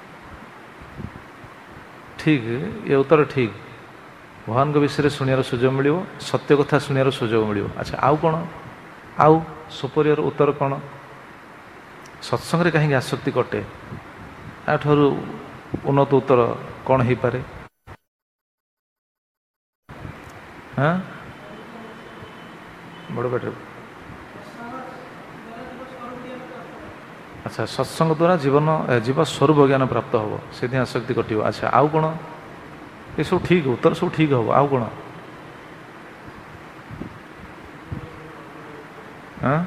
ଠିକ୍, ଏ ଉତ୍ତର ଠିକ୍। ଭଗବାନଙ୍କ ବିଷୟରେ ଶୁଣିବାର ସୁଯୋଗ ମିଳିବ, ସତ୍ୟ କଥା ଶୁଣିବାର ସୁଯୋଗ ମିଳିବ। ଆଚ୍ଛା, ଆଉ କ'ଣ? ଆଉ ସୁପରିୟର ଉତ୍ତର କ'ଣ? ସତ୍ସଙ୍ଗରେ କାହିଁକି ଆସକ୍ତି କଟେ? ଏଠାରୁ ଉନ୍ନତ ଉତ୍ତର କ'ଣ ହେଇପାରେ? ହଁ, ବଡ଼ ପାଟିରେ। ଆଚ୍ଛା, ସତ୍ସଙ୍ଗ ଦ୍ୱାରା ଜୀବନ ଜୀବ ସ୍ୱରୂପ ଜ୍ଞାନ ପ୍ରାପ୍ତ ହେବ, ସେଥିପାଇଁ ଆସକ୍ତି କଟିବ। ଆଚ୍ଛା, ଆଉ କ'ଣ? ଏସବୁ ଠିକ୍, ଉତ୍ତର ସବୁ ଠିକ୍ ହେବ। ଆଉ କ'ଣ? ହଁ,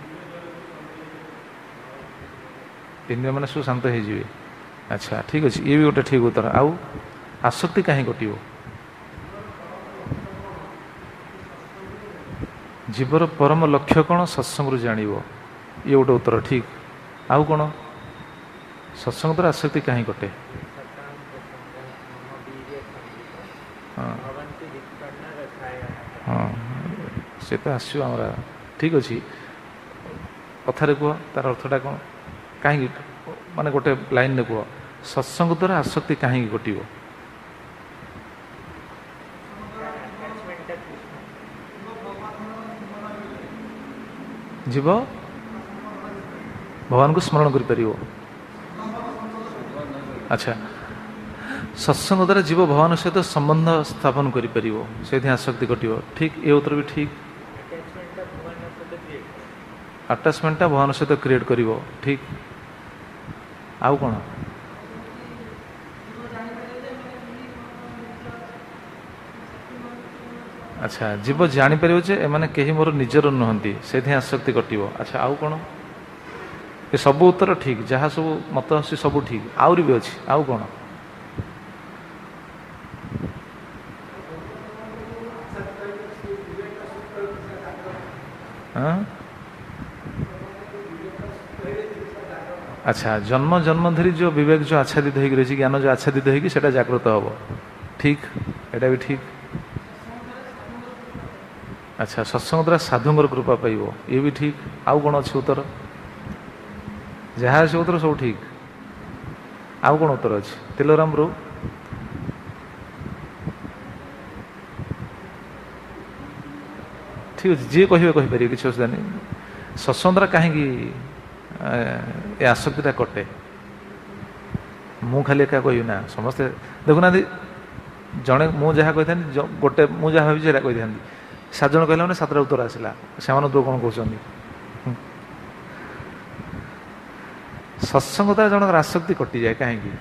ଇନ୍ଦ୍ରିୟ ମାନେ ସବୁ ଶାନ୍ତ ହେଇଯିବେ। ଆଚ୍ଛା, ଠିକ୍ ଅଛି, ଇଏ ବି ଗୋଟେ ଠିକ୍ ଉତ୍ତର। ଆଉ ଆସକ୍ତି କାହିଁ କଟିବ? ଜୀବର ପରମ ଲକ୍ଷ୍ୟ କ'ଣ? ସତ୍ସଙ୍ଗରୁ ଜାଣିବ। ଇଏ ଗୋଟେ ଉତ୍ତର ଠିକ୍। ଆଉ କ'ଣ? ସତ୍ସଙ୍ଗ ଦ୍ୱାରା ଆସକ୍ତି କାହିଁ କଟେ? ହଁ ହଁ, ସେ ତ ଆସିବ ଆମର। ଠିକ୍ ଅଛି, କଥାରେ କୁହ ତାର ଅର୍ଥଟା କ'ଣ? କାହିଁକି, ମାନେ ଗୋଟେ ଲାଇନରେ କୁହ, ସତ୍ସଙ୍ଗ ଦ୍ୱାରା ଆସକ୍ତି କାହିଁକି କଟିବ? ଜୀବ ଭଗବାନଙ୍କୁ ସ୍ମରଣ କରିପାରିବ। ଆଚ୍ଛା, ସତ୍ସଙ୍ଗ ଦ୍ୱାରା ଜୀବ ଭଗବାନ ସହିତ ସମ୍ବନ୍ଧ ସ୍ଥାପନ କରିପାରିବ, ସେଇଥିପାଇଁ ଆସକ୍ତି ଘଟିବ। ଠିକ୍, ଏ ଉତ୍ତର ବି ଠିକ୍। ଆଟାଚମେଣ୍ଟଟା ଭଗବାନ ସହିତ କ୍ରିଏଟ୍ କରିବ। ଠିକ୍। ଆଉ କ'ଣ? ଆଚ୍ଛା, ଜୀବ ଜାଣିପାରିବ ଯେ ଏମାନେ କେହି ମୋର ନିଜର ନୁହନ୍ତି, ସେଇଥିପାଇଁ ଆସକ୍ତି ଘଟିବ। ଆଚ୍ଛା, ଆଉ କ'ଣ? ଏ ସବୁ ଉତ୍ତର ଠିକ୍, ଯାହା ସବୁ ମତ ଆସୁଛି ସବୁ ଠିକ୍। ଆହୁରି ବି ଅଛି, ଆଉ କ'ଣ? ହଁ, ଆଚ୍ଛା, ଜନ୍ମ ଜନ୍ମ ଧରି ଯେଉଁ ବିବେକ ଯେଉଁ ଆଚ୍ଛାଦିତ ହେଇକି ରହିଛି, ଜ୍ଞାନ ଯେଉଁ ଆଚ୍ଛାଦିତ ହେଇକି ସେଇଟା ଜାଗ୍ରତ ହେବ। ଠିକ୍, ଏଇଟା ବି ଠିକ୍। ଆଚ୍ଛା, ସତ୍ସଙ୍ଗ ଦ୍ୱାରା ସାଧୁଙ୍କର କୃପା ପାଇବ, ଇଏ ବି ଠିକ୍। ଆଉ କ'ଣ ଅଛି ଉତ୍ତର? ଯାହା ଅଛି ଉତ୍ତର ସବୁ ଠିକ୍। ଆଉ କ'ଣ ଉତ୍ତର ଅଛି? ତିଲୋରାମ ରୁ ଠିକ୍ ଅଛି, ଯିଏ କହିବେ କହିପାରିବେ, କିଛି ଅସୁବିଧା ନାହିଁ। ସତ୍ସଙ୍ଗ ଦ୍ୱାରା କାହିଁକି ଏ ଆସକ୍ତିଟା କଟେ? ମୁଁ ଖାଲି ଏକା କହିବି ନା, ସମସ୍ତେ ଦେଖୁନାହାନ୍ତି, ଜଣେ ମୁଁ ଯାହା କହିଥାନ୍ତି ଗୋଟେ ମୁଁ ଯାହା ଭାବିଛି ସେଇଟା କହିଥାନ୍ତି, ସାତ ଜଣ କହିଲା ମାନେ ସାତଟା ଉତ୍ତର ଆସିଲା, ସେମାନଙ୍କ କଣ କହୁଛନ୍ତି? ସତ୍ସଙ୍ଗ ଦ୍ୱାରା ଜଣଙ୍କର ଆସକ୍ତି କଟିଯାଏ କାହିଁକି?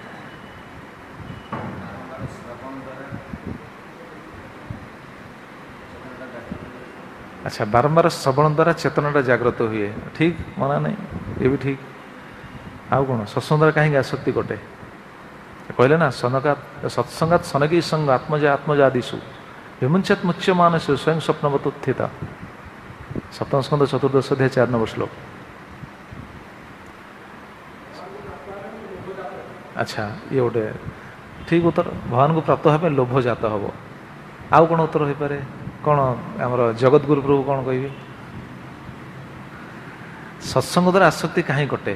ଆଚ୍ଛା, ବାରମ୍ବାର ଶ୍ରବଣ ଦ୍ୱାରା ଚେତନାଟା ଜାଗ୍ରତ ହୁଏ, ଠିକ୍, ମନା ନାହିଁ, ଏ ବି ଠିକ୍। ଆଉ କ'ଣ ସତ୍ସଙ୍ଗ ଦ୍ୱାରା କାହିଁକି ଆସକ୍ତି କଟେ? କହିଲେ ନା, ସନକା ସତ୍ସଙ୍ଗାତ ସନକୀ ସଙ୍ଗ ଆତ୍ମଜା ଆତ୍ମଜାଦିଷୁ ବିମୁଞ୍ଚାତ ମୁଚ୍ୟ ମାନସ ସ୍ୱୟଂ ସ୍ୱପ୍ନବତ ଉତ୍ଥିତ। ସପ୍ତମ ସ୍କନ୍ଧ ଚତୁର୍ଦ୍ଦଶ ଅଧ୍ୟାୟ ଚାରି ନମ୍ବର ଶ୍ଲୋକ। ଆଚ୍ଛା, ଇଏ ଗୋଟେ ଠିକ୍ ଉତ୍ତର। ଭଗବାନଙ୍କୁ ପ୍ରାପ୍ତ ହେବା ପାଇଁ ଲୋଭ ଜାତ ହେବ। ଆଉ କ'ଣ ଉତ୍ତର ହୋଇପାରେ? କ'ଣ ଆମର ଜଗତଗୁରୁ ପ୍ରଭୁ କ'ଣ କହିବେ? ସତ୍ସଙ୍ଗ ଦ୍ୱାରା ଆସକ୍ତି କାହିଁ କଟେ?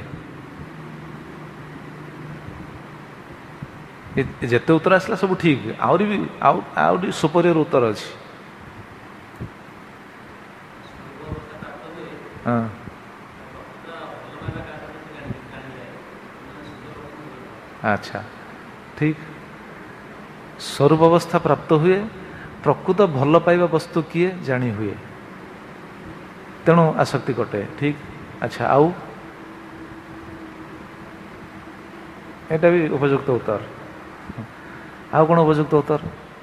ଯେତେ ଉତ୍ତର ଆସିଲା ସବୁ ଠିକ୍, ଆହୁରି ବି ଆଉ ଆହୁରି ସୁପରିୟର ଉତ୍ତର ଅଛି। ହଁ, ଆଚ୍ଛା, ଠିକ୍। ସ୍ୱରୂପ ଅବସ୍ଥା ପ୍ରାପ୍ତ ହୁଏ, ପ୍ରକୃତ ଭଲ ପାଇବା ବସ୍ତୁ କିଏ ଜାଣି ହୁଏ, ତେଣୁ ଆସକ୍ତି କଟେ, ଠିକ୍। ଆଚ୍ଛା, ଆଉ ଏଇଟା ବି ଉପଯୁକ୍ତ ଉତ୍ତର। ଆଉ କ'ଣ ଉପଯୁକ୍ତ ଉତ୍ତର?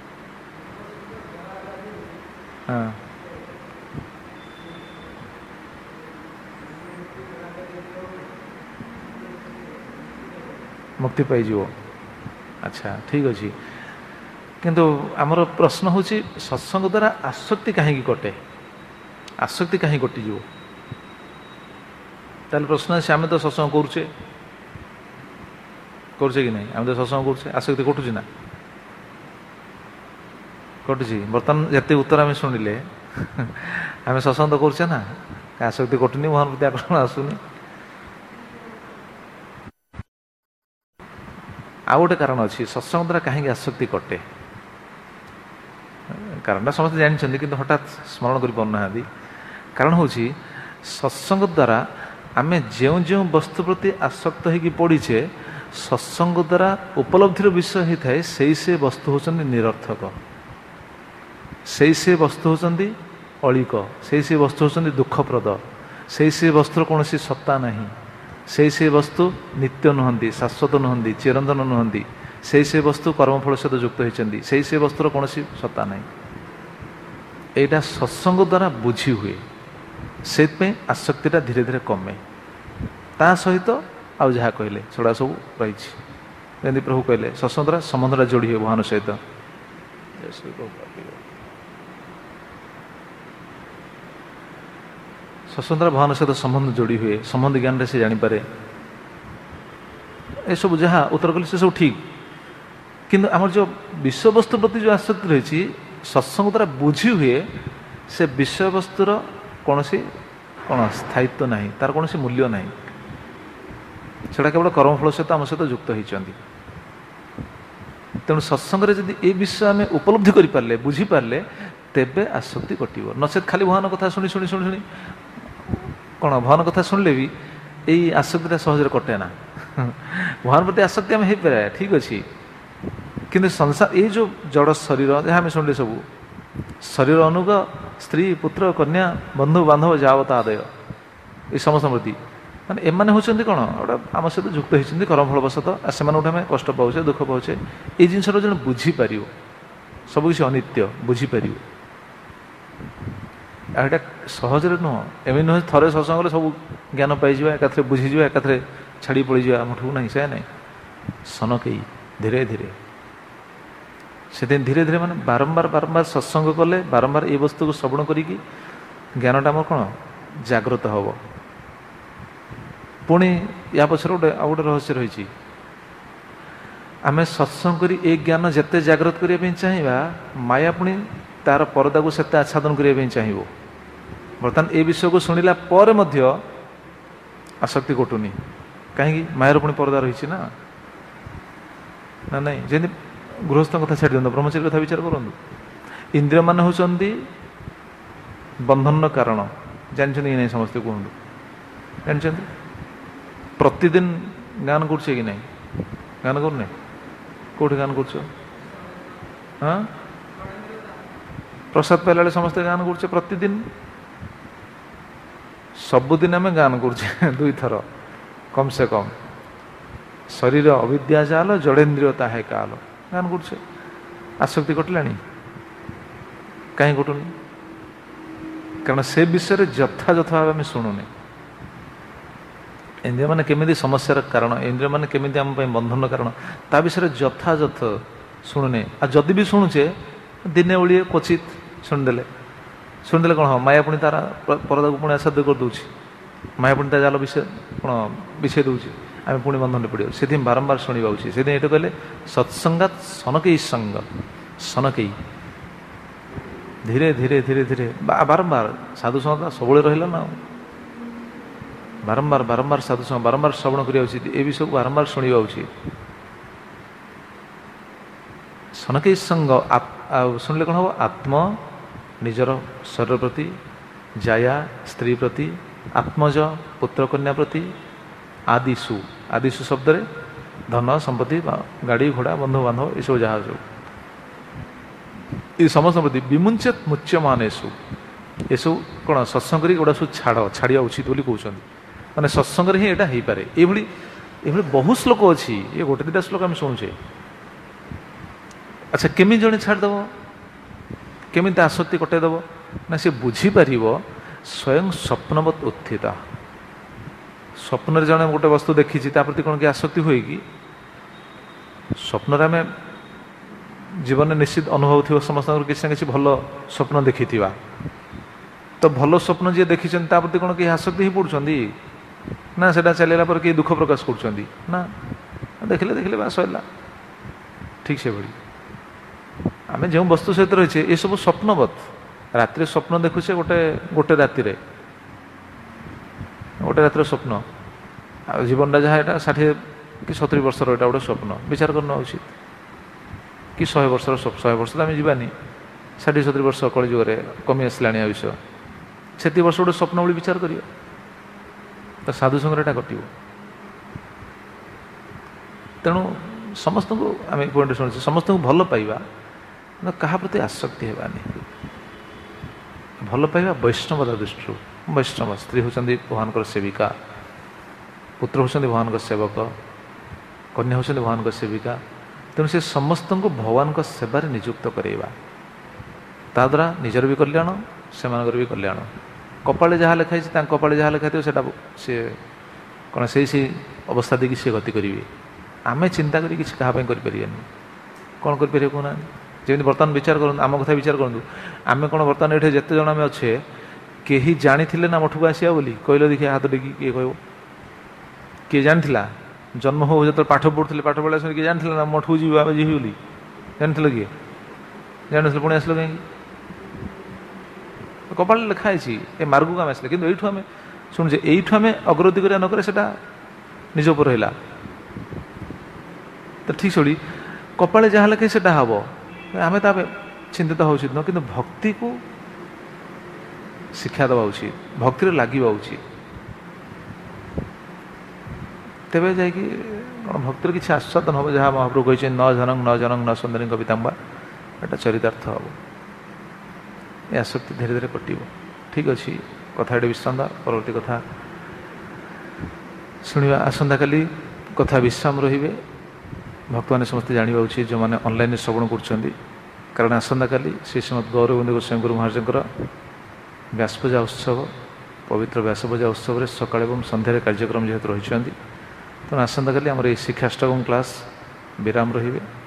ହଁ, ମୁକ୍ତି ପାଇଯିବ। ଆଚ୍ଛା, ଠିକ୍ ଅଛି, କିନ୍ତୁ ଆମର ପ୍ରଶ୍ନ ହେଉଛି ସତ୍ସଙ୍ଗ ଦ୍ୱାରା ଆସକ୍ତି କାହିଁକି କଟେ? ଆସକ୍ତି କାହିଁ କଟିଯିବ? ତାହେଲେ ପ୍ରଶ୍ନ ଅଛି, ଆମେ ତ ସତ୍ସଙ୍ଗ କରୁଛେ କରୁଛେ କି ନାହିଁ? ଆମେ ତ ସତ୍ସଙ୍ଗ କରୁଛେ, ଆସକ୍ତି କଟୁଛି ନା? କଟୁଛି। ବର୍ତ୍ତମାନ ଯେତେ ଉତ୍ତର ଆମେ ଶୁଣିଲେ ଆମେ ସତ୍ସଙ୍ଗ ତ କରୁଛେ ନା, ଆସକ୍ତି କଟୁନି, ମହାନ ପ୍ରତି ଆକର୍ଷଣ ଆସୁନି। ଆଉ ଗୋଟେ କାରଣ ଅଛି, ସତ୍ସଙ୍ଗ ଦ୍ୱାରା କାହିଁକି ଆସକ୍ତି କଟେ? କାରଣଟା ସମସ୍ତେ ଜାଣିଛନ୍ତି, କିନ୍ତୁ ହଠାତ୍ ସ୍ମରଣ କରିପାରୁନାହାନ୍ତି। କାରଣ ହେଉଛି, ସତ୍ସଙ୍ଗ ଦ୍ୱାରା ଆମେ ଯେଉଁ ଯେଉଁ ବସ୍ତୁ ପ୍ରତି ଆସକ୍ତ ହେଇକି ପଡ଼ିଛେ, ସତ୍ସଙ୍ଗ ଦ୍ୱାରା ଉପଲବ୍ଧିର ବିଷୟ ହେଇଥାଏ, ସେଇ ସେ ବସ୍ତୁ ହେଉଛନ୍ତି ନିରର୍ଥକ, ସେଇ ସେ ବସ୍ତୁ ହେଉଛନ୍ତି ଅଳିକ, ସେଇ ସେ ବସ୍ତୁ ହେଉଛନ୍ତି ଦୁଃଖପ୍ରଦ, ସେଇ ସେ ବସ୍ତୁର କୌଣସି ସତ୍ତା ନାହିଁ, ସେଇ ସେ ବସ୍ତୁ ନିତ୍ୟ ନୁହନ୍ତି, ଶାଶ୍ୱତ ନୁହନ୍ତି, ଚିରନ୍ତନ ନୁହନ୍ତି, ସେଇ ସେ ବସ୍ତୁ କର୍ମଫଳ ସହିତ ଯୁକ୍ତ ହୋଇଛନ୍ତି, ସେଇ ସେ ବସ୍ତୁର କୌଣସି ସତ୍ତା ନାହିଁ। ଏଇଟା ସତ୍ସଙ୍ଗ ଦ୍ୱାରା ବୁଝି ହୁଏ, ସେଇଥିପାଇଁ ଆସକ୍ତିଟା ଧୀରେ ଧୀରେ କମେ। ତା ସହିତ ଆଉ ଯାହା କହିଲେ ସେଗୁଡ଼ା ସବୁ ରହିଛି। ଯେମିତି ପ୍ରଭୁ କହିଲେ, ସତ୍ସଙ୍ଗ ଦ୍ୱାରା ସମ୍ବନ୍ଧଟା ଯୋଡ଼ି ହୁଏ ଭଗବାନ ସହିତ। ସତ୍ସଙ୍ଗ ଦ୍ୱାରା ଭଗବାନ ସହିତ ସମ୍ବନ୍ଧ ଯୋଡ଼ି ହୁଏ, ସମ୍ବନ୍ଧ ଜ୍ଞାନରେ ସେ ଜାଣିପାରେ। ଏସବୁ ଯାହା ଉତ୍ତର କଲେ ସେସବୁ ଠିକ୍, କିନ୍ତୁ ଆମର ଯେଉଁ ବିଷୟବସ୍ତୁ ପ୍ରତି ଯେଉଁ ଆସକ୍ତି ରହିଛି, ସତ୍ସଙ୍ଗ ଦ୍ୱାରା ବୁଝି ହୁଏ, ସେ ବିଷୟବସ୍ତୁର କୌଣସି କ'ଣ ସ୍ଥାୟିତ୍ୱ ନାହିଁ, ତାର କୌଣସି ମୂଲ୍ୟ ନାହିଁ, ସେଟା କେବଳ କର୍ମଫଳ ସହିତ ଆମ ସହିତ ଯୁକ୍ତ ହୋଇଛନ୍ତି। ତେଣୁ ସତ୍ସଙ୍ଗରେ ଯଦି ଏ ବିଷୟ ଆମେ ଉପଲବ୍ଧି କରିପାରିଲେ, ବୁଝିପାରିଲେ, ତେବେ ଆସକ୍ତି କଟିବ। ନଚେତ୍ ଖାଲି ଭଗବାନ କଥା ଶୁଣି ଶୁଣି ଶୁଣି ଶୁଣି କ'ଣ ଭଗବାନ କଥା ଶୁଣିଲେ ବି ଏଇ ଆସକ୍ତିଟା ସହଜରେ କଟେ ନା। ଭଗବାନ ପ୍ରତି ଆସକ୍ତି ଆମେ ହେଇପାରେ, ଠିକ୍ ଅଛି, କିନ୍ତୁ ସଂସାର ଏଇ ଯେଉଁ ଜଡ଼ ଶରୀର ଯାହା ଆମେ ଶୁଣିଲେ ସବୁ, ଶରୀର ଅନୁଗ, ସ୍ତ୍ରୀ ପୁତ୍ର କନ୍ୟା ବନ୍ଧୁ ବାନ୍ଧବ ଯାବତା ଆଦାୟ, ଏଇ ସମସ୍ତଙ୍କ ପ୍ରତି ମାନେ ଏମାନେ ହେଉଛନ୍ତି କ'ଣ ଗୋଟେ ଆମ ସହିତ ଯୁକ୍ତ ହେଇଛନ୍ତି କର୍ମଫଳବଶତଃ, ଆଉ ସେମାନଙ୍କଠୁ ଆମେ କଷ୍ଟ ପାଉଛେ, ଦୁଃଖ ପାଉଛେ। ଏଇ ଜିନିଷଟା ଜଣେ ବୁଝିପାରିବ, ସବୁକିଛି ଅନିତ୍ୟ ବୁଝିପାରିବ। ଆଉ ଏଇଟା ସହଜରେ ନୁହଁ, ଏମିତି ନୁହେଁ ଥରେ ସତ୍ସଙ୍ଗରେ ସବୁ ଜ୍ଞାନ ପାଇଯିବା, ଏକାଥରେ ବୁଝିଯିବା, ଏକାଥରେ ଛାଡ଼ି ପଡ଼ିଯିବା, ଆମଠୁ ନାହିଁ, ସେ ନାହିଁ। ସନକେଇ ଧୀରେ ଧୀରେ, ସେଥିପାଇଁ ଧୀରେ ଧୀରେ ମାନେ ବାରମ୍ବାର ବାରମ୍ବାର ସତ୍ସଙ୍ଗ କଲେ, ବାରମ୍ବାର ଏ ବସ୍ତୁକୁ ଶ୍ରବଣ କରିକି ଜ୍ଞାନଟା ଆମର କ'ଣ ଜାଗ୍ରତ ହେବ। ପୁଣି ୟା ପଛରେ ଗୋଟେ ଆଉ ଗୋଟେ ରହସ୍ୟ ରହିଛି, ଆମେ ସତ୍ସଙ୍ଗ କରି ଏ ଜ୍ଞାନ ଯେତେ ଜାଗ୍ରତ କରିବା ପାଇଁ ଚାହିଁବା, ମାୟା ପୁଣି ତାର ପରଦାକୁ ସେତେ ଆଚ୍ଛାଦନ କରିବା ପାଇଁ ଚାହିଁବ। ବର୍ତ୍ତମାନ ଏ ବିଷୟକୁ ଶୁଣିଲା ପରେ ମଧ୍ୟ ଆସକ୍ତି କଟୁନି, କାହିଁକି? ମାୟାର ପୁଣି ପରଦା ରହିଛି ନା ନା ନାହିଁ। ଯେମିତି ଗୃହସ୍ଥଙ୍କ କଥା ଛାଡ଼ି ଦିଅନ୍ତୁ, ବ୍ରହ୍ମଚାରୀ କଥା ବିଚାର କରନ୍ତୁ। ଇନ୍ଦ୍ରିୟମାନେ ହେଉଛନ୍ତି बंधन कारण जानते कि नहीं समस्ते कहूँ जानते प्रतिदिन गान कर कि नहीं गान करने कौटी गान कर हाँ प्रसाद पाइला समस्ते गान कर प्रतिदिन सबुदिन आम गान कर दुई थर कम से कम शरीर अविद्या जाल जड़ेन्द्रिय ताहे काल गान कर आसक्ति कटिला कहीं कटुनी कारण से विषय यथायथ भाव आम शुणुने इंद्रिय मैंने केमी समस्यार कारण इंद्रिय मैंने केमी आम बंधन कारण ता विषय यथायथ शुणुने आ जदि भी शुणुचे दिने ओलिए क्वचित शुणिदेले शुणिदेले कौन हम माया पुणी तार परदा को पुणी आसाध्य कर दूची माया पुणी ता जाल विषय कौन विषय दूची आम पुणी बंधन पड़ो से बारंबार शुणा उचित से ये कहले सत्संगात सनकई संग सनकई धीरे धीरे धीरे धीरे बारंबार साधु संगत सब रहा ना बारंबार बारंबार साधु संग बारंबार श्रवण करा उचित ए विषय को बारंबार शुणा उचित सनकई संग शुणिले कौन हम आत्म निजर शरीर प्रति जाया स्त्री प्रति आत्मज पुत्र कन्या प्रति आदिशु आदिशु शब्द रे धन संपत्ति गाड़ी घोड़ा बंधु बांधव ये सब जहाँ सब ये समस्त प्रति विमुंचत मुच्यमानेशु ये सब कौन सत्संग गोटा सब छाड़ छाड़िया उचित बोली कहते माने सत्संग ही यहाँ हो पारे ये बहुत श्लोक अच्छी ये गोटे दुटा श्लोक आम शुणुचे अच्छा केमी जड़े छाड़देव केमी आसक्ति कटेदेव ना सी बुझीपर स्वयं स्वप्नवत उत्थिता स्वप्न जड़े गोटे वस्तु देखी प्रति कौन कि आसक्ति हुए कि स्वप्न आम जीवन में निश्चित अनुभव थी समस्त किसी ना किसी भल स्वप्न देखी तो भल स्वप्न जी देखी प्रति कौन कि आसक्ति ही पड़ुंट ना से चलला पर कि दुख प्रकाश कर देखले देखले बास है ठीक से भाई आम जो वस्तु सहित रही ये सब स्वप्नवत रात स्वप्न देखुचे गोटे गोटे राति गोटे रात स्वप्न जीवन जहाँ यहाँ षाठी कि सतुरी वर्ष गोटे स्वप्न विचार करना उचित कि शहे वर्ष शहे वर्ष तो आम जावानी षाठी सतुरी वर्ष कलिजुगे कमी आसला विषय से वर्ष गोटे स्वप्न बोली विचार कर तो साधु संग्रह कट तेणु समस्त को आम पॉइंट शुणुचे समस्त को भल पाइबा क्या प्रति आसक्ति हेबानी भल पाइबा वैष्णवता दृष्टि वैष्णव स्त्री होती भगवान सेविका पुत्र होती भगवान सेवक कन्या होती भगवान सेविका तेणु से समस्त को भगवान सेवार नियुक्त करवा ता द्वारा निजर भी कल्याण से भी कल्याण कपाले जहाँ लिखाई कपाले जहाँ लिखाई से कौन से अवस्था देखिए सी गति करेंगे आम चिंता करें करें कौन कर कहना जमी बर्तमान विचार करूँ आम कथा विचार करूँ आम कौन बर्तमान ये जिते जन आम अच्छे कहीं जानी ना मठ को आसिया बोली कहल देखिए हाथ टेक किए कह किए जानी जन्म हो जो पाठ पढ़ुले पाठ पढ़ा किए जानी ना मठ को जी जी बोली जानी किए जान पुणी आसल कहीं कपाल लिखाई ए मार्ग को आम आसले कि यू आम शुणुचे यू आम अग्रगति करा नक निज उपर रहा तो ठीक छोड़ी कपाले जहाँ लिखे से हम आम तो चिंतित हो उचित न कि भक्ति को शिक्षा देवा उचित भक्ति लगे उचित तेरे जा भक्तिर किसी आस्वादन हम जहाँ महाप्रभु कही न जनंग न जनंग न सुंदरी कवितांबा एटा चरितार्थ हम ये आसक्ति धीरे धीरे कट ठीक अच्छे कथा ये विश्राम परवर्ती कथा शुणा आसंता काली कथा विश्राम रे भक्त मैंने समस्ते जाना उचित जो मैंने ऑनलाइन श्रवण कर कारण आसंता काली श्री श्रीमद गौरवंद गोस्वामी गुरु महाराजंकर व्यासपूजा उत्सव पवित्र व्यासपूजा उत्सव सकाल और संध्यार कार्यक्रम जेहेतु रही तेणु आसंता काली आम शिक्षाष्टकम क्लास विराम रे